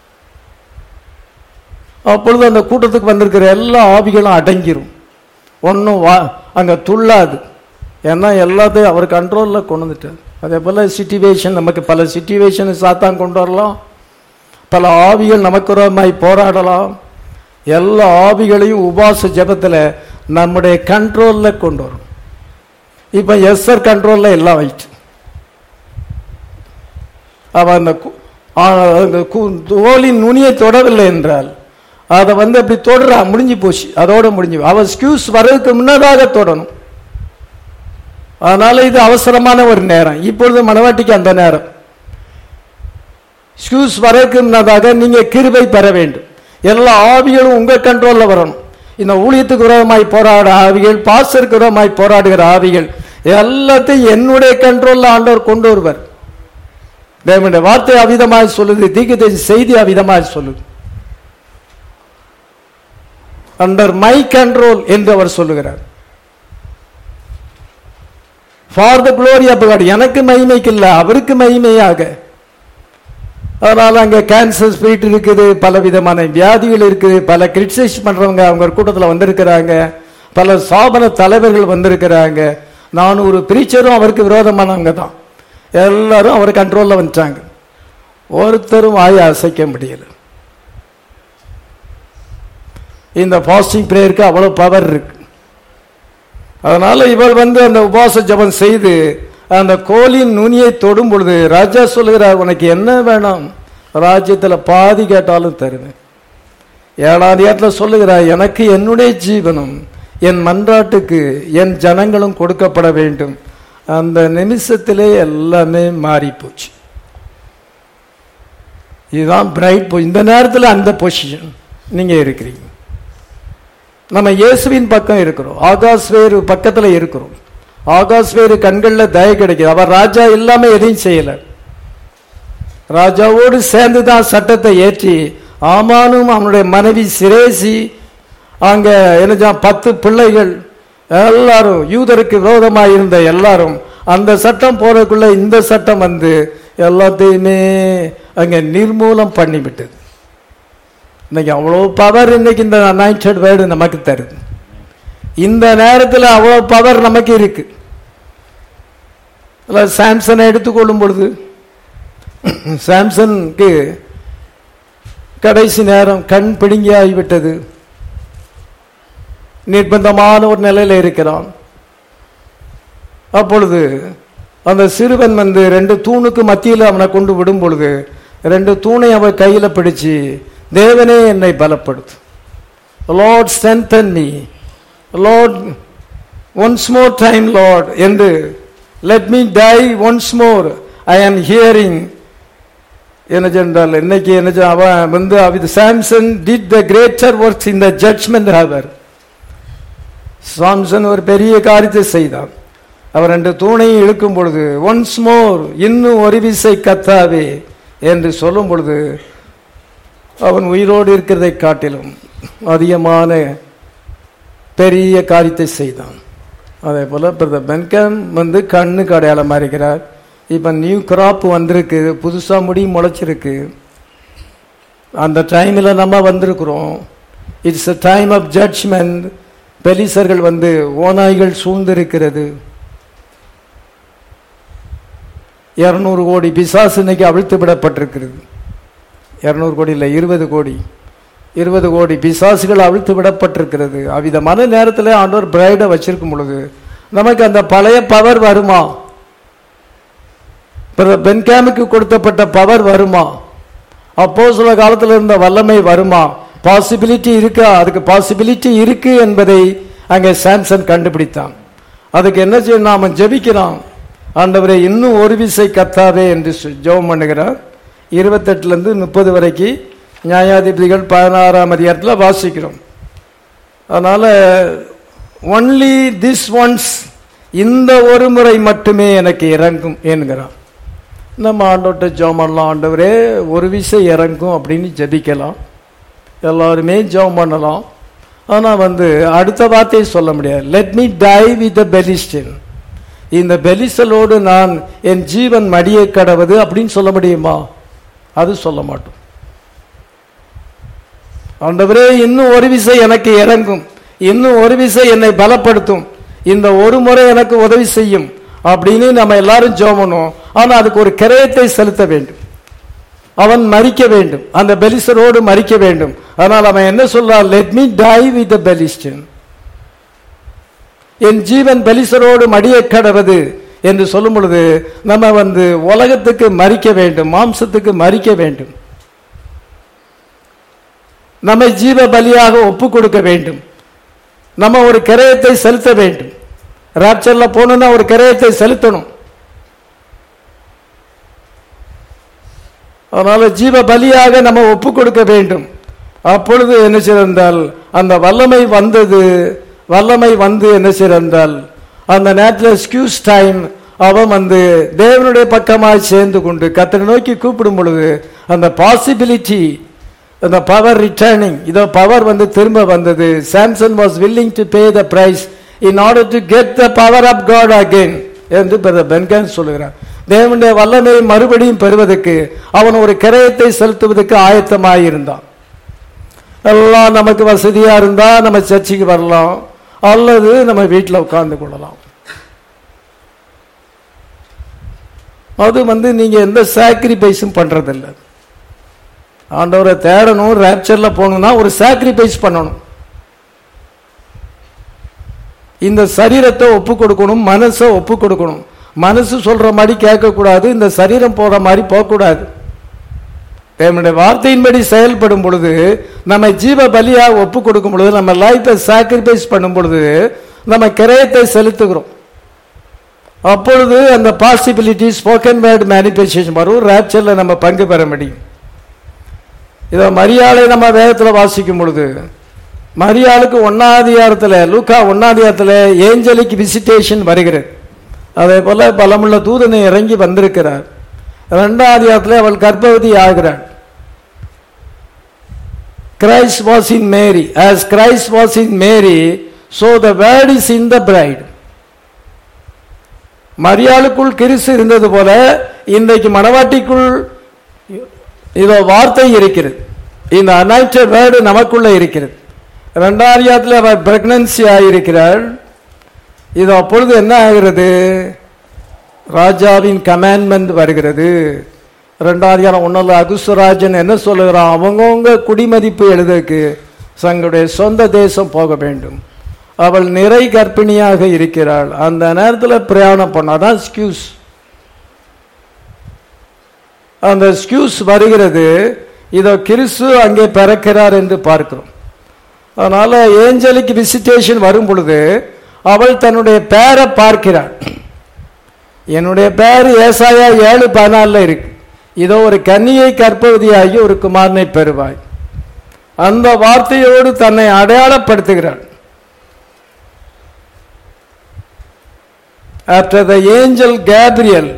அப்பொழுது அந்த கூட்டத்துக்கு வந்திருக்கிற எல்லா ஆவிகளும் அடங்கிரும், ஒன்றும் வா அங்கே துள்ளாது. ஏன்னா எல்லாத்தையும் அவர் கண்ட்ரோலில் கொண்டு வந்துட்டார். அதே போல் சிச்சுவேஷன், நமக்கு பல சிச்சுவேஷன் சாத்தான் கொண்டு வரலாம், பல ஆவிகள் நமக்கு விரோதமாய் போராடலாம். எல்லா ஆவிகளையும் உபாச ஜெபத்தில் நம்முடைய கண்ட்ரோல்ல கொண்டு வரும். இப்ப எஸ்ஆர் கண்ட்ரோல்ல எல்லாம் ஆயிடுச்சு. அவ அந்த தோலின் நுனியை தொடவில்லை என்றால் அதை வந்து அப்படி தொடரா, முடிஞ்சு போச்சு, அதோட முடிஞ்சு. அவ ஸ்கியூஸ் வர்றதுக்கு முன்னதாக தொடணும். அதனால இது அவசரமான ஒரு நேரம். இப்பொழுது மனவாட்டிக்கு அந்த நேரம். ஸ்கியூஸ் வர்றதுக்கு முன்னதாக நீங்க கிருபை பெற வேண்டும். எல்லா ஆவிகளும் உங்க கண்ட்ரோல்ல வரணும். இந்த ஊழியத்துக்கு விரோதமாய் போராட ஆவிகள், பாஸ்டருக்கு விரோதமாய் போராடுகிற ஆவிகள் எல்லாத்தையும் என்னுடைய கண்ட்ரோல்ல ஆண்டவர் கொண்டு வருவார். தேவனுடைய வார்த்தை அவிதமாய் சொல்லுது, தீர்க்கதரிசி செய்தி அவிதமாய் சொல்லுது. அண்டர் மை கண்ட்ரோல் என்று அவர் சொல்லுகிறார். For the glory of God, எனக்கு மகிமைக்கு இல்ல, அவருக்கு மகிமையாக. அதனால அங்க கேன்சர் ஸ்பிரிட் இருக்குது, பல விதமான வியாதிகள் இருக்குது, பல கிரிட்டிசைஸ் பண்றவங்க அவங்க கூட்டத்தில் வந்திருக்கிறாங்க, பல சாபன தலைவர்கள் வந்திருக்கிறாங்க. நான் ஒரு பிரீச்சரும் அவருக்கு விரோதமானவங்க தான். எல்லாரும் அவர் கண்ட்ரோல்ல வந்துட்டாங்க. ஒருத்தரும் வாயை அசைக்க முடியல. இந்த ஃபாஸ்டிங் பிரேயருக்கு அவ்வளவு பவர் இருக்கு. அதனால இவள் வந்து அந்த உபவாச ஜபம் செய்து அந்த கோலின் நுனியை தொடும் பொழுது ராஜா சொல்லுகிறார், உனக்கு என்ன வேணும்? ராஜ்யத்துல பாதி கேட்டாலும் தருவேன். ஏழாம் அதிகாரத்தில் சொல்லுகிறார், எனக்கு என்னுடைய ஜீவனும் என் மன்றாட்டுக்கு என் ஜனங்களும் கொடுக்கப்பட வேண்டும். அந்த நிமிஷத்திலே எல்லாமே மாறி போச்சு. இதுதான் பிரைட். இந்த நேரத்தில் அந்த பொசிஷன் நீங்க இருக்கிறீங்க. நம்ம இயேசுவின் பக்கம் இருக்கிறோம், ஆகாஷ் வேறு பக்கத்துல இருக்கிறோம். ஆகாஷ் வேறு கண்கள்ல தய கிடைக்குது. அவர் ராஜா இல்லாம எதையும் செய்யல. ராஜாவோடு சேர்ந்துதான் சட்டத்தை ஏற்றி ஆமானும் அவனுடைய மனைவி சிரேசி அங்க என்ன பத்து பிள்ளைகள் எல்லாரும் யூதருக்கு விரோதமாக இருந்த எல்லாரும் அந்த சட்டம் போறதுக்குள்ள இந்த சட்டம் வந்து எல்லாத்தையுமே அங்க நிர்மூலம் பண்ணிவிட்டது. இன்னைக்கு அவ்வளவு பவர் இன்னைக்கு இந்த அனாயிண்டட் வேர்டு நமக்கு தருது. இந்த நேரத்தில் அவ்வளவு பவர் நமக்கு இருக்கு. சாம்சனை எடுத்துக்கொள்ளும் பொழுது சாம்சனுக்கு கடைசி நேரம் கண் பிடுங்கி ஆகிவிட்டது. நிர்பந்தமான ஒரு நிலையில இருக்கிறான். அப்பொழுது அந்த சிறுவன் வந்து ரெண்டு தூணுக்கு மத்தியில் அவனை கொண்டு விடும் பொழுது ரெண்டு தூணை அவன் கையில பிடிச்சு, தேவனே என்னை பலப்படுத்து, lord strengthen me, lord once more time lord என்று, let me die once more, I am hearing. என்ன சொன்னால் இன்னைக்கு என்ன அவன் வந்து Samson did the greater works in the judgment hour. Samson ஒரு பெரிய காரியத்தை செய்தான். அவர் ரெண்டு தூணையும் இழுக்கும் பொழுது ஒன்ஸ் மோர், இன்னும் ஒரு விசை கத்தாவே என்று சொல்லும் பொழுது அவன் உயிரோடு இருக்கிறதை காட்டிலும் அதிகமான பெரிய காரியத்தை செய்தான். அதே போல பிரதர் பென்கன் வந்து கண்ணுக்கு அடையாளமாக இருக்கிறார். இப்ப நியூ கிராப் வந்திருக்கு, புதுசா முடி முளைச்சிருக்கு. அந்த டைம்ல நம்ம வந்திருக்கிறோம். It's a time of judgment. பெலிசர்கள் வந்து ஓநாய்கள் சூழ்ந்திருக்கிறது. இருநூறு கோடி பிசாசு இன்னைக்கு அவிழ்த்து விடப்பட்டிருக்கிறது. இருநூறு கோடி இல்லை, இருபது கோடி இருபது கோடி பிசாசுகள் அவிழ்த்து விடப்பட்டிருக்கிறது. அவ்விதமான நேரத்தில் ஆண்டவர் பிரைடை வச்சிருக்கும் பொழுது நமக்கு அந்த பழைய பவர் வருமா? பென்காமுக்கு கொடுத்தப்பட்ட பவர் வருமா? அப்போ சில காலத்தில் இருந்த வல்லமை வருமா? பாசிபிலிட்டி இருக்கா? அதுக்கு பாசிபிலிட்டி இருக்கு என்பதை அங்கே சாம்சன் கண்டுபிடித்தான். அதுக்கு என்ன செய்யணும்? நாம ஜெபிக்கிறான், ஆண்டவரே இன்னும் ஒரு விசை கத்தாவே என்று ஜெபம் பண்ணுகிறார். இருபத்தெட்டுல இருந்து முப்பது வரைக்கும் நியாயாதிபதிகள் பதினாறாம் அதிகாரத்தில் வாசிக்கிறோம். அதனால ஒன்லி திஸ் ஒன்ஸ், இந்த ஒரு முறை மட்டுமே எனக்கு இறங்கும் என்கிறான். நம்ம ஆண்டோட்ட ஜெபம் பண்ணலாம், ஆண்டவரே ஒரு விசை இறங்கும் அப்படின்னு ஜெபிக்கலாம். எல்லாருமே ஜெபம் பண்ணலாம். ஆனால் வந்து அடுத்த வார்த்தையை சொல்ல முடியாது. Let me die with the Philistine, இந்த பெலிசலோடு நான் என் ஜீவன் மடியை கடவது அப்படின்னு சொல்ல முடியுமா? அது சொல்ல மாட்டோம். ஆண்டவரே இன்னும் ஒரு விசை எனக்கு இறங்கும், இன்னும் ஒரு விசை என்னை பலப்படுத்தும், இந்த ஒரு முறை எனக்கு உதவி செய்யும் அப்படின்னு நம்ம எல்லாரும் ஜெபம் பண்ணுவோம். ஆனா அதுக்கு ஒரு கிரயத்தை செலுத்த வேண்டும். அவன் மரிக்க வேண்டும், அந்த பெலிஸ்டரோடு மரிக்க வேண்டும். ஆனால் அவன் என்ன சொல்றான்? Let me die with the Philistine, என் ஜீவன் பெலிசரோடு மடிய கடவது என்று சொல்லும் பொழுது நம்ம வந்து உலகத்துக்கு மரிக்க வேண்டும், மாம்சத்துக்கு மரிக்க வேண்டும், நம்மை ஜீவ பலியாக ஒப்பு கொடுக்க வேண்டும், நம்ம ஒரு கிரயத்தை செலுத்த வேண்டும். ராப்சர்ல போகணும்னா ஒரு கிரயத்தை செலுத்தணும். அதனால ஜீவ பலியாக நம்ம ஒப்பு கொடுக்க வேண்டும். அப்பொழுது என்ன செய்தால் அந்த வல்லமை வந்தது. வல்லமை வந்து என்ன செய்தால் அந்த நேரத்தில் எக்ஸ்கியூஸ் டைம் அவன் வந்து தேவனுடைய பக்கமாக சேர்ந்து கொண்டு கர்த்தரை நோக்கி கூப்பிடும் பொழுது அந்த பாசிபிலிட்டி, அந்த பவர் ரிட்டர்னிங், இதோ பவர் வந்து திரும்ப வந்தது. Samson was willing to pay the price in order to get the power of God again என்று பென்கான் சொல்லுகிறார். தேவனுடைய வல்லமையை மறுபடியும் பெறுவதற்கு அவன் ஒரு கிரயத்தை செலுத்துவதற்கு ஆயத்தமாயிருந்தான். எல்லாம் நமக்கு வசதியா இருந்தா நம்ம சர்ச்சுக்கு வரலாம், அல்லது நம்ம வீட்டில் உட்கார்ந்து கொள்ளலாம். அது வந்து நீங்க எந்த சாக்ரிஃபைஸும் பண்றதில்லை. ஆண்டவரை தேடணும், ராப்சர்ல போகணும்னா ஒரு சாக்ரிஃபைஸ் பண்ணணும். இந்த சரீரத்தை ஒப்பு கொடுக்கணும், மனசை ஒப்பு கொடுக்கணும். மனசு சொல்ற மாதிரி கேட்க கூடாது, இந்த சரீரம் போற மாதிரி போகக்கூடாது. தேவனுடைய வார்த்தையின்படி செயல்படும் பொழுது, நம்ம ஜீவ பலியாக ஒப்பு கொடுக்கும் பொழுது, நம்ம லைஃபை சாக்ரிஃபைஸ் பண்ணும் பொழுது நம்ம கிரயத்தை செலுத்துகிறோம். அப்பொழுது அந்த பாசிபிலிட்டி ஸ்போக்கன் வேர்ட் மேனிஃபெஸ்டேஷன் வரும். ராப்சர்ல நம்ம பங்கு பெற முடியும். இதை மரியாதை நம்ம வேதத்தில் வாசிக்கும் பொழுது, மரியாளுக்கு ஒன்னாதிகாரத்தில், லூக்கா ஒன்னாதிகாரத்தில் ஏஞ்சலிக் விசிட்டேஷன் வருகிறது. அதே போல பலமுள்ள தூதனை இறங்கி வந்திருக்கிறார். இரண்டாம் அதிகாரத்தில் அவள் கர்ப்பவதி ஆகிறாள். Christ was in Mary. As Christ was in Mary, so the word is in the bride. மரியாளுக்குள் கிறிஸ்து இருந்தது போல இன்றைக்கு மணவாட்டிக்குள் இதோ வார்த்தை இருக்கிறது. இந்த அனாயிட்டட் வேர்டு நமக்குள்ள இருக்கிறது. இரண்டாம் அதிகாரத்தில் அவர் பிரெக்னன்சி ஆகியிருக்கிறாள். இது அப்பொழுது என்ன ஆகிறது? ராஜாவின் கமாண்ட்மெண்ட் வருகிறது. ரெண்டாம் அதிகாரம் ஒன்னுல அகுஸ்வராஜன் என்ன சொல்லுகிறான்? அவங்கவுங்க குடிமதிப்பு எழுதக்கு தங்களுடைய சொந்த தேசம் போக வேண்டும். அவள் நிறை கர்ப்பிணியாக இருக்கிறாள். அந்த நேரத்தில் பிரயாணம் பண்ணாதான் ஸ்கியூஸ். அந்த ஸ்கியூஸ் வருகிறது. இதோ கிறிஸ்து அங்கே பிறக்கிறார் என்று பார்க்கிறோம். அதனால ஏஞ்சலிக் விசிட்டேஷன் வரும் பொழுது அவள் தன்னுடைய பேரை பார்க்கிறாள். என்னுடைய பேர் ஏசாயா ஏழு பதினாலுல இருக்கு. இதோ ஒரு கன்னியை கர்ப்பவதியாகி ஒரு குமாரனை பெறுவாய். அந்த வார்த்தையோடு தன்னை அடையாளப்படுத்துகிறாள். After the angel Gabriel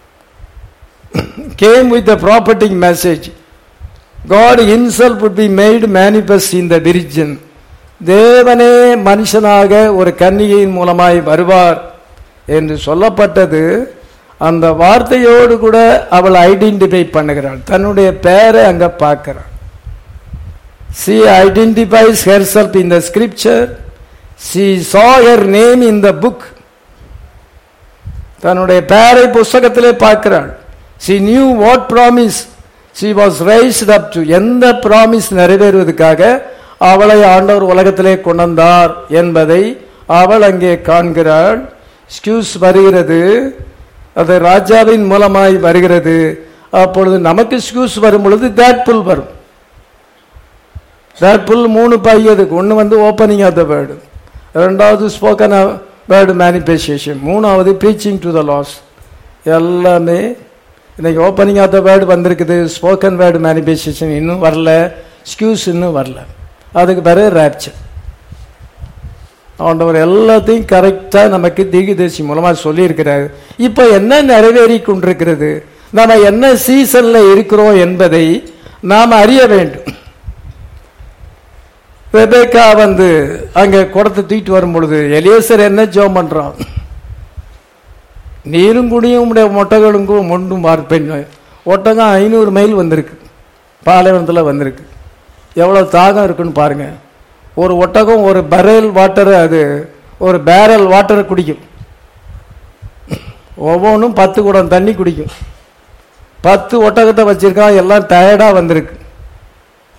came with the prophetic message, God himself would be made manifest in the virgin. தேவனே மனுஷனாக ஒரு கன்னிகையின் மூலமாய் வருவார் என்று சொல்லப்பட்டது. அந்த வார்த்தையோடு கூட அவள் ஐடென்டிஃபை பண்ணுகிறாள். தன்னுடைய பெயரை அங்க பார்க்கிறாள். She identifies herself in the scripture. She saw her name in the book. தன்னுடைய பெயரை புஸ்தகத்திலே பார்க்கிறாள். She knew what promise she was raised up to. எந்த ப்ராமிஸ் நிறைவேறுவதற்காக அவளை ஆண்டவர் உலகத்திலே கொண்டார் என்பதை அவள் அங்கே காண்கிறாள். ஸ்கியூஸ் வருகிறது. அது ராஜாவின் மூலமாய் வருகிறது. அப்பொழுது நமக்கு ஸ்கியூஸ் வரும் பொழுது தேட் புல் வரும். தேட் புல் மூணு பையதுக்கு ஒன்று வந்து ஓப்பனிங் ஆஃப் த வேர்டு, ரெண்டாவது ஸ்போக்கன் வேர்டு மேனிஃபெஸ்டேஷன், மூணாவது ப்ரீச்சிங் டு த லாஸ்ட். எல்லாமே இன்னைக்கு ஓப்பனிங் ஆஃப் த வேர்டு வந்திருக்குது. ஸ்போக்கன் வேர்டு மேனிஃபெஸ்டேஷன் இன்னும் வரல, ஸ்கியூஸ் இன்னும் வரல. அதுக்கு பிறகு ராப்சர். ஆண்டவர் எல்லாத்தையும் கரெக்டா நமக்கு தீர்க்கதரிசி மூலமா சொல்லி இருக்கிறார். இப்ப என்ன நிறைவேறி கொண்டிருக்கிறது, நாம என்ன சீசன்ல இருக்கிறோம் என்பதை நாம் அறிய வேண்டும். ரெபேக்கா வந்து அங்க குடத்தை தூக்கிட்டு வரும் பொழுது எலியேசர் என்ன ஜெபம் பண்றான்? நீரும் குடியும் மொட்டைகளுக்கும் மொண்டும் பார்ப்பேன். ஒட்டகம் ஐநூறு மைல் வந்திருக்கு, பாலைவனத்தில் வந்திருக்கு. எவ்வளவு தாகம் இருக்குன்னு பாருங்க. ஒரு ஒட்டகம் ஒரு பரல் வாட்டர், அது ஒரு பேரல் வாட்டரை குடிக்கும். ஒவ்வொன்றும் பத்து குடம் தண்ணி குடிக்கும். பத்து ஒட்டகத்தை வச்சிருக்கா, எல்லாம் டயர்டா வந்திருக்கு.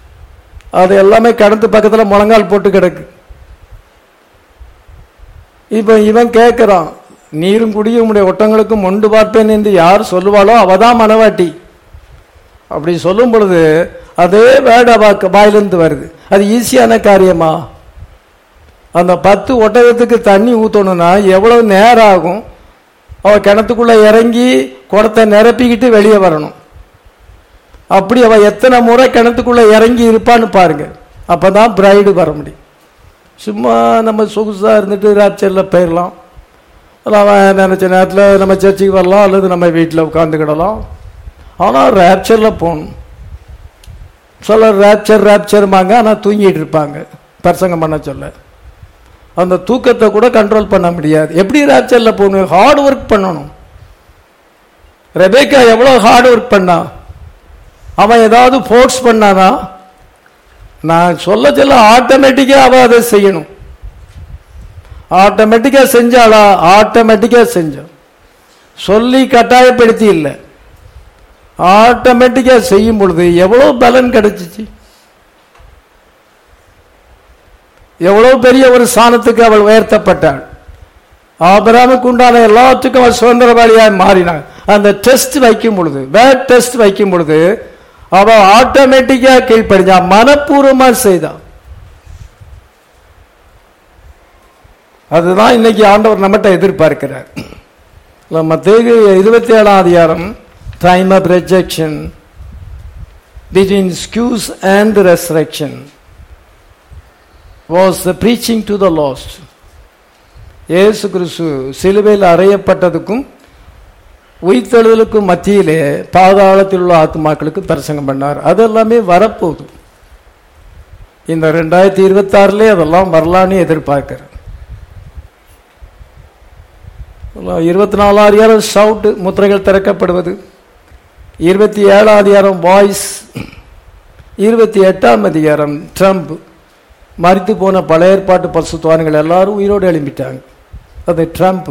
அது எல்லாமே கடந்து பக்கத்தில் முழங்கால் போட்டு கிடக்கு. இப்ப இவன் கேட்கிறான், நீரும் குடியும் உம்முடைய ஒட்டங்களுக்கும் மொண்டு பார்ப்பேன் என்று யார் சொல்லுவாளோ அவதான் மனவாட்டி. அப்படி சொல்லும் பொழுது அதே வேட வாயிலிருந்து வருது. அது ஈஸியான காரியமா? அந்த பத்து ஒட்டகத்துக்கு தண்ணி ஊத்தணும்னா எவ்வளவு நேரம் ஆகும்? அவ கிணத்துக்குள்ள இறங்கி குடத்தை நிரப்பிக்கிட்டு வெளியே வரணும். அப்படி அவ எத்தனை முறை கிணத்துக்குள்ள இறங்கி இருப்பான்னு பாருங்க. அப்பதான் பிரைடு வர முடியும். சும்மா நம்ம சொகுசா இருந்துட்டு ராப்சர்ல போயிடலாம். அவன் நினைச்ச நேரத்தில் நம்ம சர்ச்சுக்கு வரலாம், அல்லது நம்ம வீட்டில் உட்காந்துக்கிடலாம். ஆனால் ரேப்சரில் போகணும். சிலர் ரேப்சர் ரேப்சர்மாங்க, ஆனால் தூங்கிட்டு இருப்பாங்க பிரசங்கம் பண்ண சொல்ல. அந்த தூக்கத்தை கூட கண்ட்ரோல் பண்ண முடியாது. எப்படி ரேப்சரில் போகணும்? ஹார்ட் ஒர்க் பண்ணணும். ரெபேக்கா எவ்வளோ ஹார்ட் ஒர்க் பண்ணா? அவன் ஏதாவது ஃபோர்ஸ் பண்ணானா? நான் சொல்ல சொல்ல ஆட்டோமேட்டிக்கா அவ அதை செய்யணும். ஆட்டோமேட்டிக்கா செஞ்சாளா? ஆட்டோமேட்டிக்கா செஞ்சான். சொல்லி கட்டாயப்படுத்தி இல்லை, ஆட்டோமேட்டிக்கா செய்யும் பொழுது எவ்வளவு பலன் கிடைச்சிச்சு. எவ்வளவு பெரிய ஒரு ஸ்தானத்துக்கு அவள் உயர்த்தப்பட்டாள். ஆபிரகாமுக்கு உண்டான எல்லாத்துக்கும் அவள் சுதந்திரவாளியாக மாறினாள். அந்த டெஸ்ட் வைக்கும் பொழுது, வேட் டெஸ்ட் வைக்கும் பொழுது அவ ஆட்டோமேட்டிக்கா கீழ்ப்படிஞ்சா, மனப்பூர்வமா செய்தான். அதுதான் இன்னைக்கு ஆண்டவர் நம்மகிட்ட எதிர்பார்க்கிறார். மத்தேயு இருபத்தி ஏழாம் அதிகாரம், time of rejection between squeeze and resurrection was the preaching to the lost. இயேசு கிறிஸ்து சிலுவையில் அறையப்பட்டதுக்கும் உயிர்த்தெழுதலுக்கும் மத்தியிலே பாதாளத்தில் உள்ள ஆத்மாக்களுக்கு பிரசங்கம் பண்ணார். அதெல்லாமே வரப்போகுது. இந்த ரெண்டாயிரத்தி இருபத்தி ஆறுல அதெல்லாம் வரலான்னு எதிர்பார்க்கிறேன். இருபத்தி நாலாம் அதிகாரம் ஷவுட், முத்திரைகள் திறக்கப்படுவது. இருபத்தி ஏழாம் அதிகாரம் வாய்ஸ். இருபத்தி எட்டாம் அதிகாரம் ட்ரம்ப். மரித்து போன பழைய ஏற்பாட்டு பரிசுத்தவான்கள் எல்லாரும் உயிரோடு எழும்பிட்டாங்க. அது ட்ரம்ப்.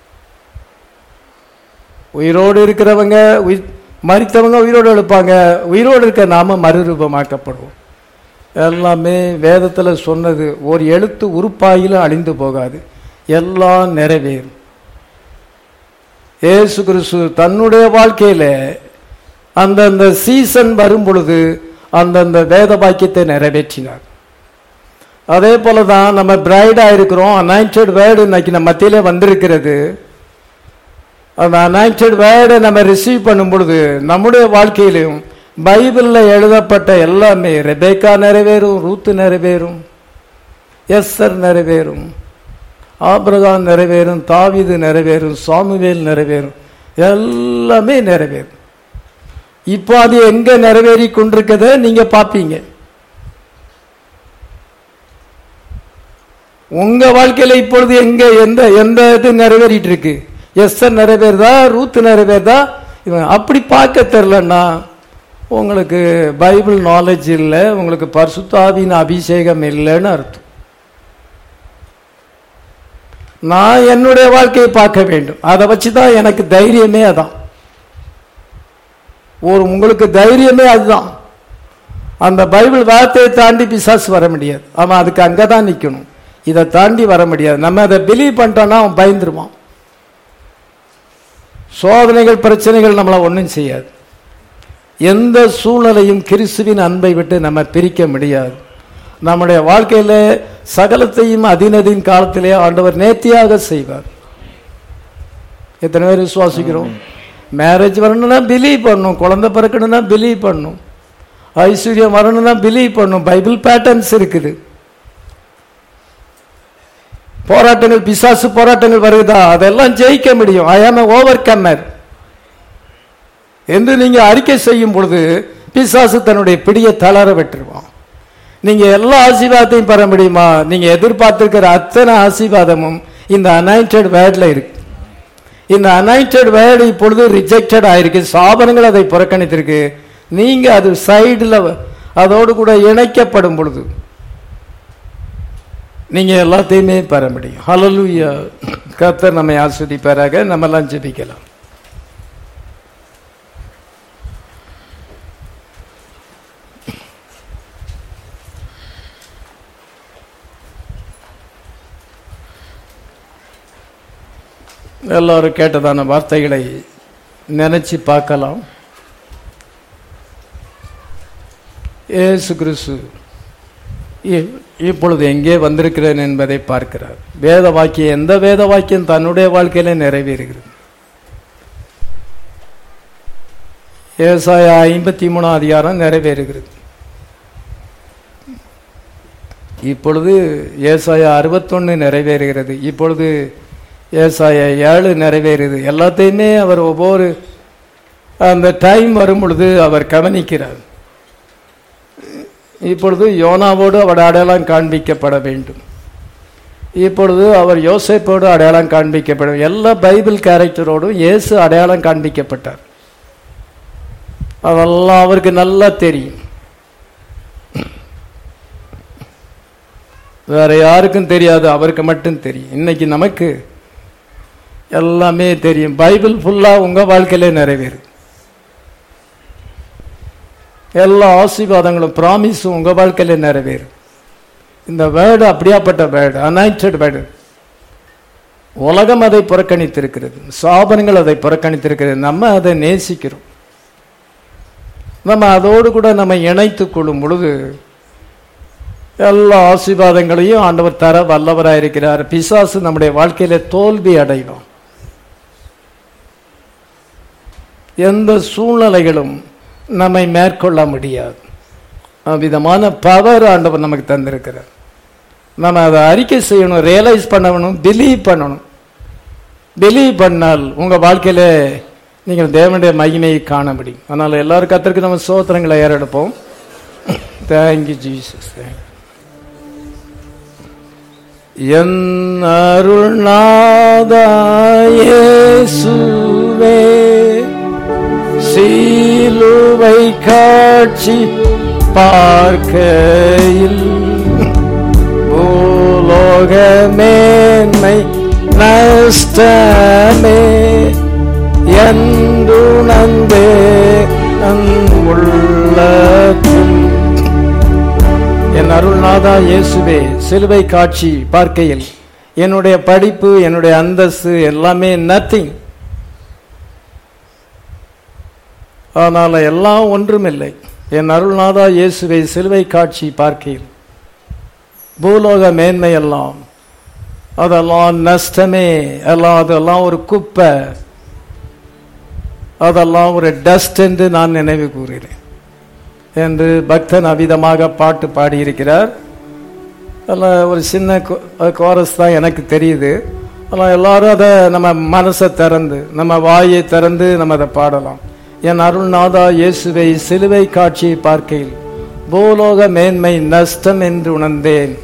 உயிரோடு இருக்கிறவங்க, மரித்தவங்க உயிரோடு எழுப்பாங்க. உயிரோடு இருக்க நாம மறுரூபமாக்கப்படுவோம். எல்லாமே வேதத்தில் சொன்னது. ஒரு எழுத்து உறுப்பாயிலும் அழிந்து போகாது, எல்லாம் நிறைவேறும். இயேசு கிறிஸ்து தன்னுடைய வாழ்க்கையில அந்தந்த சீசன் வரும் பொழுது அந்தந்த வேத வாக்கியத்தை நிறைவேற்றினார். அதே போலதான் நம்ம பிரைடா இருக்கிறோம். அனாயிண்டட் வேர்டு இன்னைக்கு நம்ம மத்தியிலே வந்திருக்கிறது. அந்த அனாயிண்டட் வேர்டை நம்ம ரிசீவ் பண்ணும் பொழுது நம்முடைய வாழ்க்கையிலும் பைபிள்ல எழுதப்பட்ட எல்லாமே, ரெபேக்கா நிறைவேறும், ரூத்து நிறைவேறும், எஸ்தர் நிறைவேறும், ஆபிரகாம் நிறைவேறும், தாவீது நிறைவேறும், சாமுவேல் நிறைவேறும், எல்லாமே நிறைவேறும். இப்போ அது எங்க நிறைவேறி கொண்டிருக்கத நீங்க பாப்பீங்க. உங்க வாழ்க்கையில இப்பொழுது எங்க எந்த எந்த இது நிறைவேறிட்டு இருக்கு? எஸ்தர் நிறைவேறுதா, ரூத் நிறைவேறுதா? அப்படி பார்க்க தெரியலன்னா உங்களுக்கு பைபிள் நாலேஜ் இல்லை, உங்களுக்கு பரிசுத்த ஆவியின் அபிஷேகம் இல்லைன்னு அர்த்தம். நான் என்னுடைய வாழ்க்கையை பார்க்க வேண்டும். அதை வச்சுதான் எனக்கு தைரியமே. அதான் ஒரு உங்களுக்கு தைரியமே அதுதான். அந்த பைபிள் வார்த்தையை தாண்டி பிசாசு வர முடியாது. அவன் அதுக்கு அங்கதான் நிக்கணும். இதை தாண்டி வர முடியாது. நம்ம அதை பிலீவ் பண்ணிட்டோம்னா அவன் பயந்துருவான். சோதனைகள், பிரச்சனைகள் நம்மளை ஒன்றும் செய்யாது. எந்த சூழ்நிலையும் கிறிஸ்துவின் அன்பை விட்டு நம்ம பிரிக்க முடியாது. நம்முடைய வாழ்க்கையில சகலத்தையும் அதினதின் காலத்திலே ஆண்டவர் நேர்த்தியாக செய்வார். எத்தனை பேர் விசுவாசிக்கிறோம்? மேரேஜ் வரணும்னா பிலீவ் பண்ணும், குழந்தை பிறக்கணும்னா பிலீவ் பண்ணும், ஐஸ்வர்யம் வரணும்னா பிலீவ் பண்ணும். பைபிள் பேட்டர்ன்ஸ் இருக்குது. போராட்டங்கள், பிசாசு போராட்டங்கள் வருதா, அதெல்லாம் ஜெயிக்க முடியும். ஐ ஆம் ஓவர் கம்மர் என்று நீங்க அறிக்கை செய்யும் பொழுது பிசாசு தன்னுடைய பிடியை தளர விட்டுருவான். நீங்க எல்லா ஆசீர்வாதத்தையும் பெற முடியுமா? நீங்க எதிர்பார்த்திருக்கிற அத்தனை ஆசீர்வாதமும் இந்த அனாயிண்டட் வேர்ட்ல இருக்கு. இந்த அனாயிண்டட் வேர்டு இப்பொழுது ரிஜெக்டட் ஆயிருக்கு. சாபனங்கள் அதை புறக்கணித்திருக்கு. நீங்க அது சைடுல அதோடு கூட இணைக்கப்படும் பொழுது நீங்க எல்லாத்தையுமே பெற முடியும். ஹல்லேலூயா. கர்த்தர் நம்மை ஆசீர்வதிப்பாராக. நம்ம எல்லாம் ஜெபிக்கலாம். எல்லாரும் கேட்டதான வார்த்தைகளை நினைச்சு பார்க்கலாம். இயேசு கிறிஸ்து இப்பொழுது எங்கே வந்திருக்கிறேன் என்பதை பார்க்கிறார். வேத வாக்கியம், எந்த வேத வாக்கியம் தன்னுடைய வாழ்க்கையில நிறைவேறுகிறது. ஏசாயா ஐம்பத்தி மூணாம் அதிகாரம் நிறைவேறுகிறது. இப்பொழுது ஏசாயா அறுபத்தொன்னு நிறைவேறுகிறது. இப்பொழுது ஏசாயா ஏழு நிறைவேறுது. எல்லாத்தையுமே அவர் ஒவ்வொரு அந்த டைம் வரும் பொழுது அவர் கவனிக்கிறார். இப்பொழுது யோனாவோடு அவர் அடையாளம் காண்பிக்கப்பட வேண்டும். இப்பொழுது அவர் யோசேப்போடு அடையாளம் காண்பிக்கப்பட, எல்லா பைபிள் கேரக்டரோடும் இயேசு அடையாளம் காண்பிக்கப்பட்டார். அதெல்லாம் அவருக்கு நல்லா தெரியும். வேற யாருக்கும் தெரியாது, அவருக்கு மட்டும் தெரியும். இன்னைக்கு நமக்கு எல்லாமே தெரியும். பைபிள் ஃபுல்லா உங்க வாழ்க்கையில நிறைவேறும். எல்லா ஆசீர்வாதங்களும் ப்ராமிஸும் உங்க வாழ்க்கையில நிறைவேறும். இந்த வேர்டு அப்படியாப்பட்ட வேர்டு, அனாயிண்டட் வேர்டு. உலகம் அதை புறக்கணித்திருக்கிறது, சாபனங்கள் அதை புறக்கணித்திருக்கிறது. நம்ம அதை நேசிக்கிறோம். நம்ம அதோடு கூட நம்ம இணைத்து கொள்ளும் பொழுது எல்லா ஆசீர்வாதங்களையும் ஆண்டவர் தர வல்லவராயிருக்கிறார். பிசாசு நம்முடைய வாழ்க்கையில தோல்வி அடைவான். எந்த சூழ்நிலைகளும் நம்மை மேற்கொள்ள முடியாது. விதமான பவர் ஆண்டவர் நமக்கு தந்திருக்கிறார். நம்ம அதை அறிக்கை செய்யணும், ரியலைஸ் பண்ணணும், பிலீவ் பண்ணணும். பிலீவ் பண்ணால் உங்க வாழ்க்கையில நீங்கள் தேவனுடைய மகிமையை காண முடியும். அதனால எல்லாரும் கர்த்தருக்கு நம்ம ஸ்தோத்திரங்களை ஏறெடுப்போம். Thank you Jesus. என் அருள்நாதா இயேசுவே, சிலுவை காட்சி பார்க்கையில் பூலோக மேன்மை நஷ்டமே என்றுணர்ந்தே உள்ளத்தில். என் அருள்நாதா இயேசுவே, சிலுவை காட்சி பார்க்கையில் என்னுடைய படிப்பு, என்னுடைய அந்தஸ்து எல்லாமே நத்திங். அதனால எல்லாம் ஒன்றுமில்லை. என் அருள்நாதா இயேசுவை சிலுவை காட்சி பார்க்கையில் பூலோக மேன்மை எல்லாம் அதெல்லாம் நஷ்டமே, எல்லாம் அதெல்லாம் ஒரு குப்பை, அதெல்லாம் ஒரு டஸ்ட் என்று நான் நினைவு கூறுகிறேன் என்று பக்தன் அவிதமாக பாட்டு பாடியிருக்கிறார். அதெல்லாம் ஒரு சின்ன கோரஸ் தான் எனக்கு தெரியுது. அதெல்லாம் எல்லாரும் அதை நம்ம மனசை திறந்து, நம்ம வாயை திறந்து நம்ம அதை பாடலாம். என் அருள்நாதா இயேசுவை சிலுவை காட்சியை பார்க்கையில் பூலோக மேன்மை நஷ்டம் என்று உணர்ந்தேன்.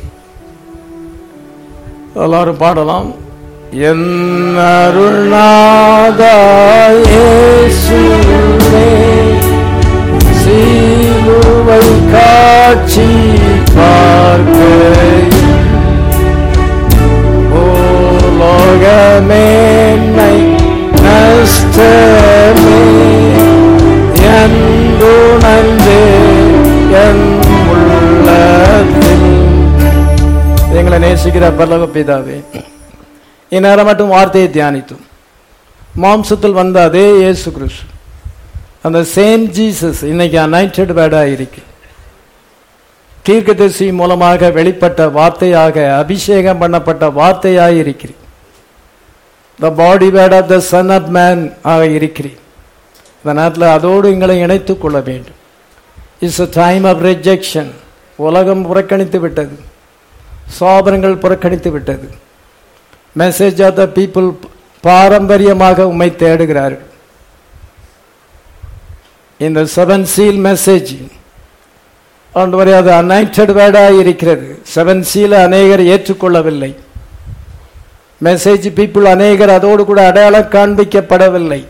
எல்லாரும் பாடலாம். என் அருள்நாதா இயேசுவே, சிலுவை காட்சி பார்க்கையில் பூலோக மேன்மை நஷ்டமே என்றுணர்ந்தே என் உள்ளத்தில். எங்களை நேசிக்கிற பரலோக பிதாவே, இந்நேரம் மட்டும் வார்த்தையை தியானித்தோம். மாம்சத்தில் வந்த அதே இயேசு கிறிஸ்து, அந்த சேம் ஜீசஸ் இன்னைக்கு அனாயிண்டட் வேர்டா இருக்கு. தீர்க்கதரிசி மூலமாக வெளிப்பட்ட வார்த்தையாக, அபிஷேகம் பண்ணப்பட்ட வார்த்தையாக இருக்கிறேன். The body word of the son of man ஆக இருக்கிறேன். இந்த நேரத்தில் அதோடு எங்களை இணைத்துக் கொள்ள வேண்டும். It's a time of rejection. உலகம் புறக்கணித்து விட்டது, சாபனங்கள் புறக்கணித்து விட்டது. மெசேஜ் ஆஃப் த பீப்புள் பாரம்பரியமாக உம்மை தேடுகிறார்கள். இந்த செவன் சீல் மெசேஜ் ஆண்டவரே, அது அனாயிண்டட் வேர்டாக இருக்கிறது. செவன் சீல அநேகர் ஏற்றுக்கொள்ளவில்லை. மெசேஜ் பீப்புள் அநேகர் அதோடு கூட அடையாளம் காண்பிக்கப்படவில்லை.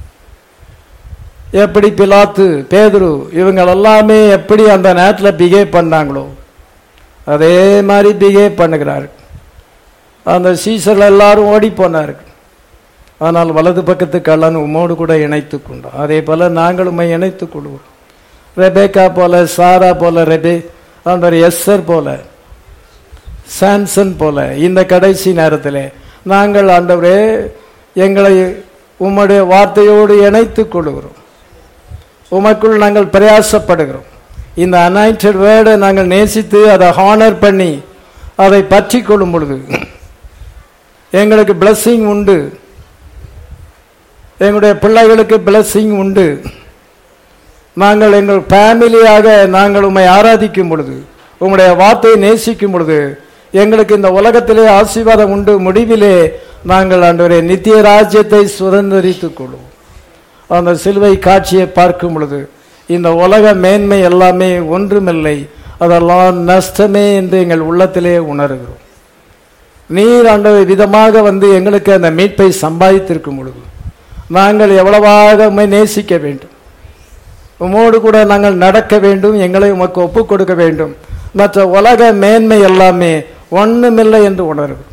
எப்படி பிலாத்து, பேதுரு இவங்க எல்லாமே எப்படி அந்த நேரத்தில் பிஹேவ் பண்ணாங்களோ அதே மாதிரி பிஹேவ் பண்ணுகிறார்கள். அந்த சீசர்கள் எல்லாரும் ஓடி போனார்கள். ஆனால் வலது பக்கத்து கள்ளன் உம்மோடு கூட இணைத்து கொண்டோம். அதே போல நாங்கள் உண்மை இணைத்துக் கொள்வோம். ரெபேக்கா போல, சாரா போல, ரெபே ஆண்டவர் எஸ்ஸர் போல, சாம்சன் போல இந்த கடைசி நேரத்தில் நாங்கள் ஆண்டவரே எங்களை உம்முடைய வார்த்தையோடு இணைத்துக் கொள்கிறோம். உமக்குள் நாங்கள் பிரயாசப்படுகிறோம். இந்த அனாயிண்டட் வேர்டை நாங்கள் நேசித்து அதை ஹானர் பண்ணி அதை பற்றி கொள்ளும் பொழுது எங்களுக்கு பிளஸ்ஸிங் உண்டு, எங்களுடைய பிள்ளைகளுக்கு பிளஸ்ஸிங் உண்டு. நாங்கள் எங்கள் ஃபேமிலியாக நாங்கள் உம்மை ஆராதிக்கும் பொழுது, உம்முடைய வார்த்தையை நேசிக்கும் பொழுது எங்களுக்கு இந்த உலகத்திலே ஆசீர்வாதம் உண்டு. முடிவிலே நாங்கள் ஆண்டவரே நித்திய ராஜ்யத்தை சுதந்திரித்துக் கொள்வோம். அந்த சிலுவை காட்சியை பார்க்கும் பொழுது இந்த உலக மேன்மை எல்லாமே ஒன்றுமில்லை, அதெல்லாம் நஷ்டமே என்று எங்கள் உள்ளத்திலே உணர்கிறோம். நீர் ஆண்டவர் விதமாக வந்து எங்களுக்கு அந்த மீட்பை சம்பாதித்திருக்கும் பொழுது நாங்கள் எவ்வளவாக உம்மை நேசிக்க வேண்டும், உம்மோடு கூட நாங்கள் நடக்க வேண்டும், எங்களை உமக்கு ஒப்புக் கொடுக்க வேண்டும். மற்ற உலக மேன்மை எல்லாமே ஒண்ணுமில்லை என்று உணர்கிறோம்.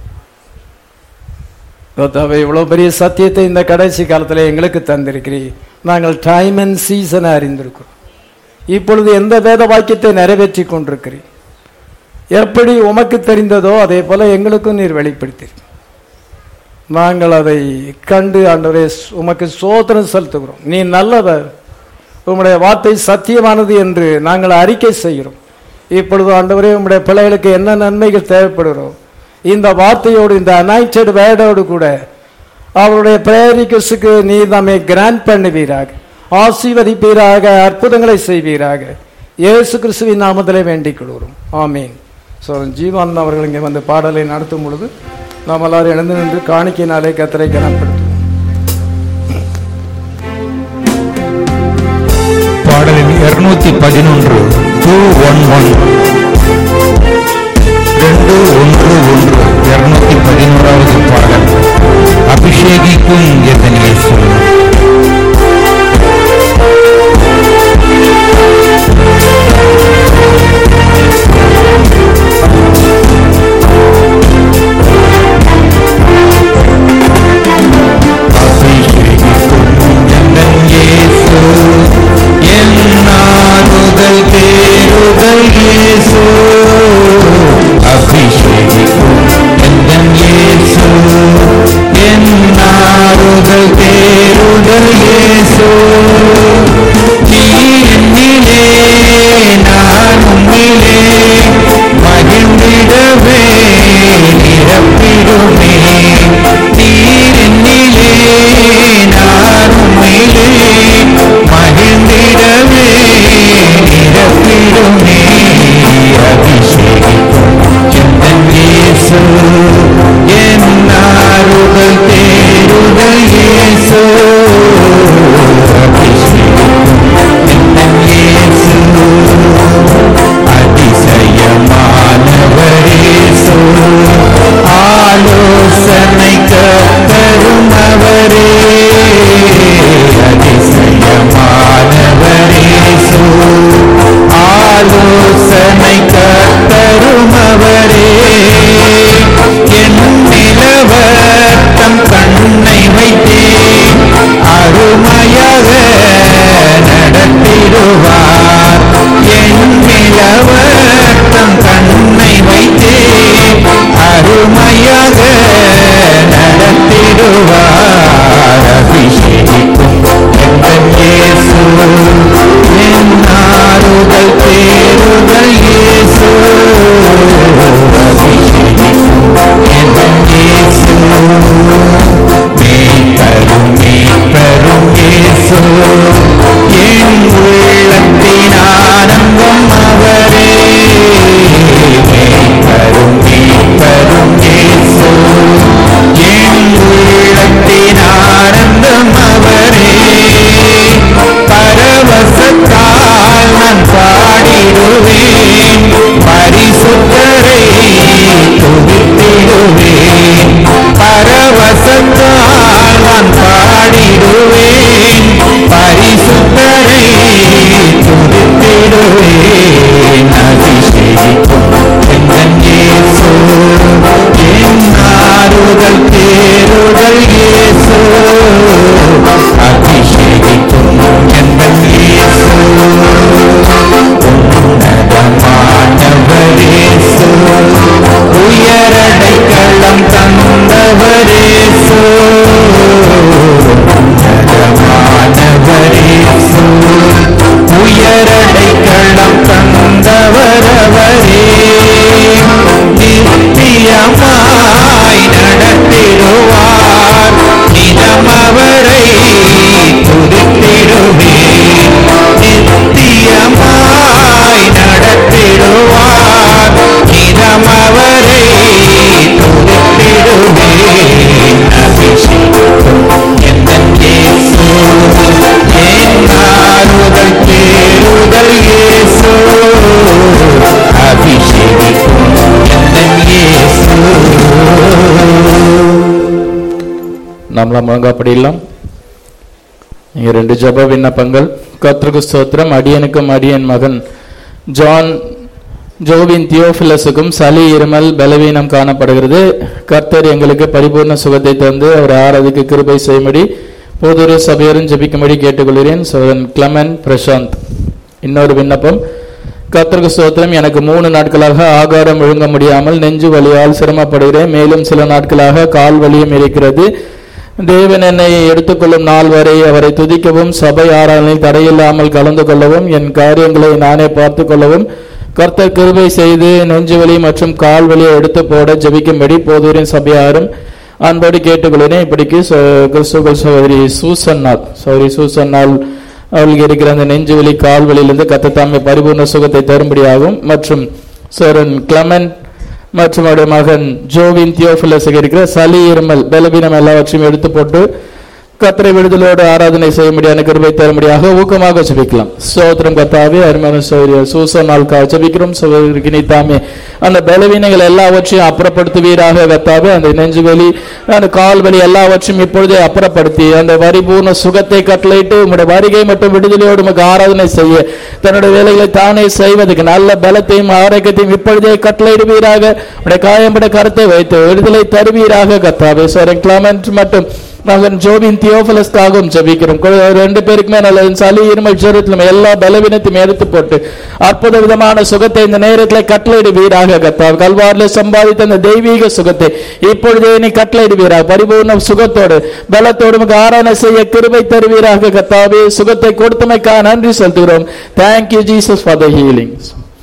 இவ்வளவு பெரிய சத்தியத்தை இந்த கடைசி காலத்தில் எங்களுக்கு தந்திருக்கிறீர். நாங்கள் டைம் அண்ட் சீசனை அறிந்திருக்கிறோம். இப்பொழுது எந்த வேத வாக்கியத்தை நிறைவேற்றி கொண்டிருக்கிறீர், எப்படி உமக்கு தெரிந்ததோ அதே போல எங்களுக்கும் நீர் வெளிப்படுத்தி நாங்கள் அதை கண்டு ஆண்டவரே உமக்கு சோதனம் செலுத்துகிறோம். நீ நல்லவர், உம்முடைய வார்த்தை சத்தியமானது என்று நாங்கள் அறிக்கை செய்கிறோம். இப்பொழுது ஆண்டவரே உம்முடைய பிள்ளைகளுக்கு என்ன நன்மைகள் தேவைப்படுகிறோம், இந்த வார்த்தையோடு இந்த அனாயிண்டட் வேர்டோடு கூட அவருடைய பிரேயர் ரிக்வெஸ்டுக்கு நீர் நம்மை கிராண்ட் பண்ணுவீராக, ஆசீர்வதிப்பீராக, அற்புதங்களை செய்வீராக. இயேசு கிறிஸ்துவின் நாமத்திலே வேண்டிக் கொள்கிறோம். ஆமீன். ஸோ ஜீவானந்த அவர்கள் இங்கே வந்து பாடலை நடத்தும் பொழுது நாம் எல்லாரும் எழுந்து நின்று காணிக்கையினாலே கர்த்தரை கனப்படுத்துவோம். பாடலில் இருநூத்தி பதினொன்று டூ ஒன் ஒன் ரெண்டு ஒன்று ஒன்று இருநூத்தி பதினோராவது பாடல். அபிஷேகிக்கும் எத்தனையே சொல்லும் உயரடைக்கலம் தந்தவரேசு நாமலாம் முழங்காப்படியெல்லாம். இங்கே ரெண்டு ஜெப விண்ணப்பங்கள். கர்த்தருக்கு ஸ்தோத்திரம். அடியனுக்கும் அடியன் மகன் ஜான் ஜோவின் தியோபிலஸுக்கும் சளி இருமல் பலவீனம் காணப்படுகிறது. கர்த்தர் எங்களுக்கு பரிபூர்ண சுகத்தை தந்து அவர் ஆராதிக்கு கிருபை செய்யும்படி பொது சபையரும் ஜெபிக்கும்படி கேட்டுக்கொள்கிறேன். சோதன் கிளமன் பிரசாந்த். இன்னொரு விண்ணப்பம். கர்த்தருக்கு ஸ்தோத்திரம். எனக்கு மூணு நாட்களாக ஆகாரம் விழுங்க முடியாமல் நெஞ்சு வலியால் சிரமப்படுகிறேன். மேலும் சில நாட்களாக கால் வலியும் இருக்கிறது. தேவன் என்னை எடுத்துக்கொள்ளும் நாள் வரை அவரை துதிக்கவும் சபை ஆராதனையில் தடையில்லாமல் கலந்து கொள்ளவும் என் காரியங்களை நானே பார்த்து கொள்ளவும் கர்த்தர் கிருபை செய்து நெஞ்சுவலி மற்றும் கால் வலியை எடுத்து போட ஜெபிக்கும்படி போதூரின் சபையாரும் அன்போடு கேட்டுக்கொள்கிறேன். இப்படிக்கு கிறிஸ்துவ சகோதரி சூசன்னாள் சகோதரி சூசன்னாள் அவர்களுக்கு இருக்கிற அந்த நெஞ்சுவலி கால் வலியிலிருந்து கர்த்தர் தாமே பரிபூர்ண சுகத்தை தரும்படியாகும். மற்றும் சோரன் கிளமன் மற்றும் அவருடைய மகன் ஜோவின் தியோபிலஸுக்கு இருக்கிற சளி இருமல் பலவீனம் எல்லாவற்றையும் எடுத்து போட்டு கர்த்தரை விடுதலோடு ஆராதனை செய்யும்படியான கிருபை தரும்படியாக ஊக்கமாக ஜெபிக்கலாம். ஸ்தோத்திரம் கர்த்தாவே. அருமையான சகோதரி சூசன்னாளுக்காக ஜெபிக்கிறோம். சகோதரிக்கு நீ தாமே அந்த பலவீனங்கள் எல்லாவற்றையும் அப்புறப்படுத்துவீராக கர்த்தாவே. அந்த நெஞ்சுவலி அந்த கால் வலி எல்லாவற்றையும் இப்பொழுதே அப்புறப்படுத்தி அந்த பரிபூர்ண சுகத்தை கட்டளையிட்டு உங்களுடைய வருகை மற்றும் விடுதலையோடு உமக்கு ஆராதனை செய்ய தன்னுடைய வேலைகளை தானே செய்வதற்கு நல்ல பலத்தையும் ஆரோக்கியத்தையும் இப்பொழுதே கட்டளையிடுவீராக. உடைய காயம்பட கருத்தை வைத்து விடுதலை தருவீராக கர்த்தாவே. சோரன் கிளமன்ட் மற்றும் மகன் ஜோவின் தியோபிலஸ்காகவும் ஜெபிக்கிறோம். ரெண்டு பேருக்குமே நல்ல சளி இருமல் ஜுரத்திலும் எல்லா பலவீனத்தையும் எடுத்து போட்டு அற்புத விதமான சுகத்தை இந்த நேரத்தில் கட்டளையிடுவீராக கர்த்தாவே. கல்வாரில் சம்பாதித்த அந்த தெய்வீக சுகத்தை இப்பொழுதே நீ கட்டளையிடுவீராக. பரிபூர்ண சுகத்தோடு பலத்தோடு ஆராதனை செய்ய கிருபை தருவீராக கர்த்தாவே. சுகத்தை கொடுத்தமைக்காக நன்றி செலுத்துகிறோம். Thank you Jesus for the healing.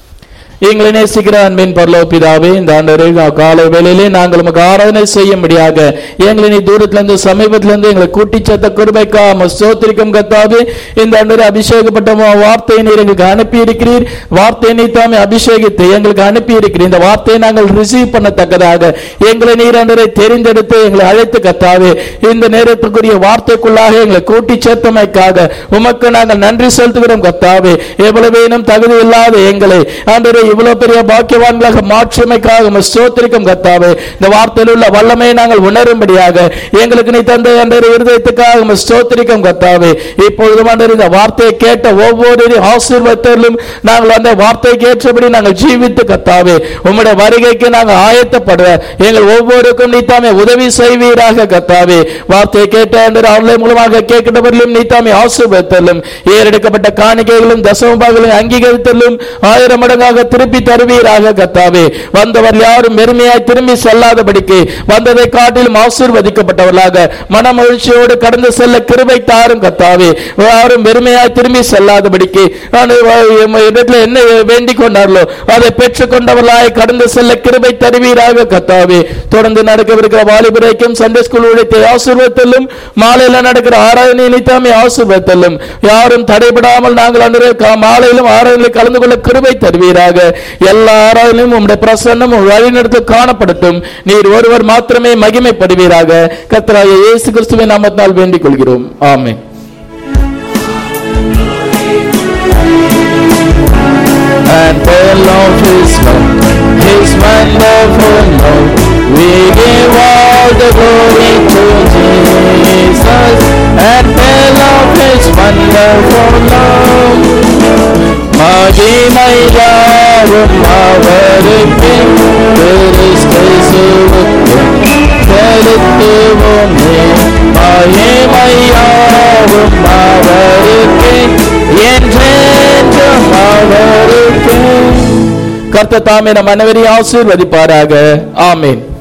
எங்களை நேசிக்கிற அன்பின் பரலோக பிதாவே, இந்த ஆண்டு காலை வேளையிலே நாங்கள் உமக்கு ஆராதனை செய்யும்படியாக எங்களை நீ தூரத்திலிருந்து சமீபத்திலிருந்து எங்களை கூட்டி சேர்த்த கிருபைக்காக ஸ்தோத்திரிக்கும் கர்த்தாவே. இந்த ஆண்டு அபிஷேகப்பட்ட வார்த்தையை நீர் எங்களுக்கு அனுப்பி இருக்கிறீர். வார்த்தையை நீ தாமே அபிஷேகித்து எங்களுக்கு அனுப்பி இருக்கிறீர். இந்த வார்த்தையை நாங்கள் ரிசீவ் பண்ணத்தக்கதாக எங்களை நீர் ஆண்டவரை தெரிந்தெடுத்து எங்களை அழைத்து கர்த்தாவே இந்த நேரத்துக்குரிய வார்த்தைக்குள்ளாக எங்களை கூட்டி சேர்த்தமைக்காக உமக்கு நாங்கள் நன்றி செலுத்துகிறோம் கர்த்தாவே. எவ்வளவேனும் தகுதி இல்லாத எங்களை ஆண்டவரை இவ்வளவு பெரிய பாக்கியவான்களாக மாற்றியமைக்காக ஸ்தோத்திரிக்கும் கர்த்தாவே. இந்த வார்த்தையில் உள்ள வல்லமை நாங்கள் உணரும்படியாக எங்களுக்கு நீ தந்த ஆண்டவரே இருதயத்துக்காக ஸ்தோத்திரிக்கும் கர்த்தாவே. இப்பொழுதும் ஆண்டவரே இந்த வார்த்தையை கேட்ட ஒவ்வொரு ஆசீர்வாதத்திலும் நாங்கள் அந்த வார்த்தைக்கு ஏற்றபடி நாங்கள் ஜீவித்து கர்த்தாவே உம்முடைய வருகைக்கு நாங்கள் ஆயத்தப்படுவ எங்கள் ஒவ்வொருக்கும் நீ தாமே உதவி செய்வீராக கர்த்தாவே. வார்த்தையை கேட்ட ஆண்டவரே அவர்களை மூலமாக கேட்கிறவர்களும் நீ தாமே ஆசீர்வாதத்திலும் ஏறெடுக்கப்பட்ட காணிக்கைகளும் தசமபாகங்களும் அங்கீகரித்தலும் ஆயிரம் மடங்காக திருப்பி தருவீராக கர்த்தாவே. வந்தவர் யாரும் பெருமையாய் திரும்பி செல்லாதபடிக்கு வந்ததை காட்டிலும் ஆசீர்வதிக்கப்பட்டவர்களாக மனமகிழ்ச்சியோடு கடந்து செல்ல கிருபை தாரும் கர்த்தாவே. யாரும் பெருமையாய் திரும்பி செல்லாதபடிக்கு இடத்துல என்ன வேண்டிக் கொண்டார்களோ அதை பெற்றுக் கொண்டவர்களாய் கடந்து செல்ல கிருபை தருவீராக கர்த்தாவே. தொடர்ந்து நடக்கவிருக்கிற வாலிபரைக்கும் சண்டே ஸ்கூல் உழைத்தை ஆசீர்வதித்தலும் மாலையில் நடக்கிற ஆராதனை நித்தாமே ஆசீர்வதித்தலும் யாரும் தடைபடாமல் நாங்கள் மாலையிலும் ஆராதனை கலந்து கொள்ள கிருபை தருவீராக. எல்லா ஆராதனையும் உம்முடைய பிரசன்னம் வழிநடத்த காணப்படட்டும். நீர் ஒருவர் மாத்திரமே மகிமைப்படுவீராக. கர்த்தராகிய இயேசு கிறிஸ்துவின் நாமத்தினால் வேண்டிக் கொள்கிறோம். ஆமென். And tell of his love, his wonderful love, we give all the glory to Jesus. And tell of his wonderful love, மகிமை யாவும் அவருக்கே, கிறிஸ்துவுக்கே செலுத்துவோமே. மகிமை யாவும் அவருக்கே, என்றென்றும் அவருக்கே. கர்த்தர் தாமே நம் அனைவரையும் ஆசீர்வதிப்பாராக. ஆமென்.